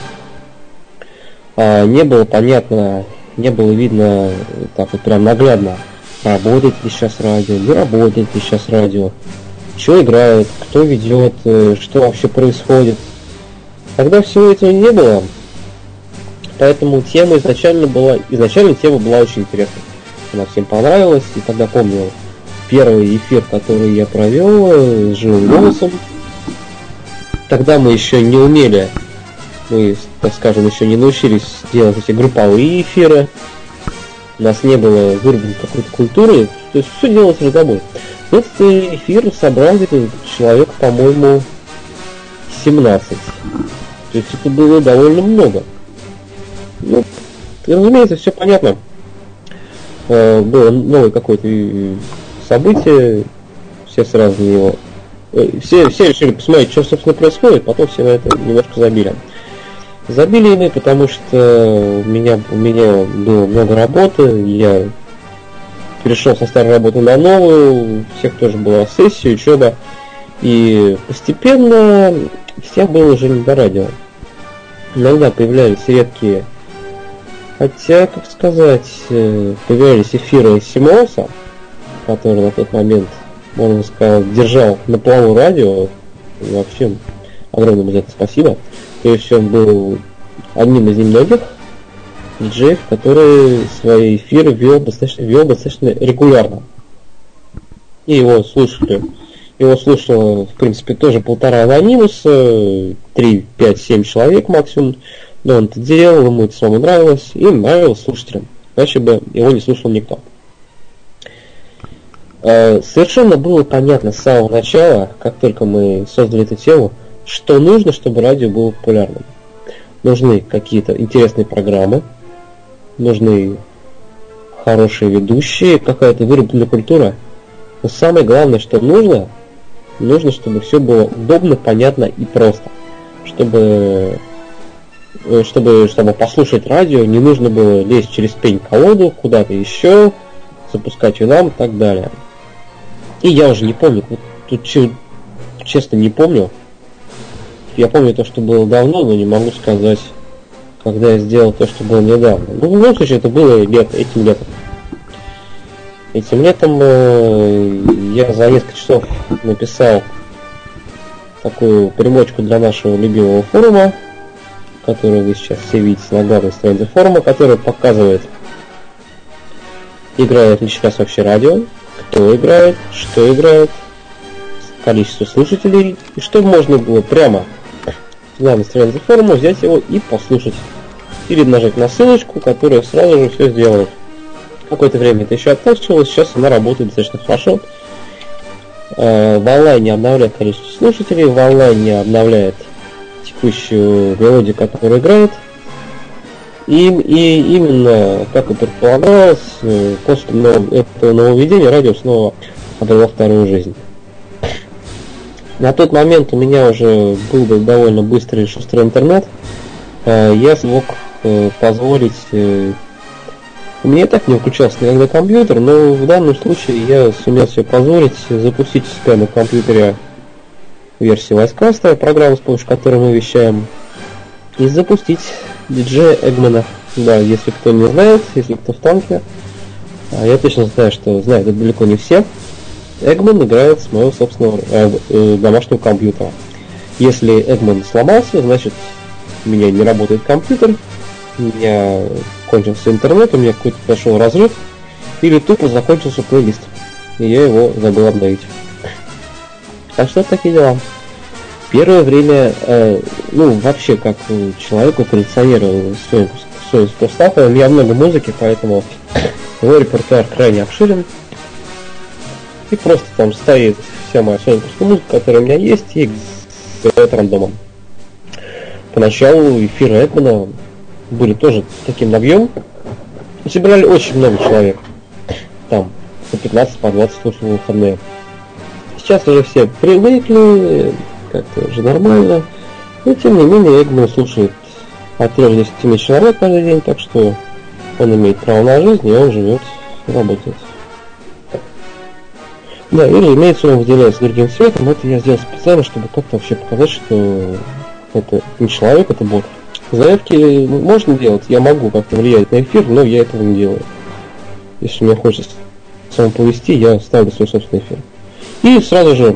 Не было понятно, не было видно так вот прям наглядно, работает ли сейчас радио, не работает ли сейчас радио, что играет, кто ведет, что вообще происходит. Тогда всего этого не было, поэтому тема изначально тема была очень интересной. Она всем понравилась, и тогда помню первый эфир, который я провел с живым голосом. Тогда мы еще не умели, мы, так скажем, еще не научились делать эти групповые эфиры. У нас не было выработанной какой-то культуры, то есть все делалось раздобой. Этот эфир собрал где-то человек, по-моему, 17. То есть это было довольно много. Ну, разумеется, все понятно. Было новое какое-то событие, все сразу на него... Все решили посмотреть, что, собственно, происходит, потом все на это немножко забили. Забили мы, потому что у меня было много работы, я перешел со старой работы на новую, у всех тоже была сессия, учеба, и постепенно всем было уже не до радио. Иногда появлялись редкие, хотя, как сказать, появлялись эфиры Симоса, который на тот момент, можно сказать, держал на плаву радио, и вообще огромное за это спасибо. То есть он был одним из немногих диджеев, который свои эфиры вел достаточно регулярно. И его слушали. Его слушало, в принципе, тоже 1,5 анонимуса, 3, 5, 7 человек максимум. Но он это делал, ему это самому нравилось, и нравилось слушателям. Иначе бы его не слушал никто. Совершенно было понятно с самого начала, как только мы создали эту тему, что нужно, чтобы радио было популярным. Нужны какие-то интересные программы, нужны хорошие ведущие, какая-то выработанная культура. Но самое главное, что нужно, чтобы все было удобно, понятно и просто. Чтобы послушать радио, не нужно было лезть через пень-колоду, куда-то еще, запускать винам и так далее. И я уже не помню, тут честно не помню. Я помню то, что было давно, но не могу сказать, когда я сделал то, что было недавно. Ну, в любом случае, это было этим летом. Этим летом я за несколько часов написал такую примочку для нашего любимого форума, которую вы сейчас все видите на главной странице форума, которая показывает, играет ли сейчас вообще радио, кто играет, что играет, количество слушателей, и что можно было прямо с главной страницы форума взять его и послушать. Или нажать на ссылочку, которая сразу же все сделает. Какое-то время это еще оттачивалось, сейчас она работает достаточно хорошо. В онлайне обновляет количество слушателей, в онлайне обновляет текущую мелодию, которая играет. И именно, как и предполагалось, после этого нововведения радио снова обрело вторую жизнь. На тот момент у меня уже был довольно быстрый и шустрый интернет. Я смог позволить... У меня и так не включался никогда компьютер, но в данном случае я сумел себе позволить запустить у себя на компьютере версию Voicecast, программу, с помощью которой мы вещаем, и запустить диджея Эгмана. Да, если кто не знает, если кто в танке, я точно знаю, что знают это далеко не все. Эгман играет с моего собственного домашнего компьютера. Если Эгман сломался, значит у меня не работает компьютер, у меня кончился интернет, у меня какой-то пошел разрыв, или тупо закончился плейлист, и я его забыл обновить. Так что такие дела. Первое время, вообще, как человеку, коллекционеру Sony Staff, у меня много музыки, поэтому его репертуар крайне обширен. И просто там стоит вся моя соньковская музыка, которая у меня есть, и играет рандомом. Поначалу эфиры были тоже таким набьем. И собирали очень много человек. там по 15, по 20 слушал в выходные. Сейчас уже все привыкли, как-то уже нормально. Но тем не менее, Эгман слушает от 3 до 7 человек каждый день, так что он имеет право на жизнь, и он живет, работает. Да, и, разумеется, он выделяется другим цветом. Это я сделал специально, чтобы как-то вообще показать, что это не человек, это бот. Заявки можно делать, я могу как-то влиять на эфир, но я этого не делаю. Если мне хочется сам повести, я ставлю свой собственный эфир. И сразу же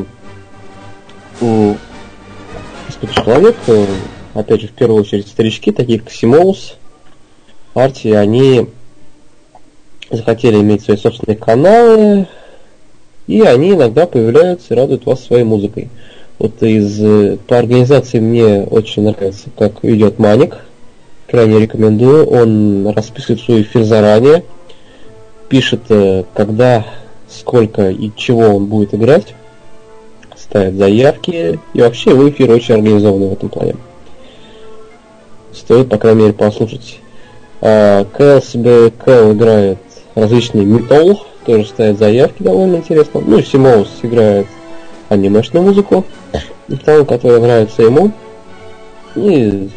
несколько человек, опять же, в первую очередь старички, такие как Симоус, Арти, они захотели иметь свои собственные каналы, и они иногда появляются и радуют вас своей музыкой. Вот по организации мне очень нравится, как ведет Маник. Крайне рекомендую. Он расписывает свой эфир заранее, пишет, когда, сколько и чего он будет играть, ставит заявки, и вообще его эфир очень организованный в этом плане. Стоит, по крайней мере, послушать. Кэл играет различный метал, тоже ставит заявки, довольно интересно. Ну и Симоус играет анимешную музыку, которая нравится ему. И